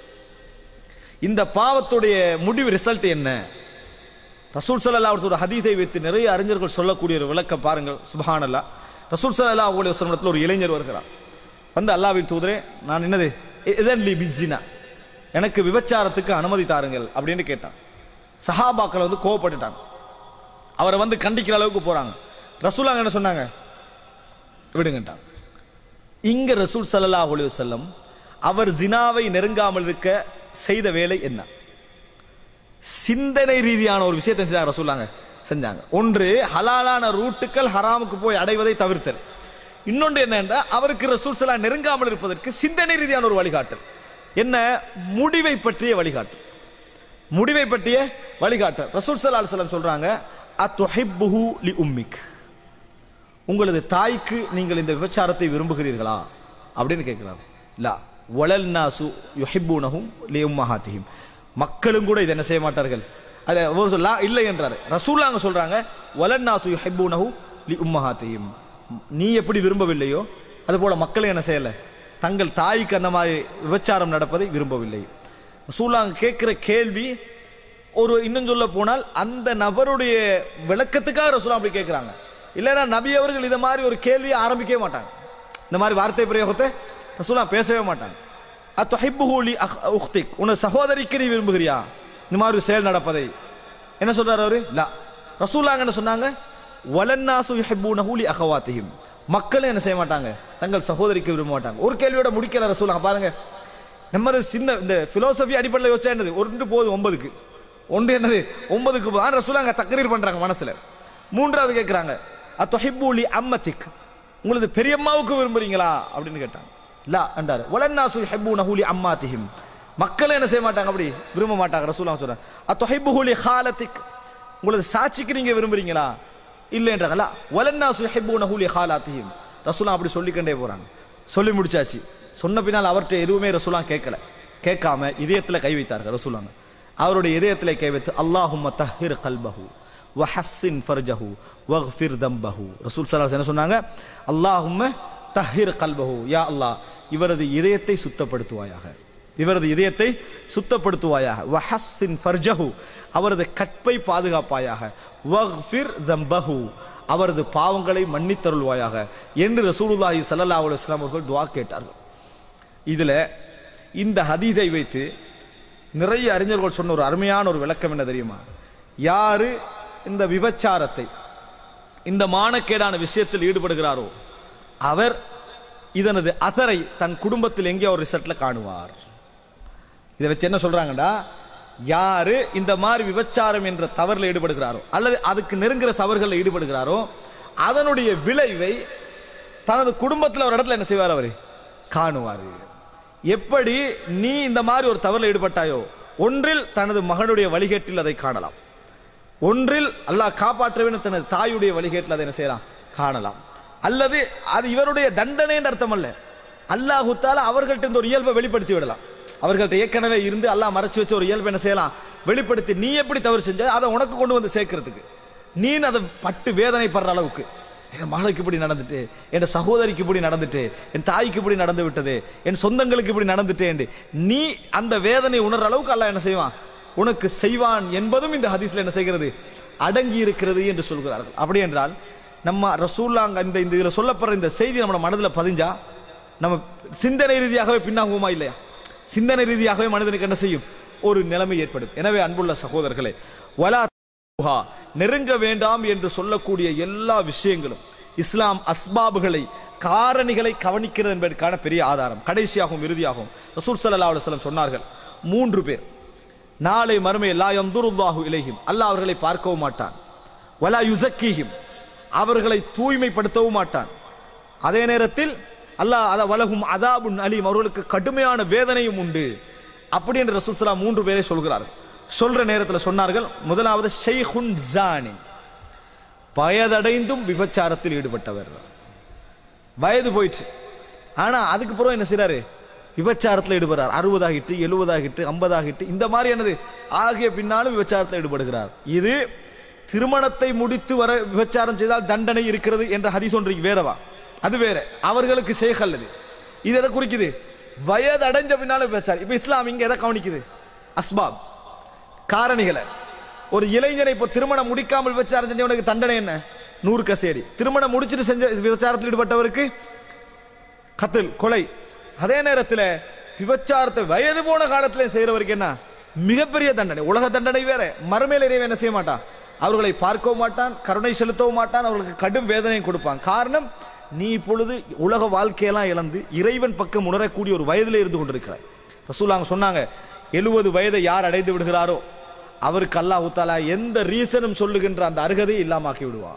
இந்த பாவத்துடைய முடிவு ரிசல்ட் என்ன? ரசூல் ஸல்லல்லாஹு அலைஹி வஸல்லம் ஹதீஸை வைத்து நிறைய அறிஞர்கள் சொல்லக்கூடிய ஒரு விளக்கம் பாருங்கள். சுப்ஹானல்லாஹ். ரசூல் ஸல்லல்லாஹு அலைஹி வஸல்லம் ஒரு இளைஞர் வருகிறார். வந்து அல்லாஹ்வின் தூதரே, நான் என்னது இதன் லி பிஸ்ஸினா, எனக்கு விபச்சாரத்துக்கு அனுமதி தாருங்கள் அப்படின்னு கேட்டான். சஹாபாக்கள் வந்து கோவப்பட்டுட்டாங்க. அவரை வந்து கண்டிக்கிற அளவுக்கு போறாங்க. ரசூல் என்ன சொன்னாங்க? விடுங்கட்டான். இங்க ரசூல் ஸல்லல்லாஹு அலைஹி வஸல்லம் அவர் ஜினாவை நெருங்காமல் இருக்க செய்த வேலை என்ன? சிந்தனை ரீதியான ஒரு விஷயத்தை செஞ்சாங்க. ரசூலுல்லாஹ் செஞ்சாங்க. ஒன்று ஹலாலான ரூட்டுகள் ஹராமுக்கு போய் அடைவதை தவிர்த்தல். இன்னொன்று என்னென்றா அவருக்கு ரசூல் ஸல்லல்லாஹு நெருங்காமல் இருப்பதற்கு சிந்தனை ரீதியான ஒரு வழிகாட்டல். என்ன? முடிவை பற்றிய வழிகாட்டல். முடிவை பற்றிய வழிகாட்டல். ரசூல் ஸல்லல்லாஹு அலைஹி வஸல்லம் சொல்றாங்க, அத்துஹிப்புஹு லி உம்மிக், உங்களது தாய்க்கு நீங்கள் இந்த விபச்சாரத்தை விரும்புகிறீர்களா அப்படின்னு கேட்கிறார். லா வலல் நாசு யுஹிப்புனஹும் லி உம்மஹாத்திஹிம், மக்களும் கூட இதை என்ன செய்ய மாட்டார்கள். லா இல்லை என்றார். ரசூலுல்லாஹ் சொல்றாங்க, வலன் நாசு யுஹிப்புனஹு லி உம்மஹாத்திஹிம், நீ எப்படி விரும்பவில்லையோ அதுபோல மக்களும் என்ன செய்யல, தங்கள் தாய்க்கு அந்த மாதிரி விபச்சாரம் நடப்பதை விரும்பவில்லை. ரசூலுல்லாஹ் கேட்கிற கேள்வி ஒரு இன்னும் சொல்ல போனால் அந்த நபருடைய விளக்கத்துக்காக ரசூலுல்லாஹ் அப்படி கேட்கிறாங்க. இல்லைன்னா நபி அவர்கள் இதை மாதிரி ஒரு கேள்வியை ஆரம்பிக்கவே மாட்டாங்க. இந்த மாதிரி வார்த்தை பிரயோகத்தை ரசூலுல்லாஹ் பேசவே மாட்டாங்க. அத்துஹிப்புஹு லி உக்திக், உன சகோதரிக்கு நீ விரும்புகிறியா இந்த மாதிரி ஒரு செயல் நடப்பதை? என்ன சொல்றாரு அவரு? லா. ரசூலுல்லாஹ் என்ன சொன்னாங்க? வலன்னாசு யுஹிப்புனஹு லி அகவாத்திஹிம், மக்களும் என்ன செய்ய மாட்டாங்க, தங்கள் சகோதரிக்கு விரும்ப மாட்டாங்க. ஒரு கேள்வியோட முடிக்கல ரசூலுல்லாஹ். பாருங்க, நம்ம சின்ன இந்த பிலோசபி அடிப்படையில் யோசிச்சா என்னது, ஒன்று போகுது ஒன்பதுக்கு, ஒன்று என்னது ஒன்பதுக்கு போகுது. ரசூலுல்லாஹ் தக்ரீர் பண்றாங்க மனசுல. மூன்றாவது கேட்கிறாங்க, அத்துஹிப்பு லி அம்மத்திக், உங்களது பெரியம்மாவுக்கு விரும்புறீங்களா அப்படின்னு கேட்டாங்க. லா என்றார். வலன்னாசு யுஹிப்புனஹு லி அம்மாத்திஹிம், மக்கள் என்ன செய்ய மாட்டாங்க, அப்படி விரும்ப மாட்டாங்க. ரசூலுல்லாஹ் சொல்றாங்க, அத்துஹிப்புஹு லி ஹாலத்திக், உங்களது சாட்சிக்கு நீங்க விரும்புறீங்களா? இல்லை என்றாங்க. லா வலன்னாசு யுஹிப்புனஹு லி ஹாலாத்திஹிம். ரசூலுல்லாஹ் அப்படி சொல்லிக்கண்டே போறாங்க. சொல்லி முடிச்சாச்சு. சொன்ன பின்னால் அவர்கிட்ட எதுவுமே ரசூலுல்லாஹ் கேட்கல. கேட்காம இதயத்துல கை வைத்தார்கள் ரசூலுல்லாஹ். அவருடைய இதயத்துல கை வைத்து, அல்லாஹும்ம தஹ்ஹிர் கல்பஹு வஹஸ்ஸின் ஃபர்ஜஹு வக்ஃபிர் தம்பஹு. ரசூல் ஸல்லல்லாஹு அலைஹி வஸல்லம் சொன்னாங்க, அல்லாஹும்ம தஹ்ஹிர் கல்பஹு, யா அல்லாஹ் இவரது இதயத்தை சுத்தப்படுத்துவாயாக, இவரது இதயத்தை சுத்தப்படுத்துவாயாக. வஹஸ்ஸின் ஃபர்ஜஹு, அவரது கற்பை பாதுகாப்பாயாக. வக்ஃபிர் தம்பஹு, அவரது பாவங்களை மன்னித்தருள்வாயாக என்று ரசூலுல்லாஹி ஸல்லல்லாஹு அலைஹி வஸல்லம் அவர்கள் துஆ கேட்டார்கள். இதுல இந்த ஹதீஸை வைத்து நிறைய அறிஞர்கள் சொன்ன ஒரு அருமையான ஒரு விளக்கம் என்ன தெரியுமா? யாரு இந்த விபச்சாரத்தை, இந்த மானக்கேடான விஷயத்தில் ஈடுபடுகிறாரோ அவர் இதனது அசரை தன் குடும்பத்தில் எங்கே ஒரு ரிசல்ட்ல காணுவார். இதை வச்சு என்ன சொல்றாங்கடா, யாரு இந்த மாதிரி விபச்சாரம் என்ற தவறில் ஈடுபடுகிறாரோ அல்லது அதுக்கு நெருங்குற தவறுகளில் ஈடுபடுகிறாரோ அதனுடைய விளைவை தனது குடும்பத்தில் ஒரு இடத்துல என்ன செய்வார், அவர் காணுவார். எப்படி நீ இந்த மாதிரி ஒரு தவறில் ஈடுபட்டாயோ, ஒன்றில் தனது மகனுடைய வழிகேட்டில் அதை காணலாம், ஒன்றில் அல்லாஹ் காப்பாற்றவேன் தனது தாயுடைய வழிகேட்டில் அதை என்ன செய்யலாம், காணலாம். அல்லது அது இவருடைய தண்டனை என்ற அர்த்தம் அல்ல, அல்லாஹ் தஆலா அவர்கள்ட்ட ஒரு இயல்பை வெளிப்படுத்தி விடலாம். அவர்கள்ட்ட ஏற்கனவே இருந்து அல்லாஹ் மறைச்சு வச்ச ஒரு இயல்பை என்ன செய்யலாம், வெளிப்படுத்தி நீ எப்படி தவறு செஞ்ச அதை உனக்கு கொண்டு வந்து சேர்க்கிறதுக்கு, நீ அதை பட்டு வேதனைப்படுற அளவுக்கு, என் மகளுக்கு இப்படி நடந்துட்டு, என் சகோதரிக்கு இப்படி நடந்துட்டு, என் தாய்க்கு இப்படி நடந்து விட்டது, என் சொந்தங்களுக்கு இப்படி நடந்துட்டேன், நீ அந்த வேதனை உணர்ற அளவுக்கு அல்லாஹ் என்ன செய்வான், உனக்கு செய்வான் என்பதும் இந்த ஹதீஸ்ல என்ன செய்கிறது, அடங்கி இருக்கிறது என்று சொல்கிறார்கள். அப்படி என்றால் நம்ம ரசூலுல்லாஹ் இந்த இந்த இதுல சொல்லப்படுற இந்த செய்தி நம்ம மனதில் பதிஞ்சா நம்ம சிந்தனை ரீதியாகவே பின்னாகுமா இல்லையா? சிந்தனை ரீதியாகவே மனிதனுக்கு என்ன செய்யும், ஒரு நிலைமை ஏற்படும். எனவே அன்புள்ள சகோதரர்களே, வலா நெருங்க வேண்டாம் என்று சொல்லக்கூடிய எல்லா விஷயங்களும் இஸ்லாம் அஸ்பாபுகளை, காரணிகளை கவனிக்கிறது என்பதற்கான பெரிய ஆதாரம். கடைசியாகவும் இறுதியாகவும் ரசூல் ஸல்லல்லாஹு அலைஹி வஸல்லம் சொன்னார்கள், மூன்று பேர் நாளை மறுமையில் லா யன்துருல்லாஹு இலைஹிம், அல்லாஹ் அவர்களை பார்க்கவும் மாட்டான், வலா யுஸக்கீஹிம், அவர்களை தூய்மைப்படுத்தவும் மாட்டான், அதே நேரத்தில் அல்லாஹ் அத வலஹும் அதாபுன் அலீம், அவர்களுக்கு கடுமையான வேதனையும் உண்டு. அப்படி என்று ரசூல் ஸல்லல்லாஹு மூன்று பேரை சொல்கிறார்கள். சொல்ற நேரத்தில் சொன்னார்கள், முதலாவது ஷைஹுன் ஜானி, வயதடைந்தும் விபச்சாரத்தில் ஈடுபட்டவர், வயது போயிடுச்சு ஆனா அதுக்கு பிறகு என்ன செய்யறாரு, விபச்சாரத்தில் ஈடுபடுறார். அறுபதாகிட்டு எழுபதாகிட்டு ஐம்பதாகிட்டு இந்த மாதிரி என்னது ஆகிய பின்னாலும் விபச்சாரத்தில் ஈடுபடுகிறார். இது திருமணத்தை முடித்து வர விபச்சாரம் செய்தால் தண்டனை இருக்கிறது என்ற ஹதீஸ் ஒன்றைக்கு வேறவா, அது வேற, அவர்களுக்கு ஷேக் அல்லது. இது எதை குறிக்குது? வயது அடைஞ்ச பின்னாலும் விபச்சாரம். இப்ப இஸ்லாம் இங்க எதை கவனிக்குது? அஸ்பாப், காரணிகளை. ஒரு இளைஞனை இப்போ திருமணம் முடிக்காமல் விபச்சாரம் செஞ்சவனுக்கு தண்டனை என்ன? நூறு கசேரி. திருமணம் முடிச்சுட்டு செஞ்ச விபச்சாரத்தில் ஈடுபட்டவருக்கு கத்தல், கொலை. அதே நேரத்தில் விபச்சாரத்தை வயது போன காலத்தில் செய்யறவருக்கு என்ன? மிகப்பெரிய தண்டனை. உலக தண்டனை வேற, மறுமையில் இறைவன் என்ன செய்ய மாட்டான்? அவர்களை பார்க்கவும் மாட்டான், கருணை செலுத்தவும் மாட்டான், அவர்களுக்கு கடும் வேதனையும் கொடுப்பான். காரணம், நீ இப்பொழுது உலக வாழ்க்கையெல்லாம் இழந்து இறைவன் பக்கம் உணரக்கூடிய ஒரு வயதிலே இருந்து கொண்டிருக்கிறாய். ரசூலுல்லாஹ் சொன்னாங்க, எழுபது வயதை யார் அடைந்து விடுகிறாரோ அவருக்கு அல்லாஹ் தஆலா எந்த ரீசனும் சொல்லுகின்ற அந்த அருகதை இல்லாமாக்கி விடுவான்.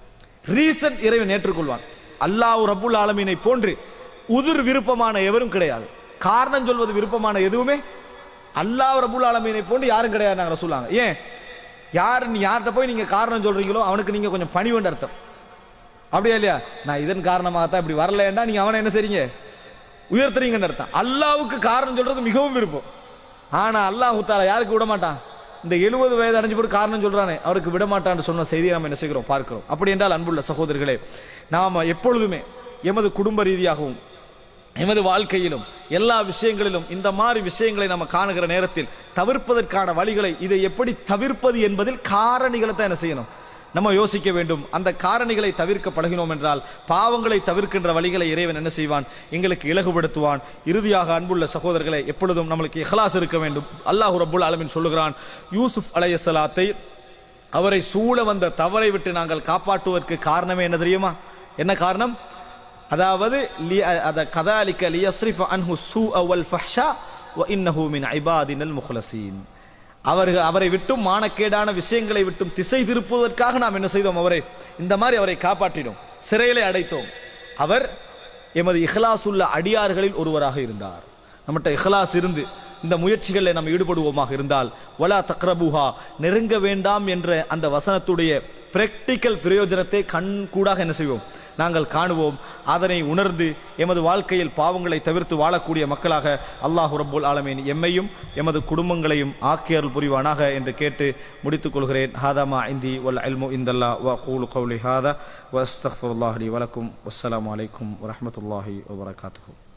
ரீசன் இறைவன் ஏற்றுக்கொள்வான். அல்லாஹ் ரப்புல் ஆலமீனை போன்று உதிர் விருப்பமான எவரும் கிடையாது. காரணம் சொல்வது விருப்பமான எதுவுமே அல்லாஹ் ரப்புல் ஆலமீனை போன்று யாரும் கிடையாது. நாங்கள் ரசூலுல்லாஹ் ஏன் யார் நீ யார்கிட்ட போய் நீங்க காரணம் சொல்றீங்களோ அவனுக்கு நீங்க கொஞ்சம் பணிவுண்டு அர்த்தம். அப்படியா இல்லையா? நான் இதன் காரணமாக தான் இப்படி வரலன்னா நீங்க அவனை என்ன செய்றீங்க? உயர்த்துறீங்கன்னு அர்த்தம். அல்லாஹ்வுக்கு காரணம் சொல்றது மிகவும் விருப்பம். ஆனா அல்லாஹ் தஆலா யாருக்கு விட மாட்டான்? இந்த எழுபது வயது அடைஞ்சு போட்டு காரணம் சொல்றானே அவருக்கு விட மாட்டான்னு சொன்ன செய்தியை நம்ம என்ன செய்கிறோம்? பார்க்கிறோம். அப்படி என்றால் அன்புள்ள சகோதரர்களே, நாம எப்பொழுதுமே எமது குடும்ப ரீதியாகவும் எமது வாழ்க்கையிலும் எல்லா விஷயங்களிலும் இந்த மாதிரி விஷயங்களை நம்ம காணுகிற நேரத்தில் தவிர்ப்பதற்கான வழிகளை, இதை எப்படி தவிர்ப்பது என்பதில் காரணிகளை தான் என்ன செய்யணும்? நம்ம யோசிக்க வேண்டும். அந்த காரணிகளை தவிர்க்க பழகினோம் என்றால் பாவங்களை தவிர்க்கின்ற வழிகளை இறைவன் என்ன செய்வான்? எங்களுக்கு இலகுபடுத்துவான். இறுதியாக அன்புள்ள சகோதரர்களை, எப்பொழுதும் நம்மளுக்கு இஹ்லாஸ் இருக்க வேண்டும். அல்லாஹ் ரப்புல் ஆலமீன் சொல்லுகிறான், யூசுப் அலைஹிஸ்ஸலாத்தை அவரை சூழ வந்த தவறை விட்டு நாங்கள் காப்பாற்றுவதற்கு காரணமே என்ன தெரியுமா? என்ன காரணம்? அதாவது கதாலிக லியஸ்ரிஃப அன்ஹு ஸூஅ வல் ஃபஹ்ஷா வ இன்னஹு மின் இபாதினல் முக்லஸீன். அவர்கள் அவரை விட்டும் மானக்கேடான விஷயங்களை விட்டும் திசை திருப்புவதற்காக நாம் என்ன செய்தோம்? அவரை இந்த மாதிரி அவரை காப்பாற்றினோம், சிறையிலே அடைத்தோம். அவர் எமது இஹ்லாஸ் உள்ள அடியார்களில் ஒருவராக இருந்தார். நம்மகிட்ட இஹ்லாஸ் இருந்து இந்த முயற்சிகளில் நாம் ஈடுபடுவோமாக இருந்தால், வலா தக்ரபுஹா, நெருங்க வேண்டாம் என்ற அந்த வசனத்துடைய பிராக்டிக்கல் பிரயோஜனத்தை கண் கூடாக என்ன செய்வோம்? நாங்கள் காணுவோம். அதனை உணர்ந்து எமது வாழ்க்கையில் பாவங்களை தவிர்த்து வாழக்கூடிய மக்களாக அல்லாஹ் ரப்புல் ஆலமீன் எம்மையும் எமது குடும்பங்களையும் ஆக்கியருள் புரிவானாக என்று கேட்டு முடித்துக் கொள்கிறேன். ஹாதா மா இந்தி வல் இல்மு இந்தல்லாஹ் வ அகூலு கௌலி ஹாதா வ அஸ்தக்ஃபிருல்லாஹ் லி வ லக்கும். வஸ்ஸலாமு அலைக்கும் வ ரஹ்மத்துல்லாஹி வ பரகாத்துஹு.